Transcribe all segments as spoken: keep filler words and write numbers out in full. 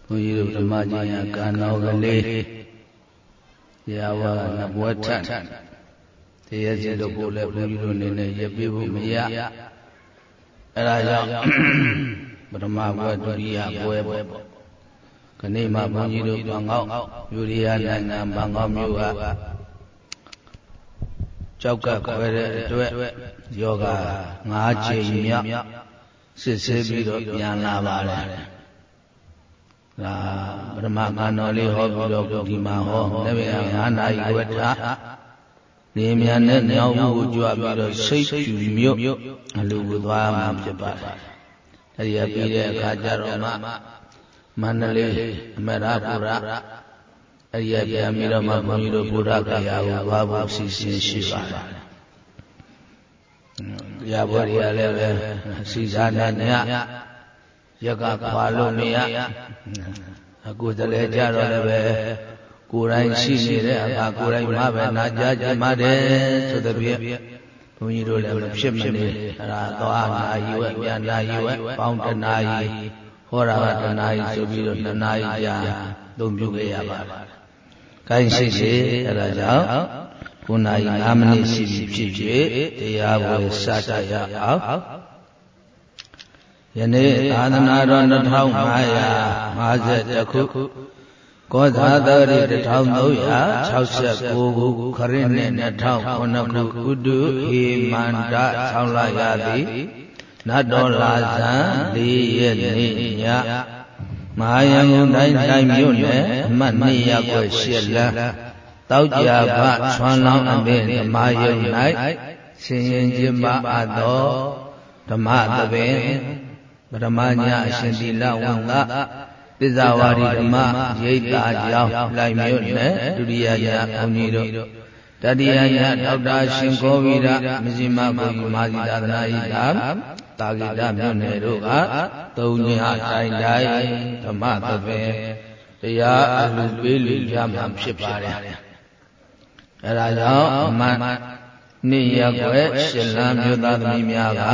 ဘုန်းကြီးတို့ဓမ္မကြီးညာကံတော်ကလေးရာဝနဘဝထတရားစီတို့ပို့လဲဘုန်းကြီးတို့နေနဲ့ရပြဖို့မရအဲဒါကြောင့်ပထမဘဝဒုတိယဘဝပေါ့ခဏမှဘုန်းကြီးတို့ဘန်ကောက်ယူရီးယားနိုင်ငံဘန်ကောက်မြို့ကကြောက်ကခွဲတဲ့အတွက်ယောဂ၅ချိန်မြောက်စစ်ဆေးပြီးတော့ပြန်လာပါတယ်ဒါပထမကံတော်လေးဟောပြီးတော့ဒီမှာဟောလည်းပဲ၅နာရီဝတ်ထားနေမြန်နဲ့ညောင်းကိုကြွပြီးတော့စိတ်ဖြူမြို့အလူကိုသွားမှဖြစ်ပါတယ်အဲဒီပြီးတဲ့အခါကျတော့မှမန္တလေးအမရပူရအဲဒီပြန်ပြီးတော့မှဘုန်းကြီးတို့ဘုရားကရာကိုသွားဖို့စီစဉ်ရှိပါတယ်။ရာဘော်ရလည်းပဲစီစားနဲ့ညရကခွာလို့မရအခုတည်းကြတော့လည်းပဲကိုယ်တိုင်ရှိနေတဲ့အခါကိုယ်တိုင်မှပဲနာကြားကြမှာတယ်ဆိုတဲ့ပြဘုန်းကြီးတို့လည်းမဖြစ်မနေအဲဒါသွားနာယီဝဲပြန်နာယီဝဲပေါင်းတနာယီဟောတာကတနာယီဆိုပြီးတော့နှစ်နာရီကြာသုံးပြုခဲ့ရပါတယ်။ကိုင်းရှိရှိအဲဒါကြောင့်ခုနာရီ၅မိနစ်ရှိပြီဖြစ်၍တရားဝယ်စတရအောင်ယနေ့သာသနာတော်၂၅၅၁ခုကောဇာတရီတစ်ထောင်သုံးရာ၆၉ခုခရစ်နှစ်၂၀၀၇ခုဥတုဟေမန္တဆောင်းလာရသည်နတ်တော်လာဇန်၄ရက်နေ့ညမဟာရန်ကုန်တိုင်းတိုင်းမြို့နယ်အမှတ်၂ရပ်ကွက်၈လမ်းတောက်ကြဘဆွမ်းလောင်းအပင်ဓမ္မယုံ၌ဆင်ရင်ကျင်းပအပ်သောဓမ္မသဘင်ပထမညအရှင်သီလဝန္တသစ္စာဝါဒီဓမ္မရိပ်သာကြောင့်လိုက်မြို့နယ်ဒုတိယညဘုန်းကြီးတို့တတိယညဒေါက်တာရှင်ကောဝိရမဇ္ဈိမဂုဏ်မာဇီသာသနာဣတာတာဂိတမြို့နယ်တို့ကသုံးညတိုင်းတိုင်းဓမ္မသဘင်တရားအလူပေးလူရမှဖြစ်ပါတယ်အဲဒါကြောင့်အမှန်နေ့ရက်ွယ်ရှင်လန်းမြို့သားသမီးများက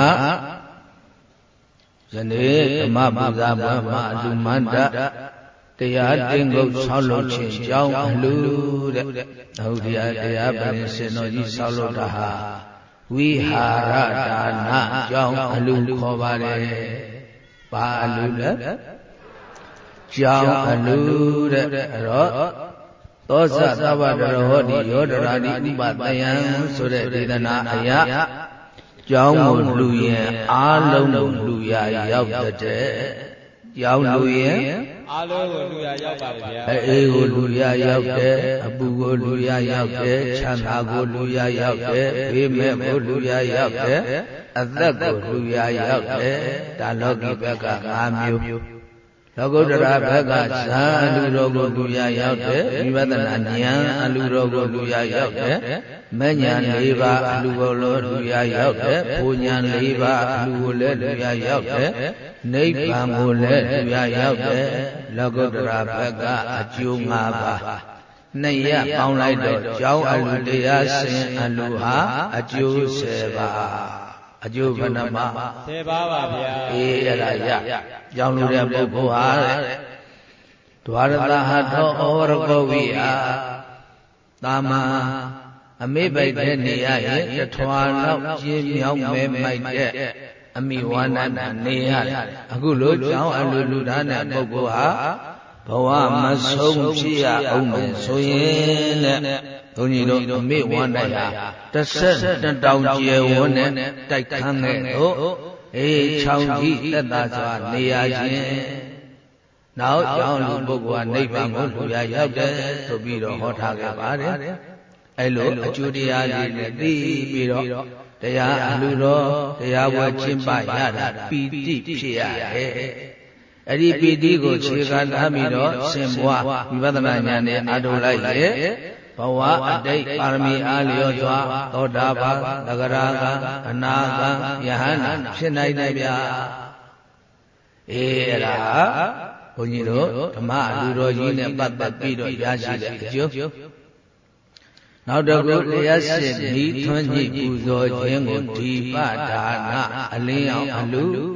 ယနေ့ဓမ္မပူဇာပွဲမှာအလူမန္တတရားတင်ကုတ်ဆောက်လုပ်ခြင်းကြောင်းအလူတဲ့ဟုတ်တရားတရားပရိစေနောကြီးဆောက်လုပ်တာဟာဝိဟာရဒါနကြောင်းအလူခေါ်ပါတယ်ဘာအလူလဲကြောင်းအလူတဲ့အဲ့တော့သောဇသဗ္ဗတရဟောတိယောဒရာတိဥပတယံဆိုတဲ့ဒေသနာအရာကြောင်းကိုလူရင်အားလုံးကိုလူရရောက်တဲ့ကြောင်းလူရင်အားလုံးကိုလူရရောက်ပါတယ်ဗျာအေးကိုလူရရောက်တဲ့အပူကိုလူရရောက်တဲ့ချမ်းသာကိုလူရရောက်တဲ့ဘေးမဲ့ကိုလူရရောက်တဲ့အသက်ကိုလူရရောက်တဲ့ဒါလောကီဘက်က၅မျိုးလောကုတ္တရာဘက်ကဇာအလူတော်ကိုလူရရောက်တဲ့ဝိပဿနာဉာဏ်အလူတော်ကိုလူရရောက်တဲ့မဉဏ်၄ပါးအလူကိုလူရရောက်တဲ့ဘုဉဏ်၄ပါးအလူကိုလည်းလူရရောက်တဲ့နိဗ္ဗာန်ကိုလည်းလူရရောက်တဲ့လောကုတ္တရာဘက်ကအကျိုး၅ပါးနှစ်ရပေါင်းလိုက်တော့ကျောင်းအလူတရားစင်အလူဟာအကျိုး၁၀ပါးအကျိုးဘယ်နှပါ၁၀ပါးပါဗျာအေးအဲ့ဒါရကြောင်းလို့တဲ့ပုဂ္ဂိုလ်ဟာတဲ့ဒွါရတဟထောဩဝရကောဝိအာတာမအမေပိုက်တဲ့နေရရင်တထွာလောက်ကျင်းမြောင်းမဲမိုက်တဲ့အမိဝန္ဒနာနေရတယ်အခုလိုကြောင်းအလူလူသားတဲ့ပုဂ္ဂိုလ်ဟာဘဝမဆုံးဖြစ်ရအောင်မယ်ဆိုရင်တဲ့ဘုန်းကြီးတို့အမေဝန္ဒရာတစ်ဆက်တစ်တောင်ကျယ်ဝန်းနဲ့တိုက်ခန်းတဲ့တို့အေးချောင်းကြီးသက်သာစွာနေရခြင်းနောက်ကြောင်းလူပုဂ္ဂိုလ်ကနိဗ္ဗာန်ကိုလူရရောက်တယ်ဆိုပြီးတော့ဟောထားခဲ့ပါတယ်အဲ့လိုအကျိုးတရားတွေနဲ့သိပြီးတော့တရားအလူတော်တရားဝဲကျင့်ပရတာပီတိဖြစ်ရတယ်အဲ့ဒီပီတိကိုခြေခံထားပြီးတော့ရှင်ဘွားဝိပဿနာဉာဏ်နဲ့အားထုတ်လိုက်ရဲ့ဘဝအတိတ်ပါရမီအားလျော်စွာသောတာပန်သဂရကအနာဂံယဟန္တာဖြစ်နိုင်တယ်ဗျာအေးအဲ့ဒါဘုန်းကြီးတို့ဓမ္မအလူတော်ကြီးနဲ့ပတ်သက်ပြီးတော့ရရှိတဲ့အကျိုးနောက်တစ်ခုတရားစစ်ဤထွန်းကြီးပူဇော်ခြင်းကိုဒီပဒါနအလင်းအောင်အလူ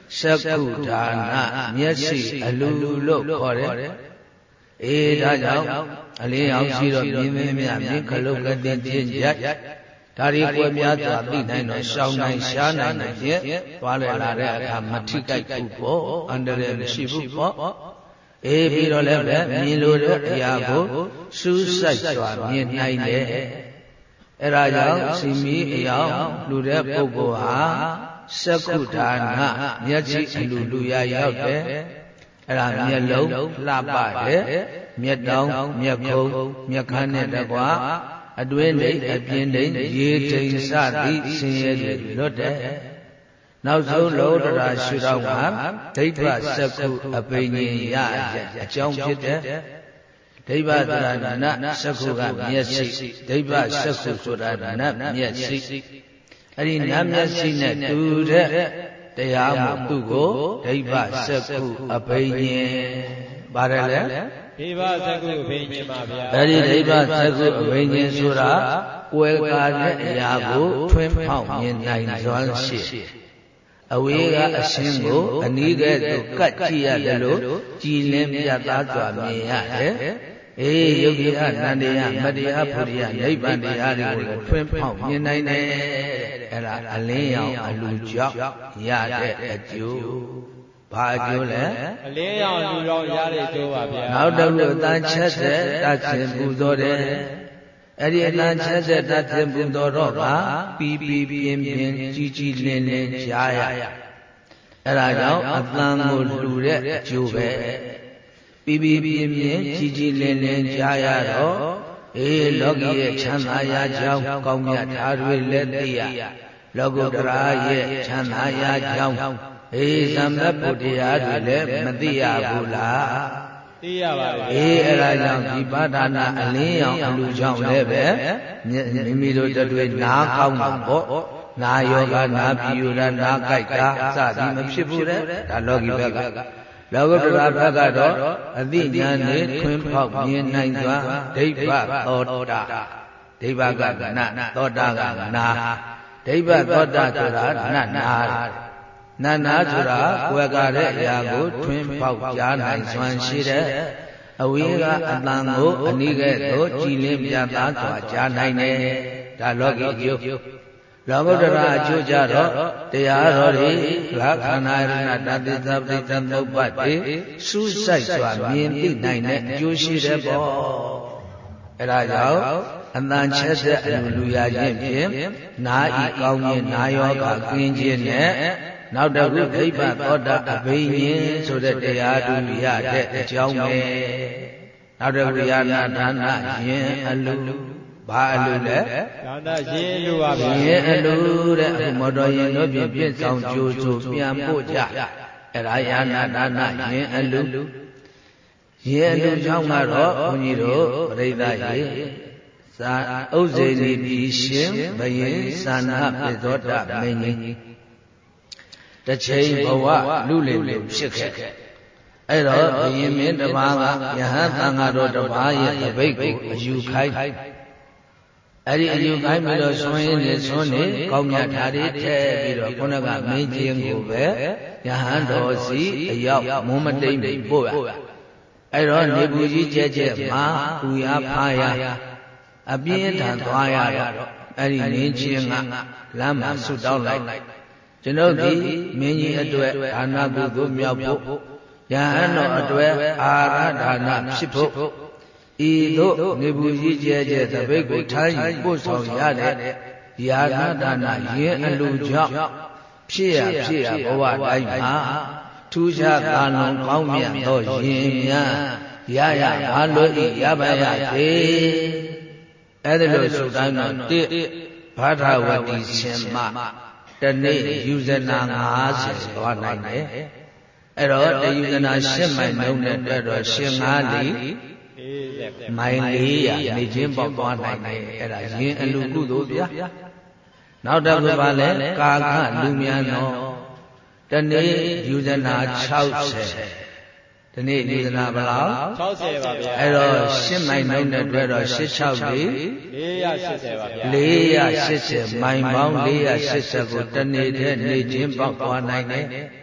စက္ခုဒါနမျက်စိအလူလို့ခေါ်တယ်အေးဒါကြောင့်အလင်းအောင်ရှိတော့မြင်းမင်းများမြင်းခလုတ်ကတိချင်းရက်ဒါရီကွယ်များစွာသိနိုင်တော့ရှောင်းနိုင်ရှားနိုင်တဲ့ဖြင့်သွားလဲလာတဲ့အခါမထိကြိုက်ဘူးပေါ့အန္တရာယ်မရှိဘူးပေါ့အေးပြီးတော့လည်းပဲမြင်လို့တဲ့အရာကိုစူးစိုက်စွာမြင်နိုင်တယ်အဲ့ဒါကြောင့်စီမီအယောင်လူတဲ့ပုဂ္ဂိုလ်ဟာစက္ခုဒါနမျက်စိအလူလူရရောက်တယ်အဲ့ဒါမျက်လုံးလှပတယ်မျက်တောင်မျက်ခုံးမျက်ခမ်းနဲ့တကွာအတွင်းလိအပြင်းလိရေတိမ်စသည်ဆင်းရဲတွေလွတ်တယ်နောက်ဆုံးလောတရာရှုတော့မှာဒိဋ္ဌစက္ခုအပိညင်ရအကြောင်းဖြစ်တဲ့ဒိဗ္ဗသရဏစက္ခုကမျက်စိဒိဗ္ဗစက္ခုဆိုတာနတ်မျက်စိအဲ့ဒီနတ်မျက်စိနဲ့တူတဲ့တရားမှုသူ့ကိုဒိဗ္ဗစက္ခုအပိညင်ပါတယ်လေဒိဗ္ဗစက္ခုအပိညင်ပါဗျာအဲ့ဒီဒိဗ္ဗစက္ခုအပိညင်ဆိုတာကွယ်ကာတဲ့အရာကိုထွင်းဖောက်မြင်နိုင်စွမ်းရှိအဝေးကအရှင်းကိုအနီးကဲ့သို့ကတ်ကြည့်ရတယ်လို့ကြည်လင်းပြတ်သားစွာမြင်ရတယ်အေးယုတ်တိအနန္တရားမတရားဖုရိယနိဗ္ဗာန်တရားတွေကိုထွင်းဖောက်မြင်နိုင်တယ်အဲ့ဒါအလင်းရောင်အလူကြောင့်ရတဲ့အကျိုးဘာအကျိုးလဲအလင်းရောင်လူတော်ရတဲ့အကျိုးပါဗျာနောက်တစ်ခုအတန်ချက်တဲ့တတ်ခြင်းပူဇော်တယ်အဲ့ဒီအတန်ချက်တဲ့တတ်ခြင်းပူဇော်တော့ကပီပီပြင်းပြင်းကြီးကြီးလင်းလင်းကြားရအဲ့ဒါကြောင့်အတန်ကိုလူတဲ့အကျိုးပဲပီပီပြင်းပြင်းကြီးကြီးလင်းလင်းကြားရတော့အေးလောကီရဲ့ချမ်းသာရာကြောင့်ကောင်းမြတ်ဓာတွေလည်းသိရလောကုတ္တရာရဲ့ချမ်းသာရာကြောင့်အေးသမ္မတ်ပုတရားတွေလည်းမသိရဘူးလားသိရပါဘူးအေးအဲ့ဒါကြောင့်ဒီပါဒနာအလင်းရောင်အလူကြောင့်လည်းပဲမိမိတို့တွေနားကောင်းတာပေါ့နာယောဂနာပြူရနာကြိုက်တာစသည်မဖြစ်ဘူးတဲ့ဒါလောကီဘက်ကလောကုတ္တရာဘက်ကတော့အသိဉာဏ်နဲ့ခွင်းဖောက်မြင်နိုင်စွာဒိဗ္ဗသောတာဒိဗ္ဗကနာသောတာကနာဒိဗ္ဗသောတာဆိုတာနတ်နာနတ်နာဆိုတာကွယ်ကားတဲ့အရာကိုထွင်းပေါက်ကြားနိုင်စွမ်းရှိတဲ့အဝေးကအတန်ကိုအနိကဲ့သို့ကြည်လင်းပြသစွာကြားနိုင်တယ်ဒါလောကီအကျိုးလောကုတ္တရာအကျိုးကြတော့တရားတော်တွေလာခန္ဓာရဏတတိသပ္ပိသမုပ္ပါတိစူးစိုက်စွာမြင်သိနိုင်တဲ့အကျိုးရှိတဲ့ပေါ့အဲဒါကြောင့်အတန်ချက်တဲ့အလူလူရခြင်းဖြင့်နာဤကောင်းခြင်းနာယောဂကင်းခြင်းနဲ့နောက်တစ်ခုဒိဗ္ဗသောတာအဘိညာဉ်ဆိုတဲ့တရားတူရတဲ့အကြောင်းပဲနောက်တစ်ခုယာနာဒါနယင်အလူဘာအလူလဲဒါနယင်အလူပါဗျာယင်အလူတဲ့အခုမော်တော်ယင်တို့ဖြင့်ပြည့်စုံကြိုးကြိုးပြန်ပို့ကြအဲ့ဒါယာနာဒါနယင်အလူယင်အလူကြောင့်ကတော့ဘုန်းကြီးတို့ပြိဿရေသာဥဇေနီတိရှင်ဘယင်သာနာပိသောတမင်းကြီးတစ်ချိန်ဘဝလူလေလေဖြစ်ခဲ့အဲ့တော့ဘုရင်မင်းတစ်ပါးကယဟန်သံဃာတော်တစ်ပါးရဲ့တပိတ်ကိုအယူခိုင်းအဲ့ဒီအယူခိုင်းပြီးတော့ဆွင်းရင်းနေဆွင်းနေကောင်းမြတ်ဓာတ်တွေထည့်ပြီးတော့ခုနကမင်းချင်းကိုပဲယဟန်တော်စီအရောက်မုံမတိန်ပို့ရအဲ့တော့နေပူကြီးကျဲကျဲမှာပူရဖားရအပြင်းထန်သွားရတော့အဲ့ဒီမင်းချင်းကလမ်းမှာဆွတောင်းလိုက်ကျွန်ုပ်ဒီမင်းကြီးအတွက်ဒါနကုသိုလ်မြောက်ဖို့ယဟန်တော်အတွက်အာရဒါနဖြစ်ဖို့ဤသို့နေဘူးကြီးကျဲကျဲသပိတ်ကိုထိုင်းပို့ဆောင်ရတဲ့ယာနဒါနယင်အလူကြောင့်ဖြစ်ရဖြစ်ရဘဝတိုင်းမှာထူးခြားသာလွန်ကောင်းမြတ်သောယင်များရရဘာလို့ဤရပါရသေးအဲ့ဒါလို့ဆိုတိုင်းတော့တိဘာဒဝတိရှင်မတနေ့ယူဇနာ၅၀သွားနိုင်တယ်အဲ့တော့တယူဇနာ၈မိုင်လုံးတဲ့အတွက်တော့ရှင်၅လီမိုင်လေးရာနေချင်းပေါက်သွားနိုင်တယ်အဲ့ဒါယင်အလူကုသိုလ်ဗျာနောက်တစ်ခုပါလဲကာခလူမြန်တော်တနေ့ယူဇနာ၆၀ဒီနေ့ယူဇနာဘယ်လောက်၆၀ပါဗျာအဲ့တော့၈မိုင်လုံးတဲ့အတွက်တော့၈၆လေး၄၈၀ပါဗျာ၄၈၀မိုင်ပေါင်း၄၈၀ကိုတနေ့တည်းနေချင်းပေါက်သွားနိုင်တယ်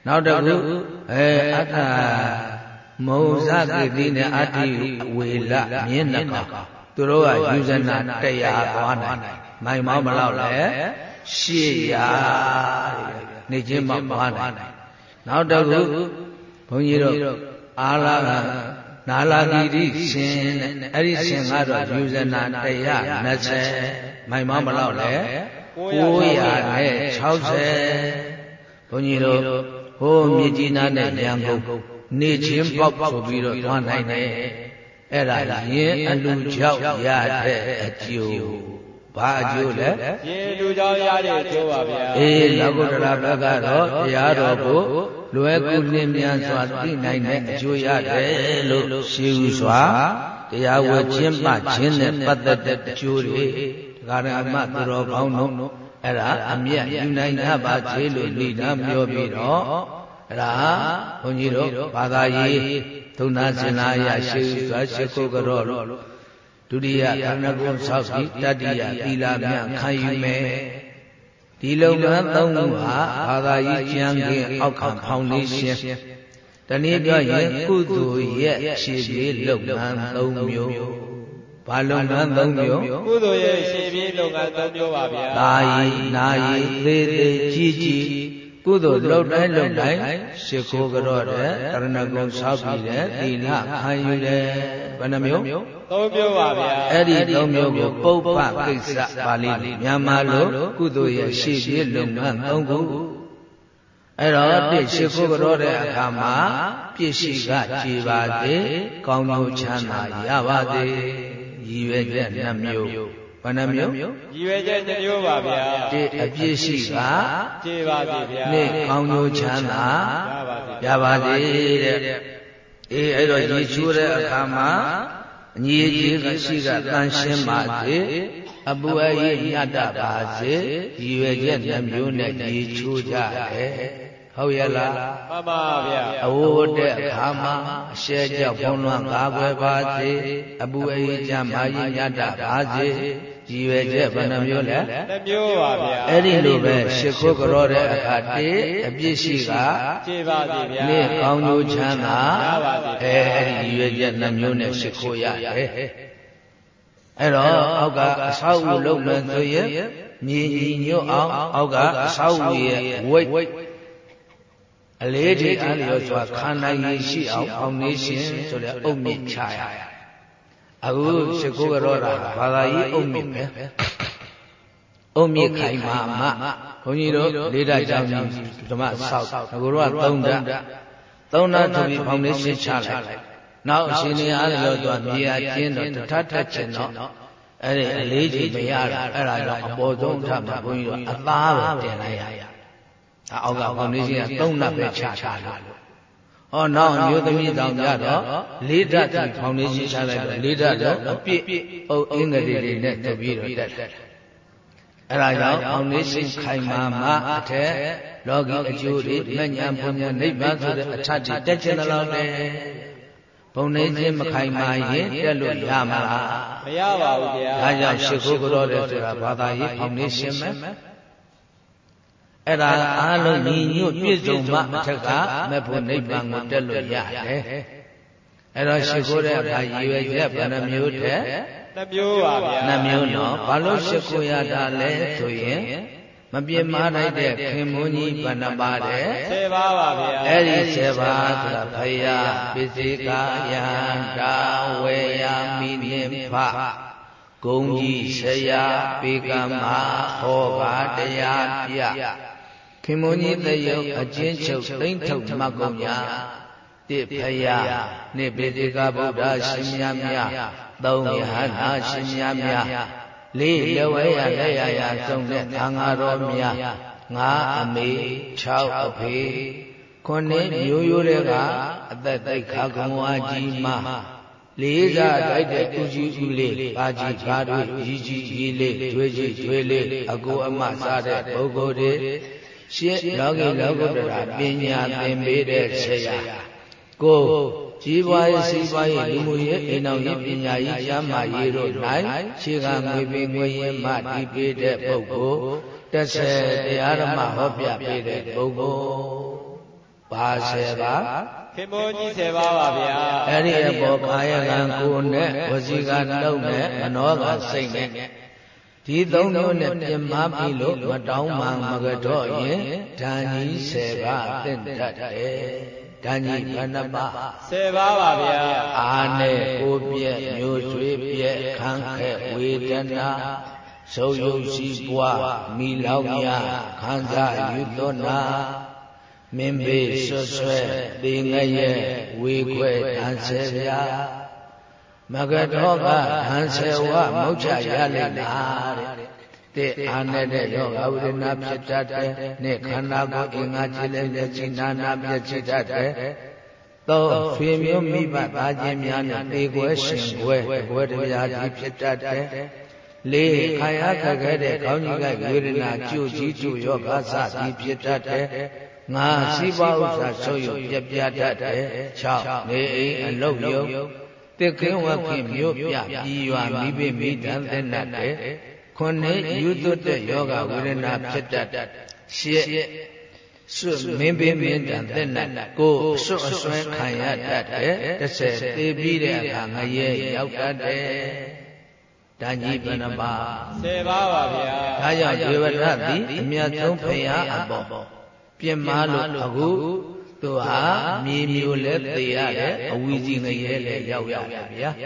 နောက်တစ်ခုအဲအတ္တမုံဇကိတိနဲ့အတ္တိဝေလမြင်းနှစ်ကောင်သူတို့ကယူဇနာတရားသွားနိုင်မိုင်မောင်းမလောက်လဲရှေ့ရာနေချင်းမသွားနိုင်နောက်တစ်ခုဘုန်းကြီးတို့အာလာကနာလာဂီတိရှင်တဲ့အဲ့ဒီရှင်ကတော့ယူဇနာတရားနှစ်ဆယ်မိုင်မောင်းမလောက်လဲကိုးရာနဲ့၆၀ဘုန်းကြီးတို့ဟိုးမြစ်ကြီးနားနဲ့ရန်ကုန်နေချင်းပေါက်ဆိုပြီးတော့သွားနိုင်တယ်အဲ့ဒါယင်းအလူကြောက်ရတဲ့အကျိုးဘာအကျိုးလဲယင်းလူကြောင့်ရတဲ့အကျိုးပါဗျာအေးလောကုတ္တရာဘက်ကတော့တရားတော်ကိုလွယ်ကူလင်းမြန်စွာသိနိုင်တဲ့အကျိုးရတယ်လို့ရှင်းဥစွာတရားဝဲခြင်းမှခြင်းနဲ့ပတ်သက်တဲ့အကျိုးတွေဒကာရမသူတော်ကောင်းတို့အဲ့ဒါအမြတ်ယူနိုင်ကြပါသေးလို့လိတာပြောပြီးတော့အဲ့ဒါဘုန်းကြီးတို့ဘာသာရေးဒုနာစင်လာရရှင်းဥစွာရှင်းကိုကြောလို့ဒုတိယခန္ဓာကိုယ်ဆောက်ပြီးတတိယသီလမြတ်ခံယူမယ်ဒီလုပ်ငန်းသုံးခုဟာဘာသာရေးကျမ်းကင်းအောက်ခံဖောင်ဒေးရှင်းတနည်းပြောရင်ကုသိုလ်ရဲ့ရှေ့ပြေးလုပ်ငန်းသုံးမျိုးဘာလုပ်ငန်းသုံးမျိုးကုသိုလ်ရဲ့ရှေ့ပြေးလုပ်ငန်းသုံးမျိုးပါဗျာသာယီနာယီသေးသေးကြီးကြီးကုသိုလ်လုပ်တိုင်းလုပ်တိုင်းရှ िख ိုးကြောတဲ့တရဏဂုံဆောက်ပြီးတဲ့သီလခံယူတယ်ဘယ်နှမျိုးသုံးမျိုးပါဗျာအဲ့ဒီသုံးမျိုးကိုပုပ္ပကိစ္စပါဠိမြန်မာလိုကုသိုလ်ရဲ့ရှေ့ပြေးလုပ်ငန်းသုံးခုအဲ့တော့ပြည့်ရှ िख ိုးကြောတဲ့အခါမှာပြည့်ရှိကကြည်ပါသေးကောင်းကျိုးချမ်းသာရပါသေးရည်ရွယ်ချက်နှမျိုးဘယ်နှမျိုးရည်ရွယ်ချက်နှမျိုးပါဗျာဒီအပြည့်ရှိကကြည်ပါသေးဗျာနေ့ကောင်းကျိုးချမ်းသာရပါသေးတဲ့အေးအဲ့တော့ရည်ချိုးတဲ့အခါမှာအညီအကျေးကရှိကတန်ရှင်းပါစေအပူအရေးညတ်တပါစေရည်ရွယ်ချက်နှမျိုးနဲ့ရည်ချိုးကြတယ်ဟုတ်ရဲ့လားမှန်ပါဗျာအဝတ်တဲ့အခါမှာအရှဲကြောက်ဘုံလွန်ကားပွဲပါစေအပူအရေးကြမ်းပါရေးညတ်တပါစေရည်ရွယ်ချက်ဘယ်နှမျိုးလဲတစ်မျိုးပါဗျာအဲ့ဒီလိုပဲရှ िख ိုးကြောတဲ့အခါတည်းအပြစ်ရှိကကြည်ပါသည်ဗျာနေ့ကောင်းကျိုးချမ်းသာရပါသည်အဲအဲ့ဒီရည်ရွယ်ချက်နှမျိုးနဲ့ရှ िख ိုးရတယ်အဲ့တော့အောက်ကအဆောက်အဦလုပ်မယ်ဆိုရင်မြည်ညီညွတ်အောင်အောက်ကအဆောက်အဦရဲ့ဝိတ်အလေးထိအားလျော်စွာခန္ဓာရည်ရှိအောင်ဖောင်ဒေးရှင်းဆိုတဲ့အုတ်မြစ်ချရအခုရှ िख ိုးကြောတာဘာသာရေးအုတ်မြစ်ပဲအုတ်မြစ်ခိုင်မာမှဘုန်းကြီးတို့လေးဓာတ်ကြောင့်ဓမ္မဆောက်အခုတော့သုံးဓာတ်သုံးဓာတ်ထုတ်ပြီးဖောင်ဒေးရှင်းချလိုက်နောက်အရှင်နေအားလျော်စွာမြေယာကျင်းတော့တထထချင်တော့အဲ့ဒီအလေးကြီးမရတာအဲ့ဒါကြောင့်အပေါ်ဆုံးထမှာဘုန်းကြီးတို့အသားပဲတင်လိုက်ရအောက်ကဖောင်ဒေးရှင်းကသုံးဓာတ်ပဲချချလို့ဟောနောက်အမျိုးသမီးတောင်ကြတော့လေးဓာတ်ဖောင်ဒေးရှင်းချလိုက်တော့လေးဓာတ်တော့အပြည့်အုပ်အင်္ဂလိပ်တွေနဲ့တပြီးတော့တက်တယ်အဲ့ဒါကြောင့်ဖောင်ဒေးရှင်းခိုင်မာမှအထက်လောကီအကျိုးတွေမဉ္ဇဉ်ပုညနိဗ္ဗာန်ဆိုတဲ့အထက်တွေတက်ချင်တယ်လို့လေဘုံနေခြင်းမခိုင်မာရင်တက်လို့ရမလားမရပါဘူးဗျာဒါကြောင့်ရှ िख ိုးကြောတဲ့ဆိုတာဘာသာရေးဖောင်ဒေးရှင်းမယ်အဲ့ဒါအားလုံးညီညွတ်ပြည့်စုံမှအထက်ကမဖို့နိဗ္ဗာန်ကိုတက်လို့ရတယ်အဲ့တော့ရှ िख ိုးတဲ့အခါရည်ရွယ်ချက်ဘယ်နှမျိုးတဲ့နှမျိုးပါဗျာနှမျိုးနော်ဘာလို့ရှ िख ိုးရတာလဲဆိုရင်မပြင်းမာလိုက်တဲ့ခင်မွန်းကြီးဘယ်နှပါတဲ့ဆယ်ပါးပါဗျာအဲ့ဒီဆယ်ပါးဆိုတာဖယားပိစိကာယန္တာဝေယမိနိဖဂုံကြီးဆရာပေကမဟောပါတရားပြခင်မွန်းကြီးတယုတ်အချင်းချုပ်သိမ့်ထုတ်မှတ်ကုန်ညာတိဖယားနိပိတိကဗုဒ္ဓရှင်များများသုံးယဟနာရှင်များများလေးလဝဲရလက်ရရဆုံးတဲ့သံဃာတော်များငါအမေ၆အဖေခုနှစ်မျိုးရိုးတွေကအသက်သိခါကုံဝါကြီးမှလေးစားတိုက်တဲ့ဥကြီးဥလေးပါကြီးပါတို့ကြီးကြီးကြီးလေးကျွေးကြီးကျွေးလေးအကိုအမစားတဲ့ပုဂ္ဂိုလ်တွေရှင်းလောကီလောကုတ္တရာပညာသင်ပေးတဲ့ဆရာကိုကြီးပွားရေးစီးပွားရေးလူမှုရေးအိမ်တော်ရေးပညာရေးကျမ်းမာရေးတို့၌ခြေခံငွေပင်ငွေရင်းမှတည်ပေးတဲ့ပုဂ္ဂိုလ်တစ်ဆယ်တရားဓမ္မဟောပြပေးတဲ့ပုဂ္ဂိုလ်ဘာဆယ်ပါးခင်မွန်းကြီးဆယ်ပါးပါဗျာအဲ့ဒီအပေါ်ကာယကံကိုယ်နဲ့ဝစီကနှုတ်နဲ့မနောကစိတ်နဲ့ဒီသုံးမျိုးနဲ့ပြင်မပြီလို့မတောင်းမှမကတော့ရင်ဓာန်ကြီးဆယ်ပါးသင့်တတ်တယ်ဓာန်ကြီးဘယ်နှပါးဆယ်ပါးပါဗျာအာနဲ့ကိုပြည့်မျိုးဆွေးပြည့်ခံခဲ့ဝေဒနာဆုံးယုတ်စီပွားမိလောက်များခံစားယူသောနာမင်းဘေးဆွဆွဲသေငရဲ့ဝေခွဲဓာန်ဆယ်ပြားမဂတောကဓာန်ဆယ်ဝမုတ်ချရလိမ့်လားတဲ့တဲ့အာနဲ့ယောဂဝေဒနာဖြစ်တတ်တယ်နဲ့ခန္ဓာကိုယ်အင်္ဂါခြေလက်လက်ချိနာနာပြည့်ချိတတ်တယ်သောဆွေမျိုးမိဘသားချင်းများနဲ့သေကွယ်ရှင်ကွယ်ဘွယ်တရားကြီးဖြစ်တတ်တယ်လေးခါရခက်ခဲတဲ့ခေါင်းကြီးကဝေဒနာကြို့ကြီးကြို့ယောဂစသည်ဖြစ်တတ်တယ်ငါစီးပွားဥစ္စာဆုံးယုတ်ပြပြတတ်တယ်၆နေအိမ်အလုတ်ယုတ်တစ်ခင်းဝခင်မြို့ပြပြည်ရွာမိဘမိတန်တဲ့နတ်တဲ့ခုနှစ်ယူသွတ်တဲ့ယောဂဝေဒနာဖြစ်တတ်ရှစ်စွမင်းပင်မင်းတန်တဲ့နတ်ကိုစွတ်အစွဲခံရတတ်တယ်တစ်ဆယ်သေပြီးတဲ့အခါငရဲရောက်တတ်တယ်ဓာန်ကြီးဘယ်နှပါဆယ်ပါးပါဗျာဒါကြောင့်ဒေဝရတ်သည်အမြတ်ဆုံးဖရာအပေါ်ပြင်မာလို့အခုသူဟာမြေမျိုးလည်းသေရတယ်အဝီကြီးငရဲလည်းရောက်ရတယ်ဗျာ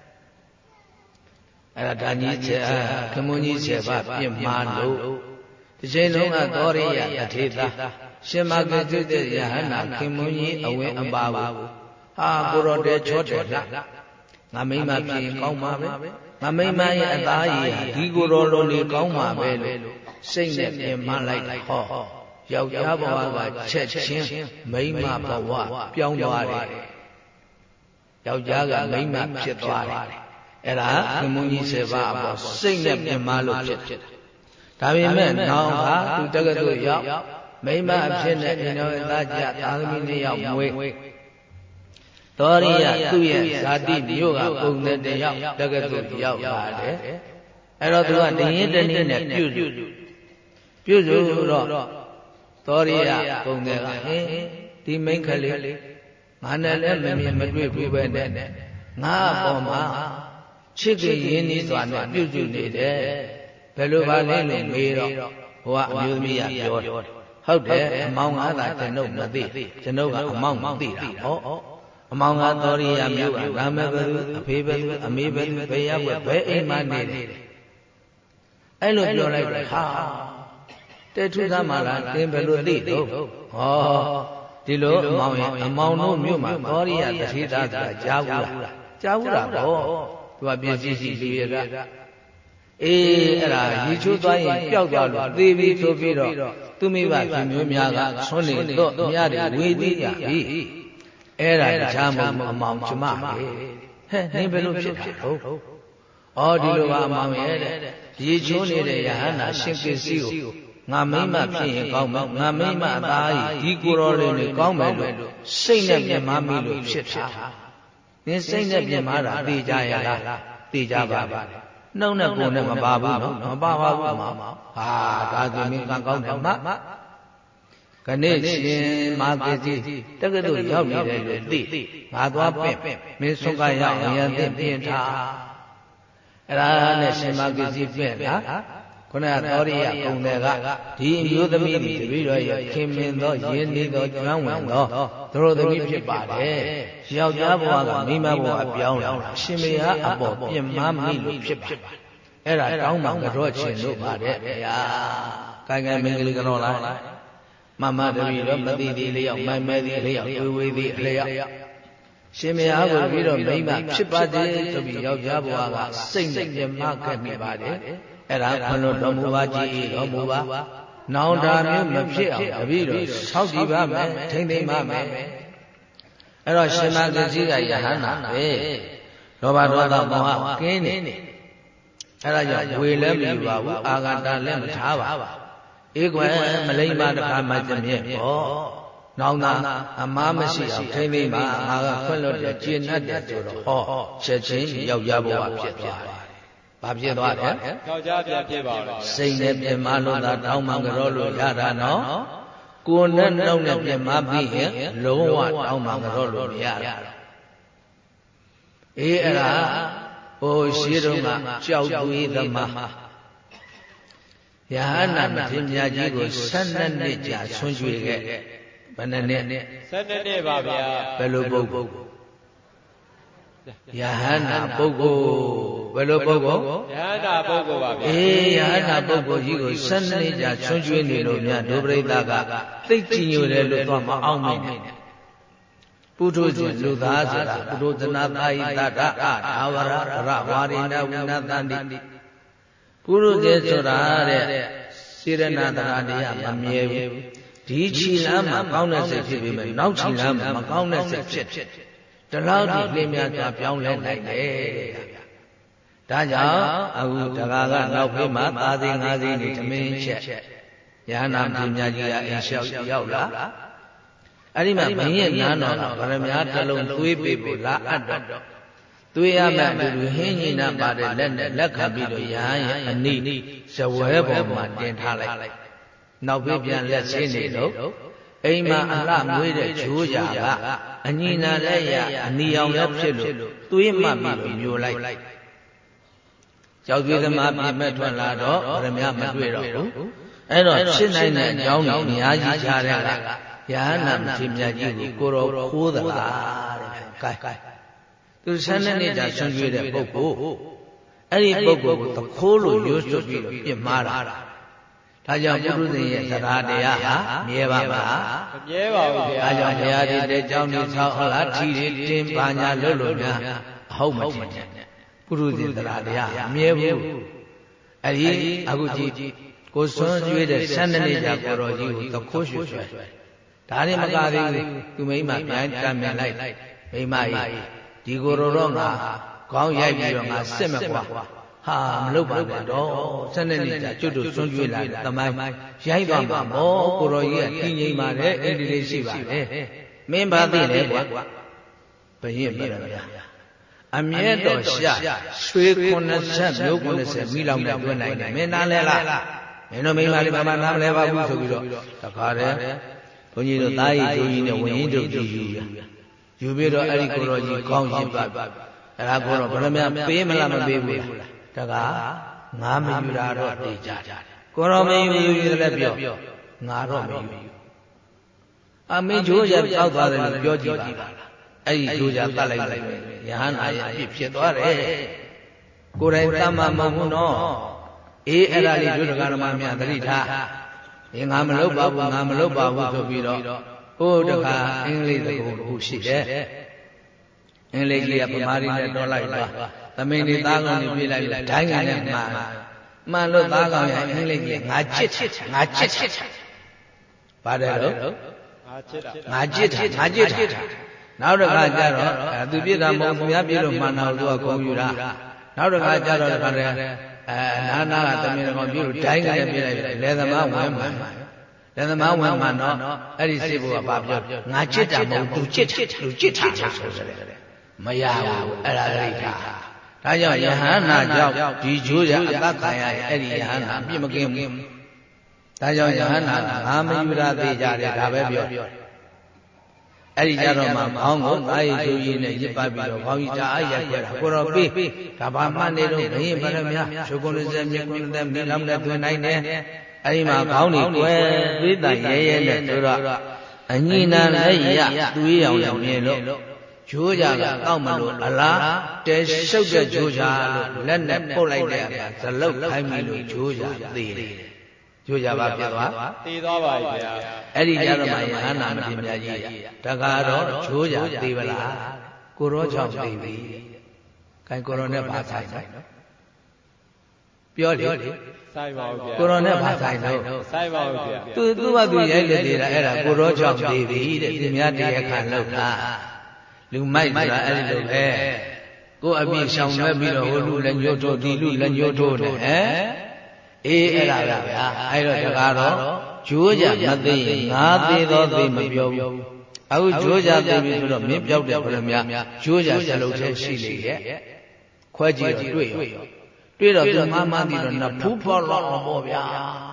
အဲ့ဒါဓာန်ကြီးချက်ခမွန်းကြီးချက်ပါပြင်မာလို့ဒီချိန်လုံးကသောရိယတထေသာရှင်မဂတုတဲ့ယဟနာခင်မွန်းကြီးအဝင်းအပါဘူးဟာကိုရောတဲချောတယ်လားငါမိမပြင်ကောင်းပါပဲငါမိမရဲ့အသားရည်ဒီကိုရောလုံးလေးကောင်းပါပဲလို့စိတ်နဲ့ပြင်မလိုက်ဟောယောက်ျားဘဝကချက်ချင်းမိန်းမဘဝပြောင်းသွားတယ်ယောက်ျားကမိန်းမဖြစ်သွားတယ်အဲ့ဒါခင်မွန်းကြီးဆယ်ပါးအပေါ်စိတ်နဲ့ပြင်မလို့ဖြစ်တယ်ဒါပေမဲ့နောင်ကသူတက္ကသိုလ်ရောက်မိန်းမအဖြစ်နဲ့အိမ်တော်အသားကြသာသမီနှစ်ယောက်မွေးသောရိယသူ့ရဲ့ဇာတိမျိုးကပုံနဲ့တယောက်တက္ကသိုလ်ရောက်လာတယ်အဲ့တော့သူကတရင်တနည်းနဲ့ပြုစုပြုစုတော့သောရိယပုံတဲ့ကဟင်ဒီမိန်းကလေးငါနဲ့လည်းမမြင်မတွေ့ဘူးပဲနဲ့ငါအပေါ်မှာချစ်ကြည်ရင်းနှီးစွာနဲ့ပြုစုနေတယ်ဘယ်လိုပါလဲလို့မေးတော့ဟိုကအမျိုးသမီးကပြောတယ်ဟုတ်တယ်အမောင်ငါသာကျွန်ုပ်မသိကျွန်ုပ်ကအမောင်မသိတာဟောအမောင်ငါသောရိယမျိုးကနာမဘယ်သူအဖေဘယ်သူအမေဘယ်သူဘယ်ရောက်ဘယ်အိမ်မှနေတယ်အဲ့လိုပြောလိုက်တယ်ဟာတဲထူးသားမှလားသင်ဘယ်လိုသိတော့ဟောဒီလိုအမောင်ရဲ့အမောင်တို့မြို့မှာသောရိယတထေသားကကြားဘူးလားကြားဘူးလားဗောသူကပြည့်စည်ရှိလူရကအေးအဲ့ဒါရေချိုးသွားရင်ပျောက်သွားလို့သေပြီဆိုပြီးတော့သူမိဘခင်မျိုးများကဆွနေတော့မြရတွေဝေသေးကြပြီအဲ့ဒါတခြားမဟုတ်အမောင်ကျမလေဟဲ့နင်ဘယ်လိုဖြစ်ဖြစ်ဟုတ်ဩဒီလိုပါအမောင်ရဲ့တဲ့ရေချိုးနေတဲ့ယဟန္တာရှင်ပစ္စည်းကိုငါမိမဖြစ်ရင်ကောင်းမယ်ငါမိမအသားကြီးဒီကိုယ်တော်လေးနဲ့ကောင်းမယ်လို့စိတ်နဲ့ပြင်မမိလို့ဖြစ်တာနင်စိတ်နဲ့ပြင်မတာသိကြရလားသိကြပါပါနှုတ်နဲ့ကိုယ်နဲ့မပါဘူးနော်မပါပါဘူးမှာဟာဒါကမင်းကကောင်းတယ်မခဏရှင်မာကိတိတက္ကသိုလ်ရောက်နေတယ်လို့သိငါသွားပင့်မင်းဆုံးကရအောင်ရန်သိပြင်ထားအဲ့ဒါနဲ့ရှင်မာကိတိပင့်လားခုနကသောရိယပုံတွေကဒီအမျိုးသမီးတွေတပည့်တော်ရဲ့ခင်မင်သောရင်းနှီးသောကျွမ်းဝင်သောသူတို့သမီးဖြစ်ပါတယ်။ယောက်ျားဘဝကမိန်းမဘဝအပြောင်းလာအရှင်မေဟာအပေါ်ပြင်မမိလို့ဖြစ်ပါတယ်။အဲ့ဒါတောင်းမှကြော့ချင်လို့ပါတယ်ဗျာ။ကိုင်ကိုင်မင်္ဂလိကြောလား။မမတပည့်တော်မသိသေးလျောက်မိုင်မဲသေးလျောက်ဝေဝေသေးလျောက်ရှင်မေဟာကိုပြီးတော့မိန်းမဖြစ်ပါတယ်ဆိုပြီးယောက်ျားဘဝကစိတ်နဲ့ပြင်မခဲ့မိပါတယ်။အဲ့ဒါခွန်လို့တော်မူပါကြည်တော်မူပါနောင်တာမျိုးမဖြစ်အောင်တပည့်တော်ဆောက်တည်ပါမယ်ထိမ့်သိမ့်ပါမယ်အဲ့တော့ရှင်မဂ္ဂစီကယဟန္တာပဲလောဘဒေါသမောဟကင်းနေအဲ့ဒါကြောင့်ဝေလည်းမယူပါဘူးအာဂတလည်းမထားပါအေးကွယ်မလိမ္မာတခါမှကျမြဲပေါ့နောင်တာအမားမရှိအောင်ထိမ့်သိမ့်ပါငါကခွင့်လွတ်တယ်ကျင့်တတ်တယ်ဆိုတော့ဟောချက်ချင်းယောက်ျားဘဝဖြစ်သွားတယ်ဘာဖြစ်သွားတယ်ယောက်ျားပြန်ဖြစ်ပါလားစိတ်နဲ့ပြင်မလို့သာတောင်းမှကြောလို့ရတာနော်ကိုယ်နဲ့နှုတ်နဲ့ပြင်မပြီးရင်လုံးဝတောင်းမှကတော့လို့မရဘူးအေးအဲ့ဒါဟိုရှိတော့ကကြောက်သွေးသမားယဟနာမထေရမြတ်ကြီးကိုဆယ်နှစ်နှစ်ကြာဆွံ့ကြွေခဲ့ဘယ်နှစ်နှစ်ဆယ်နှစ်နှစ်ပါဗျာဘယ်လိုပုဂ္ဂိုလ်ယဟနာပုဂ္ဂိုလ်ဘယ်လိုပုဂ္ဂိုလ်ယဟနာပုဂ္ဂိုလ်ပါဗျာအေးယဟနာပုဂ္ဂိုလ်ကြီးကိုဆယ်နှစ်နှစ်ကြာဆွံ့ကြွေနေလို့များဒုပရိသကသိကြည်ညိုတယ်လို့တော့မအောင်မင်းပုထုဇဉ်လူသားဆိုတာပုထုဇနာသာယိတတအာဝရရဝါရိဏဝိနသန္တိပုရုဇဉ်ဆိုတာတဲ့စေရနာတရားတရားမမြဲဘူးဒီခြိလမ်းမှာကောင်းတဲ့စိတ်ဖြစ်ပြီးမှနောက်ခြိလမ်းမှာမကောင်းတဲ့စိတ်ဖြစ်တလောက်ဒီလင်းများစွာပြောင်းလဲနိုင်တယ်ဒါကြောင့်အခုတကားကနောက်ဖေးမှာသာသိငါးသိနေသမင်းချက်ယဟနာမင်းကြီးကအိမ်လျှောက်ရောက်လာအဲ့ဒီမှာဘင်းရဲ့နားတော်ကဗရမ ्या တစ်လုံးသွေးပေးဖို့လာအပ်တော့သွေးရမဲ့အတူတူဟင်းကြီးနာပါတဲ့လက်နဲ့လက်ခံပြီးတော့ယဟန်ရဲ့အနိဇဝဲပေါ်မှာတင်ထားလိုက်နောက်ပြီးပြန်လက်ချင်းနေလို့အိမ်မှာအလှမွေးတဲ့ဂျိုးကြာကအညီနာလက်ရအနီအောင်လည်းဖြစ်လို့သွေးမှတ်ပြီးတော့မျိုးလိုက်ကြောက်သွေးသမားပြမဲ့ထွက်လာတော့ဗရမ ्या မတွေ့တော့ဘူးအဲ့တော့ဖြစ်နိုင်တဲ့အကြောင်းတွေအများကြီးခြားတဲ့ကယဟနာမထေရမြတ်ကြီးကိုကိုတော်ခိုးသလားတဲ့ကဲသူဆန်းတဲ့နေ့ကျဆွံ့ကြွေးတဲ့ပုဂ္ဂိုလ်အဲ့ဒီပုဂ္ဂိုလ်ကိုသခိုးလို့ရိုးစွတ်ပြီးတော့ပြစ်မှားတာဒါကြောင့်ပုရုဇဉ်ရဲ့သရာတရားဟာမြဲပါမလားမမြဲပါဘူးဗျာဒါကြောင့်ဘုရားဒီတဲ့ကြောင်းဒီဆောက်ဟလားထီတွေတင်းပါညာလို့လို့များအဟုတ်မထင်နဲ့ပုရုဇဉ်သရာတရားမမြဲဘူးအဲ့ဒီအခုကြည့်ကိုဆွံ့ကြွေးတဲ့ဆန်းတဲ့နေ့ကျကိုတော်ကြီးကိုသခိုးရွှေရွှေဒါနဲ့မကသေးဘူးသူမိမပြန်တမ်းမြင်လိုက်မိမကြီးဒီကိုယ်တော်ငါခေါင်းရိုက်ပြီးတော့ငါစစ်မကွာဟာမလုပ်ပါနဲ့တော့ဆယ်နှစ်နှစ်ကြာကျွတ်တို့ဆွံ့ကြွေးလာတဲ့သမိုင်းရိုက်ပါမှာမောကိုတော်ကြီးကကြီးငိမ့်ပါတယ်အင်းဒီလေးရှိပါတယ်မင်းဘာသိလဲကွာဘယင်းပြရဗျာအမြဲတော်ရှာရွှေခုနှစ်ဆက်မျိုးခုနှစ်ဆက်မိလောင်နဲ့တွဲနိုင်တယ်မင်းနားလဲလားမင်းတို့မိမလေးဘာမှနားမလဲပါဘူးဆိုပြီးတော့တခါတည်းဘုန်းကြီးတို့သားကြီးကျိုးကြီးနဲ့ဝင်းကြီးတို့ကြည့်ယူယူပြီးတော့အဲ့ဒီကိုတော်ကြီးကောင်းရင်ပါအဲ့ဒါကိုတော့ဘယ်လိုများပေးမလားမပေးဘူးလားတကားငါမယူတာတော့သိကြတယ်ကိုတော်မယူယူလည်းပြောငါတော့မယူအမင်းဂျိုးရတောက်သွားတယ်လို့ပြောကြည့်ပါလားအဲ့ဒီဂျိုးရတတ်လိုက်လိုက်ယဟန်အာရအဖြစ်ဖြစ်သွားတယ်ကိုယ်တိုင်တမ်းမှမဟုတ်ဘူးနော်အေးအဲ့ဒါလေးတို့တရားဓမ္မများသတိထားအေးငါမလုပ်ပါဘူးငါမလုပ်ပါဘူးဆိုပြီးတော့ဟိုတခါအင်္ဂလိပ်သဘောတစ်ခုရှိတယ်အင်္ဂလိပ်ကြီးကဗမာရီနဲ့တော်လိုက်သွားသမင်းတွေသားကောင်းတွေပြေးလိုက်လို့ဒိုင်းကနေမှန်မှန်လို့သားကောင်းရဲ့အင်္ဂလိပ်ကြီးငါချစ်ငါချစ်ပါတယ်လို့ငါချစ်တာငါချစ်တာငါချစ်တာနောက်တစ်ခါကျတော့သူပြစ်တာမဟုတ်ဘူးများပြေလို့မှန်တော့သူကဂုံယူတာနောက်တစ်ခါကျတော့တခါတည်းအဲနာနာကသမင်းကောင်ပြေလို့ဒိုင်းကနေပြေးလိုက်လေသမားဝင်မှန်လက်သမားဝင်မှန်တော့အဲ့ဒီစိတ်ဘုရားဘာပြောငါချစ်တာမဟုတ်သူချစ်တာသူချစ်တာဆိုတယ်မရဘူးအဲ့ဒါလိတာဒါကြောင့်ယဟန္တာကြောင့်ဒီဂျိုးရအသက်ခံရရဲ့အဲ့ဒီယဟန္တာအပြစ်မကင်းဘူးဒါကြောင့်ယဟန္တာငါမယူတာသိကြတယ်ဒါပဲပြောအဲ့ဒီကြတော့မှခေါင်းကိုသားရည်ဂျိုးရည်နဲ့ရစ်ပတ်ပြီးတော့ခေါင်းကြီးတအားရိုက်ခွဲတာကိုတော့ပေးဒါဘာမှနေတော့ဘယင်းဗရမများရှုကုန်းစက်မြကုန်းတဲ့မင်းလောင်းတဲ့တွင်နိုင်တယ်အဲ့ဒီမှာခေါင်းကြီးကွယ်သွေးတန်ရဲရဲနဲ့ဆိုတော့အညီနာလက်ရသွေးရောင်လည်းမြင်လို့ဂျိုးကြကတောက်မလို့အလားတဲရှုပ်တဲ့ဂျိုးကြလို့လက်နဲ့ပုတ်လိုက်တဲ့အခါဇလုတ်ခိုင်းပြီလို့ဂျိုးကြသေတယ်ဂျိုးကြပါဖြစ်သွားသေသွားပါပြီဗျာအဲ့ဒီကြတော့မှယဟန္တာမထေရမြတ်ကြီးတကားတော့ဂျိုးကြသေပါလားကိုရောကြောင့်သေပြီခိုင်ကိုရောနဲ့ပါဆိုင်နော်ပြောလေဆိုင်ပါဦးဗျာကိုရောနဲ့ဘာဆိုင်လို့ဆိုင်ပါဦးဗျာသူသူ့ဘာသူရိုက်လက်သေးတာအဲ့ဒါကိုရောကြောင့်သေးပြီတဲ့သူများတရားခံလောက်တာလူမိုက်ဆိုတာအဲ့ဒီလိုပဲကိုအပြည့်ရှောင်လွဲပြီးတော့ဟိုလူလည်းညှို့ထိုးဒီလူလည်းညှို့ထိုးနဲ့ဟဲ့အေးအဲ့ဒါပဲဗျာအဲ့တော့တကားတော့ဂျိုးကြမသိရင်ငါသေးတော့သိမပြောဘူးအခုဂျိုးကြသိပြီဆိုတော့မင်းပြောက်တယ်ဘယ်လိုများဂျိုးကြစလုံးထဲရှိလေရဲ့ခွဲကြည့်တော့တွေ့ရောတွေ့တော့သူမှမှန်းပြီးတော့နဖူးဖော်တော့ပေါ့ဗျာ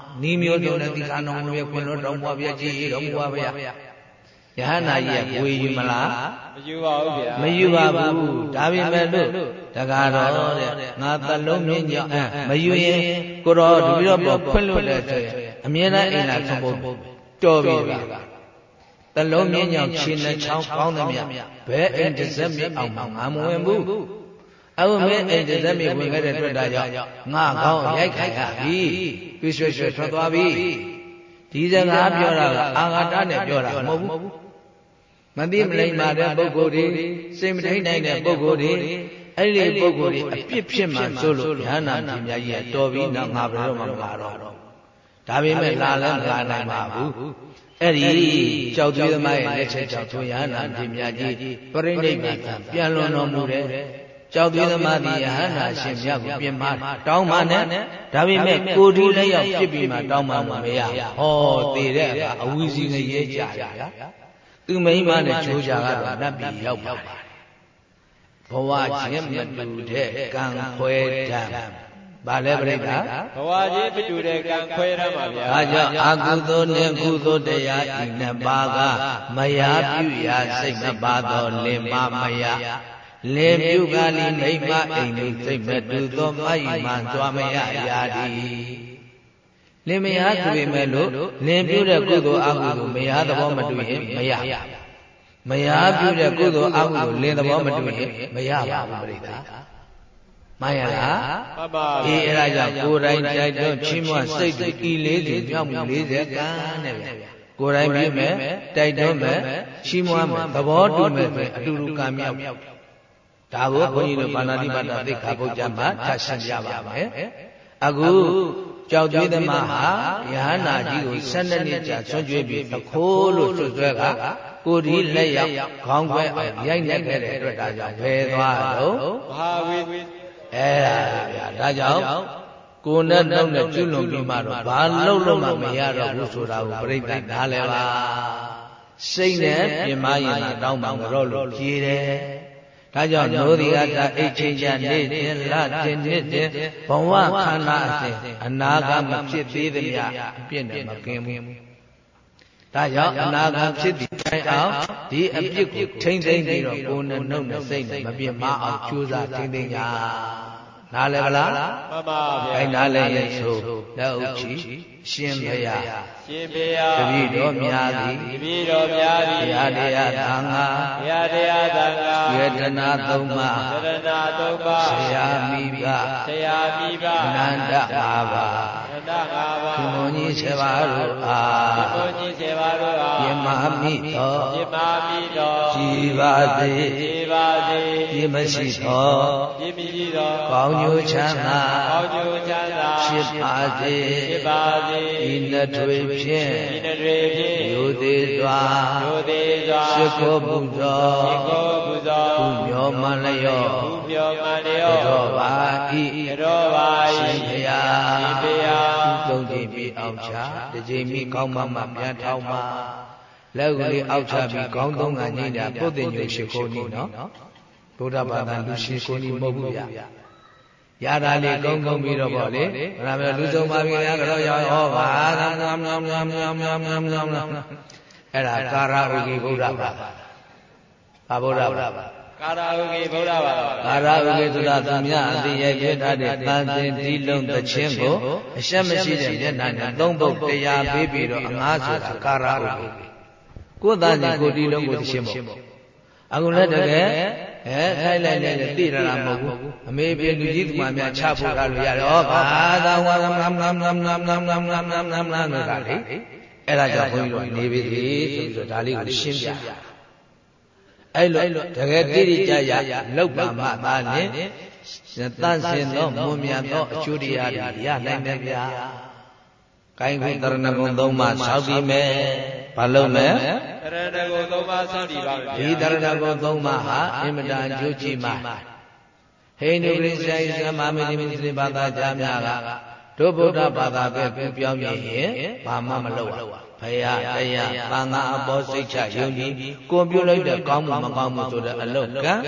နီးမျိုးစုံနဲ့သီလတော်မူရဲ့ခွင်လို့တော်မူပါဗျာကြည်တော်မူပါဗျာယဟနာကြီးကဝေယူမလားမယူပါဘူးဗျာမယူပါဘူးဒါပေမဲ့လို့တကားတော်တဲ့ငါသလုံးမြင့်ကြောင့်မယူရင်ကိုတော်တပည့်တော်ပေါ်ခွင့်လွတ်တဲ့ဆိုရင်အမြဲတမ်းအိမ်လာဆုံးဖို့တော်ပြီပါသလုံးမြင့်ကြောင့်ခြေနှချောင်းကောင်းသမျှဘယ်အိမ်တစ်စက်မြအောင်မှငါမဝင်ဘူးအခုမင်းအိမ်တစ်စက်မြဝင်ခဲ့တဲ့အတွက်ဒါကြောင့်ငါကောင်းရိုက်ခိုက်ခါပြီပြွှွှွှွှွထွက်သွားပြီဒီစကားပြောတာကအာဃာတနဲ့ပြောတာမဟုတ်ဘူးမသိမလိမ္မာတဲ့ပုဂ္ဂိုလ်တွေစိတ်မထိန်နိုင်တဲ့ပုဂ္ဂိုလ်တွေအဲ့ဒီပုဂ္ဂိုလ်တွေအပြစ်ဖြစ်မှဆိုလို့ဉာဏ်နာကြီးများကြီးကတော်ပြီးတော့ငါဘယ်တော့မှမလာတော့ဒါပေမဲ့လာလည်းမလာနိုင်ပါဘူးအဲ့ဒီကြောက်သွေးသမားရဲ့လက်ချက်ကြောင့်သူဉာဏ်နာကြီးများကြီးပြိဋိနိဗ္ဗာန်ပြန်လွန်တော်မူတဲ့ကြောက်သွေးသမားသည်ယဟန္တာရှင်မြတ်ကိုပြင်မတောင်းပါနဲ့ဒါပေမဲ့ကိုယ်ဒီလက်ရောက်ဖြစ်ပြီးမှတောင်းပါမှမရဟောသေတဲ့အခါအဝီစီငရဲကြရသူမိမနဲ့ချိုးကြကတော့နတ်ပြည်ရောက်ပါတယ်ဘဝချင်းမတူတဲ့ကံခွဲတံဘာလဲပြိတ္တာဘဝချင်းမတူတဲ့ကံခွဲတံပါဗျာဒါကြောင့်အကုသိုလ်နှင့်ကုသိုလ်တရားဤနှစ်ပါးကမယားပြုရာစိတ်မပါသောလင်မမယားလင်ပြုကလိမိမအိမ်လေးစိတ်မတူသောမယိမှန်သွားမရရာသည်လင်မယားဆိုပေမဲ့လို့လင်ပြုတဲ့ကုသိုလ်အကုသိုလ်မယားသဘောမတူရင်မရမယားပြုတဲ့ကုသိုလ်အကုသိုလ်လင်သဘောမတူရင်မရပါဘူးပြိတ္တာမှန်ရလားမှန်ပါအေးအဲ့ဒါကြောင့်ကိုယ်တိုင်ကြိုက်တော့ချီးမွမ်းစိတ်တည်လေးလေးမြောက်မှုလေးဆယ်ကံနဲ့ဗျကိုယ်တိုင်ပြမယ်တိုက်တော့မယ်ချီးမွမ်းမယ်သဘောတူမယ်ဆိုအတူတူကံမြောက်ဒါကိုဘုန်းကြီးတို့ပါဏာတိပါဒသိက္ခာပုဒ်ကျမ်းမှာထပ်ရှင်းပြပါမယ်အခုကြောက်ကြွေးသမားဟာယဟန္တာကြီးကိုဆယ်နှစ်နှစ်ကြာဆွကျွေးပြီးသခိုးလို့ဆွဆွဲကကိုဒီလက်ရောက်ခေါင်းခွဲအောင်ရိုက်နှက်ခဲ့တဲ့အတွက်ဒါကြောင့်ဘယ်သွားတော့မဟာဝိအဲ့ဒါဗျာဒါကြောင့်ကိုနဲ့နှုတ်နဲ့ကျွလွန်ပြီးမှတော့ဘာလုံးလုံးမှမရတော့ဘူးဆိုတာကိုပြိဋ္ဌာန်နားလဲပါစိတ်နဲ့ပြင်မရင်တောင်းပန်ကြတော့လို့ကြည်တယ်ဒါကြောင့်နိုးဒီကတာအိတ်ချင်းချနေတင်လတင်တင်တင်ဘဝခန္ဓာအစဉ်အနာဂတ်မဖြစ်သေးသမျှအပြစ်နဲ့မကင်းဘူးဒါကြောင့်အနာဂတ်ဖြစ်ပြီးတိုင်အောင်ဒီအပြစ်ကိုထိမ့်သိမ့်ပြီးတော့ကိုယ်နဲ့နှုတ်နဲ့စိတ်နဲ့မပြစ်မအောင်ကြိုးစားထိမ့်သိမ့်ကြနားလဲဗလားမှန်ပါဗျာအဲနားလဲရင်ဆိုလက်ဥချီရှင်ဘုရားရှင်ဘုရားတပည့်တော်များသည်တပည့်တော်များသည်ဘုရားတရားသံဃာဘုရားတရားသံဃာယတနာသုံးပါးယတနာသုံးပါးဆရာမိဘဆရာမိဘအနန္တငါးပါးအနန္တငါးပါးဘုန်းကြီးဆယ်ပါးတို့အားဘုန်းကြီးဆယ်ပါးတို့အားယမမိတော်ယမမိတော်ကြည်ပါစေကြည်ပါစေကြည်မရှိတော်ကြည်မရှိတော်ကောင်းကျိုးချမ်းသာကောင်းကျိုးချမ်းသာဖြစ်ပါစေဖြစ်ပါစေဤနှစ်ထွေဖြင့်ဤနှစ်ထွေဖြင့်ယိုသေးစွာယိုသေးစွာရှိခိုးပူဇော်ရှိခိုးပူဇော်ပူမျောမလျောပူမျောမလျောတော်ပါဤတော်ပါဤရှင်ဘုရားရှင်ဘုရားသုံးကြိမ်ပြီးအောင်ချတစ်ကြိမ်ပြီးကောင်းမှမှပြန်ထောင်းပါလက်ကလေးအောက်ချပြီးခေါင်းသုံးကညိတာပုတ်တင်ညိုရှိခိုးနေနော်ဗုဒ္ဓဘာသာလူရှိခိုးနေမဟုတ်ဘူးဗျာရတာလေးကုန်းကုန်းပြီးတော့ပေါ့လေဘုရားပြောလူဆုံးပါပြီခင်ဗျာကတော့ရောဟောပါသံဃာမြောင်မြောင်မြောင်မြောင်မြောင်မြောင်အဲ့ဒါကာရဝိကိဗုဒ္ဓဘာသာဘာဗုဒ္ဓဘာသာကာရဝိကိဗုဒ္ဓဘာသာကာရဝိကိဆိုတာသူများအသိရဲ့ပြထားတဲ့တန်တင်ဒီလုံးသချင်းကိုအရှက်မရှိတဲ့မျက်နှာနဲ့သုံးပုတ်တရားပေးပြီးတော့အငားဆိုတာကာရဝိကိကိုယ်သားကြီးကိုဒီလုံးကိုသချင်းပေါ့အခုလည်းတကယ်အဲထိုင်လိုက်နေတယ်သိရတာမဟုတ်ဘူးအမေပြေလူကြီးသူမများချဖို့ကလို့ရတယ်ဟောဘာသာဝါလမ်လမ်လမ်လမ်လမ်လမ်လမ်လမ်လမ်လမ်လမ်ဆိုတာလေအဲ့ဒါကြောင့်ဘုန်းကြီးတို့နေပြီလေဆိုပြီးတော့ဒါလေးကိုရှင်းပြအဲ့လိုတကယ်တိတိကျကျလောက်ပါမှသာနဲ့တန့်စင်သောမွန်မြတ်သောအကျိုးတရားတွေရနိုင်တယ်ဗျာကိုင်းခုတရဏဂုံသုံးပါးဆောက်ပြီးမယ်ဘာလို့မယ်တရဏဂုံသုံးပါးဆောက်တည်ပါမယ်ဒီတရဏဂုံသုံးပါးဟာအင်မတန်ကျိုးကြီးမှာဟိန္ဒူခရစ်ယာန်အစ္စလာမ်မမေဒီမွတ်စလင်ဘာသာကြားများကတို့ဗုဒ္ဓဘာသာပဲပြန်ပြောင်းရင်ဘာမှမလုပ်ရဘုရားတရားသံဃာအပေါ်စိတ်ချယုံကြည်ကိုပြုလိုက်တဲ့ကောင်းမှုမကောင်းမှုဆိုတဲ့အလုတ်ကံ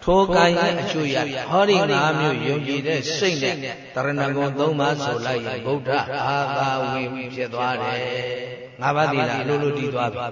ထိုကံရဲ့အကျိုးရဟောဒီငါးမျိုးယုံကြည်တဲ့စိတ်နဲ့တရဏဂုံသုံးပါးဆိုလိုက်ရင်ဗုဒ္ဓအာသာဝင်ဖြစ်သွားတယ်ငါးပါးသီလအလိုလိုတည်သွားပြီ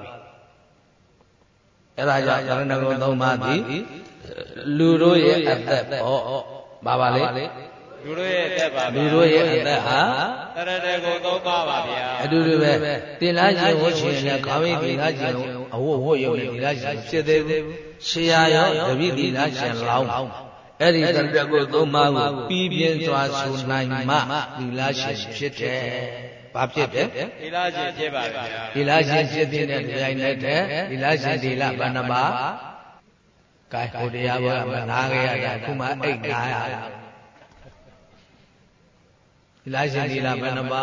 အဲ့ဒါကြောင့်တရဏဂုံသုံးပါးသည်လူတို့ရဲ့အသက်ပေါ့ပါပါလေလူတို့ရဲ့အသက်ပါလူတို့ရဲ့အသက်ဟာတရဏဂုံသုံးပါးပါဗျာအတူတူပဲသီလရှင်ဝတ်ရှင်နဲ့ခေါင်းရည်သီလရှင်အဝတ်ဝတ်ရုံနဲ့သီလရှင်ဖြစ်သေးဘူးဆရာရောတပည့်သီလရှင်လောင်းအဲ့ဒီတရဏဂုံသုံးပါးကိုပြီးပြင်းစွာဆိုနိုင်မှသီလရှင်ဖြစ်တယ်ဘာဖြစ်တယ်သီလရှင်ဖြစ်ပါဗျာသီလရှင်ဖြစ်တဲ့တရားနဲ့တည်းသီလရှင်သီလဘဏ္ဍပါကဲဟိုတရားဘောမနာခဲ့ရတာအခုမှအိတ်နာရသီလရှင်သီလဘဏ္ဍပါ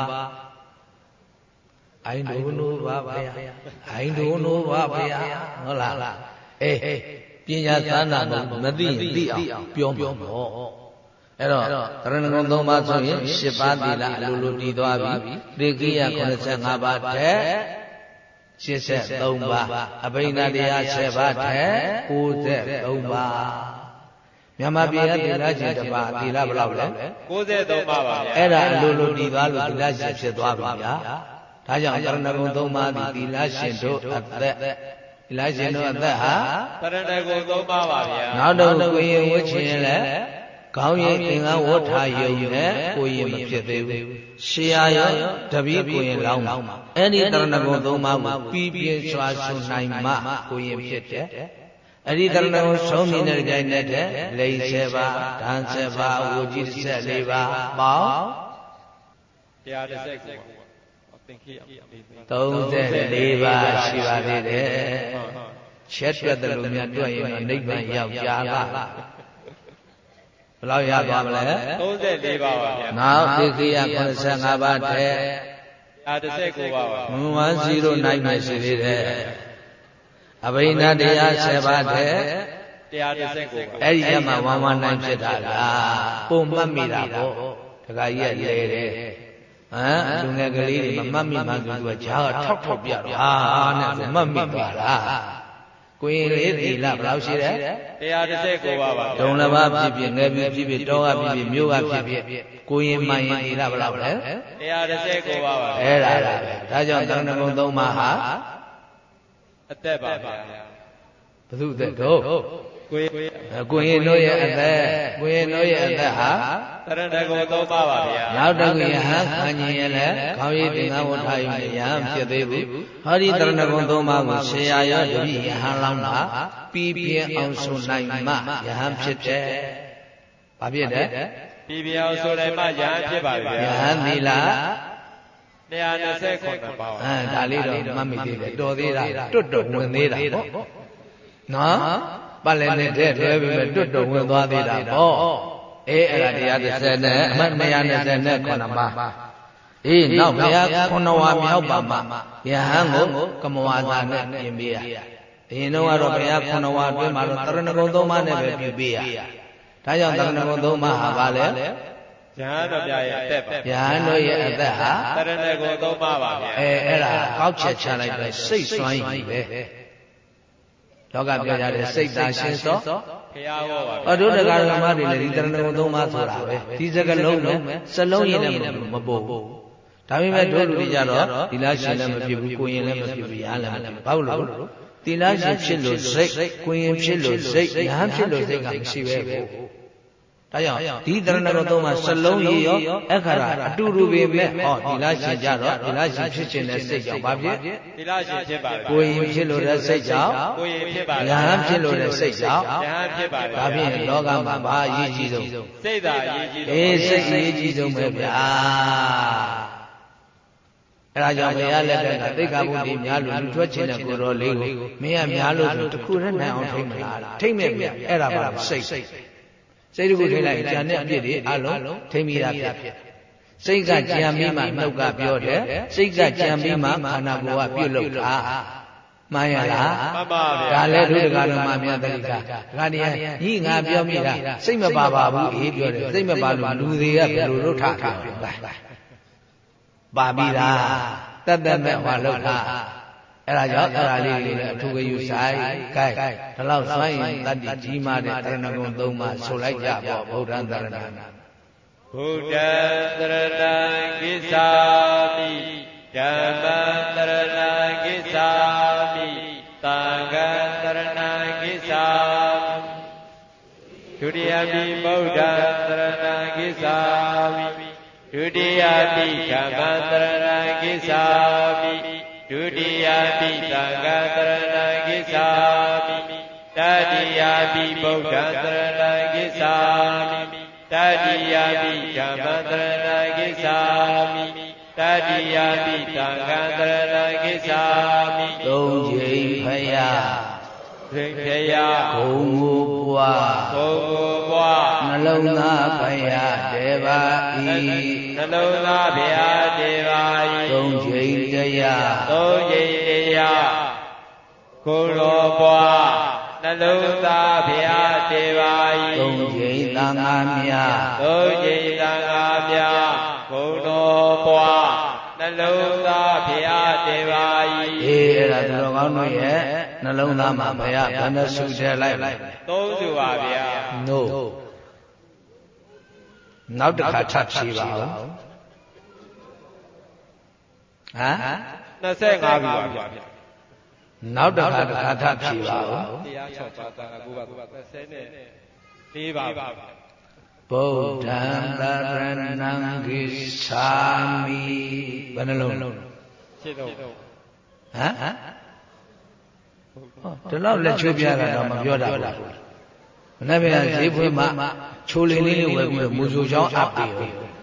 အိုင်ဒုနိုးပါဗျာအိုင်ဒုနိုးပါဗျာဟုတ်လားအေးပညာသန္တာမသိရင်သိအောင်ပြောပြောတော့အဲ့တော့တရဏဂုံသုံးပါးဆိုရင်ရှစ်ပါးသီလအလိုလိုတည်သွားပြီတေကိယခုနှစ်ဆယ့်ငါးပါးတဲ့ရှစ်ဆယ့်သုံးပါးအဘိဓါတရားဆယ်ပါးတဲ့ကိုးဆယ့်သုံးပါးမြန်မာပြည်ကသီလရှင်တစ်ပါးသီလဘယ်လောက်လဲကိုးဆယ့်သုံးပါးပါဗျာအဲ့ဒါအလိုလိုတည်သွားလို့သီလရှင်ဖြစ်သွားပြီဗျာဒါကြောင့်တရဏဂုံသုံးပါးသည်သီလရှင်တို့အသက်သီလရှင်တို့အသက်ဟာတရဏဂုံသုံးပါးပါဗျာနောက်တော့ကိုယ်ရင်ဝှချင်လဲခေါင်းရင်သင်္ကန်းဝတ်ထားယုံနဲ့ကိုယ်ရင်မဖြစ်သေးဘူးရှေးရရောတပည့်ကိုယ်ရင်လောင်းမှာအဲ့ဒီတရဏဂုံသုံးပါးကိုပြီးပြင်းစွာဆိုနိုင်မှကိုယ်ရင်ဖြစ်တယ်အဲ့ဒီတရဏဂုံဆုံးမြင်တဲ့ကြိုင်နဲ့တဲ့လိန်ဆယ်ပါးဓာန်ဆယ်ပါးဝူကြီးဆယ်လေးပါးပေါင်းတရားတစ်ဆက်ကိုသင်္ခေယသုံးဆယ်လေးပါးရှိပါသေးတယ်ချက်တွက်တယ်လို့များတွက်ရင်တော့နိဗ္ဗာန်ရောက်ကြလားဘယ်လောက်ရသွားမလဲသုံးဆယ်လေးပါးပါဗျာနောက်သေခိယခုနှစ်ဆယ့်ငါးပါးတဲ့အာတစ်ဆက်ကိုပါပါဝမ်းစီလို့နိုင်မှရှိသေးတယ်အဘိဓါတရားဆယ်ပါးတဲ့တရားတစ်ဆက်ကိုအဲ့ဒီကမှဝမ်းဝမ်းနိုင်ဖြစ်တာလားပုံမှတ်မိတာပေါ့တခါကြီးကလဲတယ်ဟမ်လူငယ်ကလေးတွေမမှတ်မိမှသူကဂျားထောက်ထောက်ပြတော့ဟာနဲ့ဆိုမှတ်မိသွားတာကိုရင်လေးသီလဘယ်လောက်ရှိတယ်တရားတစ်ဆက်ကိုပါပါဒုံလဘဖြစ်ဖြစ်ငယ်ဖြစ်ဖြစ်တောကဖြစ်ဖြစ်မြို့ကဖြစ်ဖြစ်ကိုရင်မှန်ရင်သီလဘယ်လောက်လဲတရားတစ်ဆက်ကိုပါပါအဲ့ဒါပဲဒါကြောင့်တရဏဂုံသုံးပါးဟာအသက်ပါဗျာဘုသူသက်တော့ကိုရင်ကိုရင်တို့ရဲ့အသက်ကိုရင်တို့ရဲ့အသက်ဟာတရဏဂုံသုံးပါးပါဗျာနောက်တကူယဟန်ခံရင်ရဲ့လဲခေါင်းရည်သင်္ကန်းဝတ်ထားရင်ယဟန်ဖြစ်သေးဘူးဟောဒီတရဏဂုံသုံးပါးကိုဆရာရောတပည့်ယဟန်လောင်းတာပြီးပြင်းအောင်ဆိုနိုင်မှယဟန်ဖြစ်တယ်ဘာဖြစ်တယ်ပြီးပြင်းအောင်ဆိုနိုင်မှယဟန်ဖြစ်ပါဗျာယဟန်သီလတရားနှစ်ဆယ့်ခုနှစ်ပါးအဲဒါလေးတော့မှတ်မိသေးတယ်တော်သေးတာတွတ်တော်ဝင်သေးတာပေါ့နော်ပတ်လည်းနဲ့တဲ့လွဲပြီးတွတ်တော်ဝင်သွားသေးတာပေါ့အေးအဲ့ဒါတရားတစ်ဆယ်နဲ့အမှတ်နှစ်ရာနှစ်ဆယ်နဲ့ခုနှစ်ပါးအေးနောက်ဘုရားခုနှစ်ဝါမြောက်ပါမှာယဟန်ကိုကမဝါဒနဲ့ပြင်ပေးရအရင်တော့ကတော့ဘုရားခုနှစ်ဝါအတွင်းမှာတော့တရဏဂုံသုံးပါးနဲ့ပဲပြုပေးရဒါကြောင့်တရဏဂုံသုံးပါးဟာဘာလဲယဟန်တော်ပြရဲ့အသက်ပါယဟန်တို့ရဲ့အသက်ဟာတရဏဂုံသုံးပါးပါဗျာအဲအဲ့ဒါကောက်ချက်ချလိုက်ပဲစိတ်စွမ်းရည်ပဲလောကပြောကြတဲ့စိတ်သာရှင်းသောဘုရားဟောပါဗျာအတုတက္ကရာမတွေလည်းဒီတရဏဂုံသုံးပါးဆိုတာပဲဒီစကလုံးနဲ့စလုံးရည်နဲ့မပို့ဘူးဒါပေမဲ့တို့လူတွေကြတော့ဒီလားရှင်လည်းမဖြစ်ဘူးကိုရင်လည်းမဖြစ်ဘူးရဟန်းလည်းမဖြစ်ဘူးဘာလို့လဲဒီလားရှင်ဖြစ်လို့စိတ်ကိုရင်ဖြစ်လို့စိတ်ရဟန်းဖြစ်လို့စိတ်ကမရှိပဲဘူးဒါကြောင့်ဒီတရဏဂုံသုံးပါးစလုံးရည်ရောအခါရအတူတူပဲမဲ့ဟောဒီလားရှင်ကြတော့ဒီလားရှင်ဖြစ်ခြင်းနဲ့စိတ်ကြောင့်ဘာဖြစ်ဒီလားရှင်ဖြစ်ပါကိုရင်ဖြစ်လို့တဲ့စိတ်ကြောင့်ကိုရင်ဖြစ်ပါရဟန်းဖြစ်လို့တဲ့စိတ်ကြောင့်ရဟန်းဖြစ်ပါဒါဖြင့်လောကမှာဘာအရေးကြီးဆုံးစိတ်သာအရေးကြီးဆုံးအေးစိတ်အရေးကြီးဆုံးပဲဗျာအဲဒါကြောင့်ဘုရားလက်ထက်ကသိက္ခာပုဒ်ဒီများလို့လူထွက်ခြင်းတဲ့ကိုယ်တော်လေးကိုမင်းကများလို့ဆိုတခုနဲ့နိုင်အောင်ထိမ့်မလားထိမ့်မဲ့ဗျအဲ့ဒါပါစိတ်စိတ်တခုထိလိုက်ကြံတဲ့အပြစ်တွေအလုံးထိမ့်မိတာဖြစ်စိတ်ကကြံပြီးမှနှုတ်ကပြောတယ်စိတ်ကကြံပြီးမှခန္ဓာကိုယ်ကပြုတ်လို့တာမှန်ရလားမှန်ပါဗျာဒါလည်းဒုဒကာတော်မှမြတ်တရိကဒါနေညီငါပြောမိတာစိတ်မပါပါဘူးအေးပြောတယ်စိတ်မပါလို့လူတွေကဘယ်လိုလုပ်ထားတာပါပြီးသားတတ်တတ်မဲ့ဟောလောက်တာအဲ့ဒါကြောင့်အဲ့ဒါလေးတွေလည်းအထူးဂရုစိုက် gain ဒီလောက်ဆိုရင်တတ္တိကြီးမားတဲ့တရဏဂုံသုံးပါးဆိုလိုက်ကြပေါ့ဗုဒ္ဓံတရဏံဗုဒ္ဓံတရဏံကိစ္ဆာမိဓမ္မံတရဏံကိစ္ဆာမိသံဃံတရဏံကိစ္ဆာဒုတိယပိဗုဒ္ဓံတရဏံကိစ္ဆာမိဒုတိယပိဓမ္မံတရဏံကိစ္ဆာမိဒုတိယပိသံဃံတရဏံကိစ္ဆာမိတတိယပိဗုဒ္ဓံတရဏံကိစ္ဆာမိတတိယပိဓမ္မံတရဏံကိစ္ဆာမိတတိယပိသံဃံတရဏံကိစ္ဆာမိသုံးချိန်ဖယားသင်ဖယားဂုံမူပွားဂုံမူပွားနှလုံးသားဖယားတေပါဤနှလုံးသားဖယားတေပါဤသုံးချိန်တရားသုံးချိန်တရားကိုယ်တော်ပွားနှလုံးသားဖယားတေပါဤသုံးချိန်သံဃာမြတ်သုံးချိန်သံဃာမြတ်ကိုယ်တော်ပွားနှလုံးသားဖယားတေပါဤအေးအဲ့ဒါသူတော်ကောင်းတို့ရဲ့နှလုံးသားမှာဘုရားဘယ်နှစုထည့်လိုက်သုံးစုပါဗျာ no နောက်တစ်ခါထပ်ဖြေပါဦးဟမ်နှစ်ဆယ့်ငါးခုပါဗျာနောက်တစ်ခါတစ်ခါထပ်ဖြေပါဦးတရား၆ပါးသံဃာ၉ပါး၉ပါးနှစ်ဆယ်နဲ့၄ပါပါဗုဒ္ဓံတရဏံကိစ္ဆာမိဘယ်နှလုံးရှင်းတော့ဟမ်ဒီလောက်လက်ချိုးပြတာတော့မပြောတာဘူးမနေ့ကဈေးဖွင့်မှချိုးလေးလေးဝယ်ပြီးတော့မူဆူချောင်းအပ်ပြီး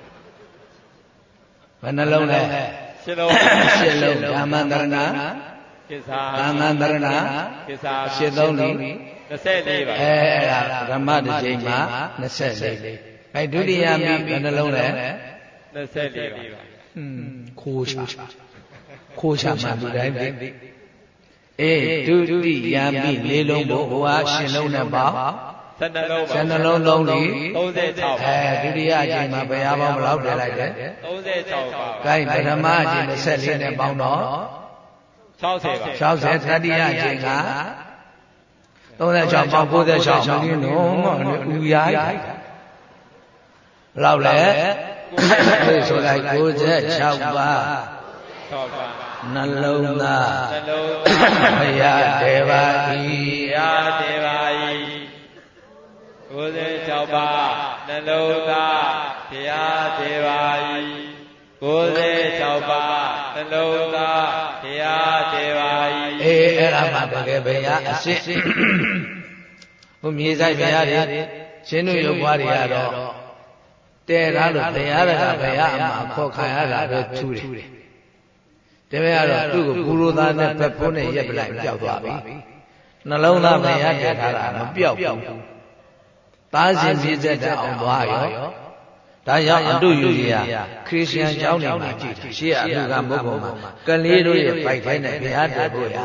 ဘယ်နှလုံးလဲရှင်းလုံးရှင်းလုံးဓမ္မန္တရဏကိစ္ဆာဓမ္မန္တရဏကိစ္ဆာရှင်းသုံးလေးနှစ်ဆယ်လေးပါအဲအဲ့ဒါဓမ္မတစ်ချိန်မှာနှစ်ဆယ်လေးအဲဒုတိယမိဘယ်နှလုံးလဲနှစ်ဆယ်လေးပါဟွန်းခိုးချခိုးချမှလူတိုင်းသိအေးဒုတိယမိလေးလုံးကိုဟိုဟာရှင်းလုံးနဲ့ပေါ့ဆယ်နှလုံးပါဆယ်နှလုံးလုံးလီသုံးဆယ်ခြောက်အဲဒုတိယအချိန်မှာဘယ်ဟာပေါင်းဘယ်လောက်ထည့်လိုက်လဲသုံးဆယ်ခြောက်ပါဂိုင်းပထမအချိန်နှစ်ဆယ်လေးနဲ့ပေါင်းတော့၆ဆယ်ပါ၆ဆယ်တတိယအချိန်ကသုံးဆယ်ခြောက်ပေါင်း၉ဆယ်ခြောက်မင်းတို့ဦးရိုက်ဘယ်လောက်လဲဆိုလိုက်၉ဆယ်ခြောက်ပါ၆ပါနှလုံးသားနှလုံးသားဘုရားတေပါဤဘုရားတေပါဤ၉ဆယ်ခြောက်ပါနှလုံးသားဘုရားတေပါဤ၉ဆယ်ခြောက်ပါနှလုံးသားဘုရားတေပါဤအေးအဲ့ဒါမှတကယ်ဘုရားအစစ်ဘုမြေဆိုင်ဘုရားတွေရှင်းတို့ရုပ်ဘွားတွေကတော့တဲထားလို့ဘုရားကဘုရားအမှာခေါ်ခံရတာပဲထူးတယ်တပည့်ကတော့သူ့ကိုဘူရိုသားနဲ့ဖက်ဖိုးနဲ့ရက်ပလိုက်ပျောက်သွားပြီနှလုံးသားဘုရားတည်ထားတာမပျောက်ဘူးသားစဉ်ပြည့်စက်တဲ့အောင်သွားရောဒါကြောင့်အတုယူကြီးခရစ်ယာန်ကျောင်းတွေမှာကြည့်တယ်ရှေ့အလူကမုတ်ကုန်မှာကလေးတို့ရဲ့ပိုက်ထဲနဲ့ဘုရားတည်ဖို့ရ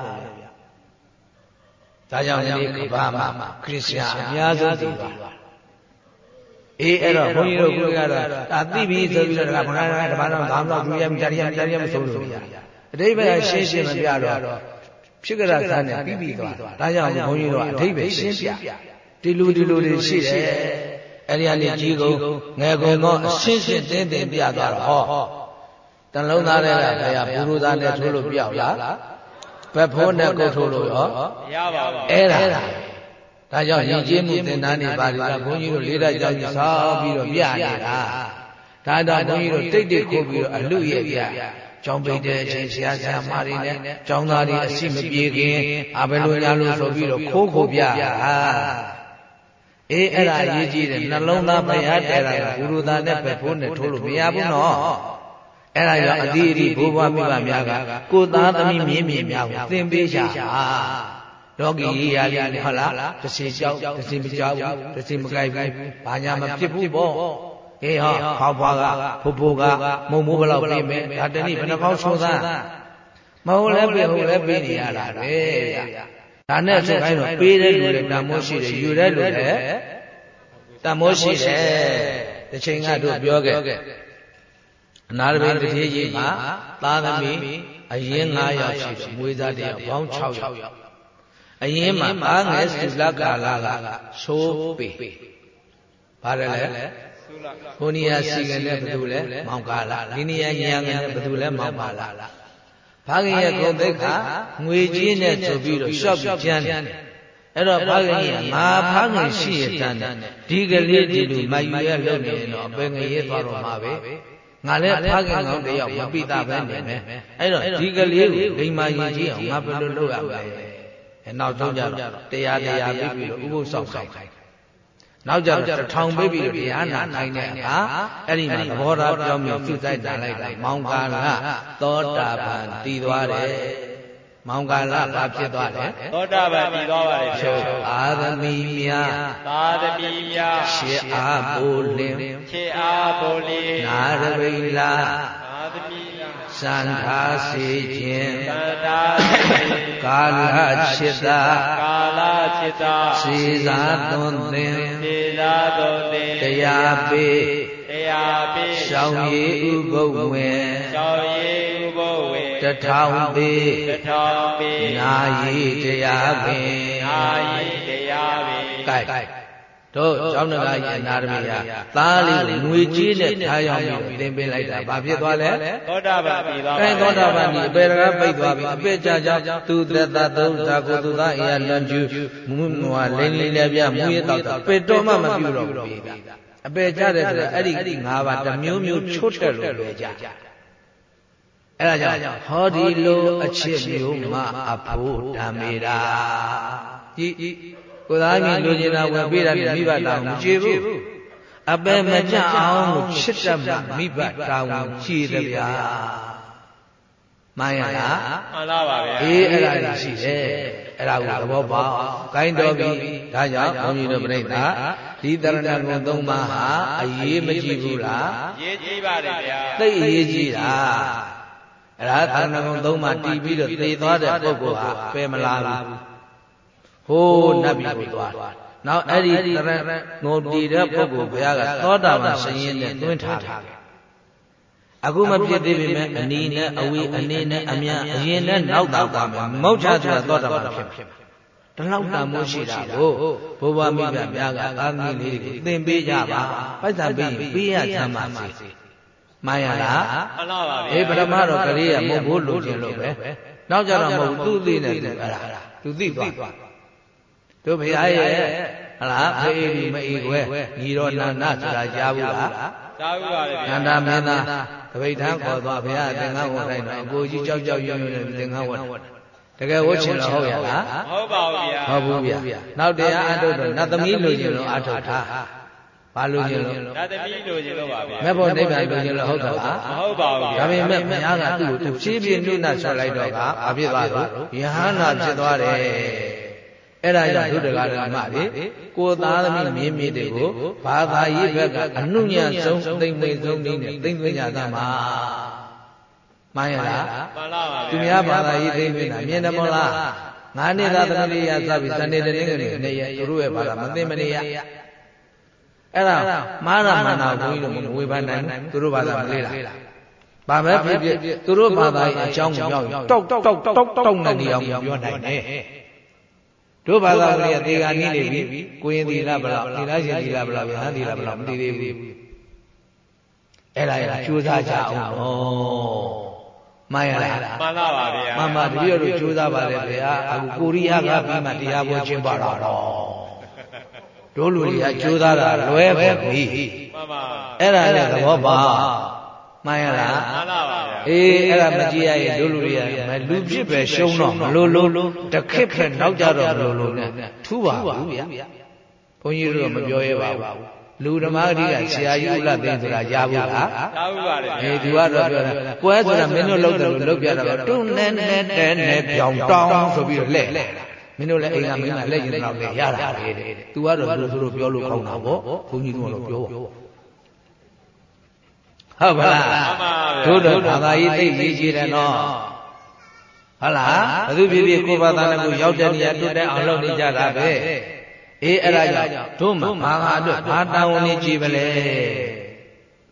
ဒါကြောင့်ဒီကမ္ဘာမှာခရစ်ယာန်အများဆုံးတည်သွားအေးအဲ့တော့ဘုန်းကြီးတို့ကတော့ဒါသိပြီဆိုပြီးတော့ဒါကဘုရားကဓမ္မတော်ခေါင်းဆောင်သူရမတရားတရားတရားမဆိုလို့ရအတိပ္ပယ်ရှင်းရှင်းမပြတော့ဖြစ်ကြတာကနဲ့ပြီးပြီးသွားဒါကြောင့်ဘုန်းကြီးတို့အတိပ္ပယ်ရှင်းပြဒီလူဒီလူတွေရှိတယ်အဲ့ဒီကနေကြီးကုန်ငယ်ကုန်တော့အရှင်းရှင်းတင်းတင်းပြသွားတော့ဟောတန်လုံးသားတဲ့ကဘုရားဘူရူသားနဲ့ထိုးလို့ပြောက်လားဘက်ဖိုးနဲ့ကုတ်ထိုးလို့ရောမရပါဘူးအဲ့ဒါဒါကြောင့်ယဉ်ကျေးမှုသင်တန်းတွေပါလိကဘုန်းကြီးတို့လေးတိုက်ကြောင်းကြီးဆောက်ပြီးတော့ပြနေတာဒါတော့ဘုန်းကြီးတို့တိတ်တိတ်ခိုးပြီးတော့အလူရဲ့ပြကျောင်းပိတ်တဲ့အချိန်ဆရာဆရာမတွေနဲ့ကျောင်းသားတွေအရှိမပြေခင်အဘယ်လိုညာလို့ဆိုပြီးတော့ခိုးခိုးပြဟာအေးအဲ့ဒါအရေးကြီးတယ်နှလုံးသားဘုရားတဲတာကဂုရုသားနဲ့ပဲဖိုးနဲ့ထိုးလို့မရဘူးနော်အဲ့ဒါကြောင့်အတိအတိဘိုးဘွားမိဘများကကိုသားသမီးမြင်းမြင်းများကိုသင်ပေးရှာလောကီရေးရလေးနဲ့ဟုတ်လားတစ်စီကြောက်တစ်စီမကြောက်ဘူးတစ်စီမကြိုက်ဘူးဘာညာမဖြစ်ဘူးပေါ့အေးဟောခေါက်ဖွားကဖိုးဖိုးကမုံမိုးဘလောက်ပြင်မယ်ဒါတနည်းဘယ်နှကောင်းဆိုသားမဟုတ်လဲပြင်ဟုတ်လဲပြင်နေရတာပဲဗျဒါနဲ့ဆိုခိုင်းတော့ပေးတဲ့လူတွေတန်မိုးရှိတယ်ယူတဲ့လူတွေတန်မိုးရှိတယ်တစ်ချိန်ကတို့ပြောခဲ့နာရဘိန်တတိယမှာသာသမီအရင်၅ယောက်ရှိတယ်မွေးသားတယောက်ပေါင်း၆ယောက်အရင်မှာဘာငယ်သုလကာလကဆိုးပေပါတယ်လေဟိုနေရာစီကနဲ့ဘယ်သူလဲမောင်ကာလာဒီနေရာညာကနဲ့ဘယ်သူလဲမောင်ပါလာဘာခင်ရဲ့ဂုဏ်သိက္ခာငွေကြီးနဲ့ဆိုပြီးတော့ရှော့ပြီးကျန်းတယ်အဲ့တော့ဘာခင်ကြီးငါဖားငင်ရှိရတန်းတယ်ဒီကလေးဒီလိုမယူရလုပ်နေရင်တော့အပေငရဲသွားတော့မှာပဲငါလည်းဖားခင်ကောင်းတယောက်မပိတာပဲနေမယ်အဲ့တော့ဒီကလေးကိုဂိမ်းမရင်ကြီးအောင်ငါဘယ်လိုလုပ်ရမလဲအဲနောက်ဆုံးကြတော့တရားတရားပြီးပြီးတော့ဥပုသ်ဆောင်ခိုင်းနောက်ကြတော့ထောင်ပေးပြီးတော့တရားနာခိုင်းတဲ့အခါအဲ့ဒီမှာသဘောထားပြောင်းပြီးပြုစိုက်တန်လိုက်တာမောင်ကာလသောတာပန်တည်သွားတယ်မောင်ကာလဘာဖြစ်သွားလဲသောတာပန်တည်သွားပါတယ်ဖြင့်အာသမီများသာသမီများရှေအားဘိုးလင်းရှေအားဘိုးလင်းနာရဘိလာသာသမီများစံထားစေခြင်းစံထားစေကာလจิตတာကာလจิตတာစေသာသွန်သင်စေသာသွန်သင်တရားပေးတရားပေးရှောင်းရည်ဥပုပ်ဝင်ရှောင်းရည်ဥပုပ်ဝင်တထောင်ပေးတထောင်ပေးနာယီတရားပင်နာယီတရားပင်ကဲတို့ကျောင်းနဂါရဲ့နာရမီယာသားလေးကိုငွေကြီးနဲ့ထားရောက်ပြီးသင်ပေးလိုက်တာဘာဖြစ်သွားလဲသောတာပန်ပြီသွားပါအဲသောတာပန်ဒီအပေတကားပိတ်သွားပြီအပေကြကြောင့်သူသက်သာသုံးသာကိုသူသားအရာလွန်ကျူးမူမွာလင်းလင်းလည်းပြမူရတော့တာပေတော်မှမပြုတော့ဘူးအပေကြတဲ့ဆိုအဲ့ဒီငါးပါးတစ်မျိုးမျိုးချွတ်တယ်လို့ပြောကြအဲ့ဒါကြောင့်ဟောဒီလိုအချစ်မျိုးမှအဖို့ဓမ္မေတာဤကိုသားမြင်လူကျင်တာဝင်ပေးတာနဲ့မိဘတောင်းမကြည့်ဘူးအပေမကြအောင်လို့ချစ်တတ်မှမိဘတောင်းကြည်တယ်ဗျာမှန်ရလားမှန်လားပါဗျာအေးအဲ့ဒါကြီးရှိတယ်အဲ့ဒါကိုသဘောပေါက်ခိုင်းတော်ပြီဒါကြောင့်ဘုန်းကြီးတို့ပြိဿဒီတရဏဂုံသုံးပါးဟာအရေးမကြီးဘူးလားရေးကြီးပါတယ်ဗျာသိအရေးကြီးတာအဲ့ဒါတရဏဂုံသုံးပါးတည်ပြီးတော့သေသွားတဲ့ပုဂ္ဂိုလ်ဟာပယ်မလာဘူးဟိုးနတ်ပြည်ကိုသွားနောက်အဲ့ဒီတရဏဂုံတည်တဲ့ပုဂ္ဂိုလ်ဘုရားကသောတာပန်ရှင်ရင်နဲ့တွင်းထားတယ်အခုမဖြစ်သေးပေမဲ့အနီးနဲ့အဝေးအနေနဲ့အမြန်အရင်နဲ့နောက်တော့သွားမယ်မောက္ခဆိုတာသောတာပန်ဖြစ်ဖြစ်တလောက်တန်မိုးရှိတာကိုဘုရားမိဘများကအာမီလေးတွေကိုသင်ပေးကြပါပိုက်ဆံပေးရင်ပေးရချမ်းပါစေမှန်ရလားမှန်ပါပါဗျာအေးပထမတော့ကလေးကမဟုတ်ဘူးလို့ခြင်းလို့ပဲနောက်ကြတော့မဟုတ်သူ့သိနေတယ်အဲ့ဒါသူသိသွားတို့ဘုရားရဲ့ဟလားဖေးဒီမအေးခွဲညီတော်နာနာဆိုတာကြားဘူးလားကြားဘူးပါလေဗျာနန္ဒမင်းသားတပိဋ္ဌာန်ခေါ်သွားဘုရားသင်္ကန်းဝတ်တိုင်းတော့အကိုကြီးကြောက်ကြောက်ရွံ့ရွံ့နဲ့သင်္ကန်းဝတ်တကယ်ဝတ်ချင်တော့ဟုတ်ရလားမဟုတ်ပါဘူးဗျာဟုတ်ဘူးဗျာနောက်တရားအထုတ်တော့နတ်သမီးလိုချင်လို့အထုတ်တာဘာလိုချင်လို့နတ်သမီးလိုချင်လို့ပါဗျာမြတ်ဘုရားနိဗ္ဗာန်လိုချင်လို့ဟုတ်တာလားမဟုတ်ပါဘူးဗျာဒါပေမဲ့ဘုရားကသူ့ကိုဖြည်းဖြည်းနှုတ်နှဆွလိုက်တော့ကဘာဖြစ်သွားလဲယဟန္တာဖြစ်သွားတယ်အဲ့ဒါကြောင့်ဒုဒကာဓမ္မတွေကိုသားသမီးမြင်းမြစ်တွေကိုဘာသာရေးဘက်ကအနုညံဆုံးသိမ့်သိမ့်ဆုံးနည်းနဲ့သိမ့်သိမ့်ကြသမှာမှန်ရလားမှန်ပါပါသူများဘာသာရေးသိမ့်သိမ့်တာမြင်တယ်မလားငါးနှစ်သားသမီးလေးရစပြီးစနေတနင်္ဂနွေနေ့ရသူတို့ရဲ့ဘာသာမသိမနေရအဲ့ဒါမာရမနာဘုန်းကြီးတို့မဝေဖန်နိုင်ဘူးသူတို့ဘာသာမလေးလားဘာပဲဖြစ်ဖြစ်သူတို့ဘာသာရေးအကြောင်းကိုပြောရင်တောက်တောက်တောက်တောက်တောက်နေနေအောင်ပြောနိုင်တယ်တို့ဘာသာဝင်ရဲ့သေဂာနီးနေပြီကိုရင်သီလဘလောက်သီလရှင်သီလဘလောက်ယဟန်သီလဘလောက်မသိသေးဘူးအဲ့ဒါရကြိုးစားကြအောင်ဩမှန်ရလားမှန်ပါပါဗျာမှန်ပါတပည့်တို့ကြိုးစားပါလေဗျာအခုကိုရီးယားကပြီးမှတရားပွဲကျင်းပတာတော့တို့လူတွေကကြိုးစားတာလွဲပဲပြီမှန်ပါအဲ့ဒါလည်းသဘောပါမှန်ရလားမှန်ပါပါဗျာအေးအဲ့ဒါမကြည့်ရရင်တို့လူတွေကလူဖြစ်ပဲရှုံးတော့မလို့လို့တခစ်ပဲနောက်ကြတော့မလို့လို့နဲ့ထူပါဘူးဗျာဘုန်းကြီးတို့မပြောရဲပါဘူးလူဓမ္မဂတိကဆရာကြီးဥလသိန်းဆိုတာကြားဘူးလားကြားဘူးပါလေအေးသူကတော့ပြောတာကွဲဆိုတာမင်းတို့လောက်တယ်လို့လောက်ပြတာတော့တွန်းနဲနဲတဲနဲပြောင်တောင်းဆိုပြီးတော့လှဲ့မင်းတို့လည်းအိမ်ကမင်းကလက်ရင်တော့လေရတာလေတဲ့သူကတော့ဘယ်လိုဆိုလို့ပြောလို့ကောင်းတာပေါ့ဘုန်းကြီးတို့ကတော့ပြောပါဟုတ်ပါလားတို့တို့ဘာသာရေးသိရေးကြည့်တယ်နော်ဟုတ်လားဘယ်သူဖြစ်ဖြစ်ကိုယ်ဘာသာနဲ့ကိုရောက်တဲ့နေရာတွတ်တဲ့အောင်လုပ်နေကြတာပဲအေးအဲ့ဒါကြောင့်တို့မှာဘာသာအတွက်ဘာတာဝန်နေကြည့်ပလဲ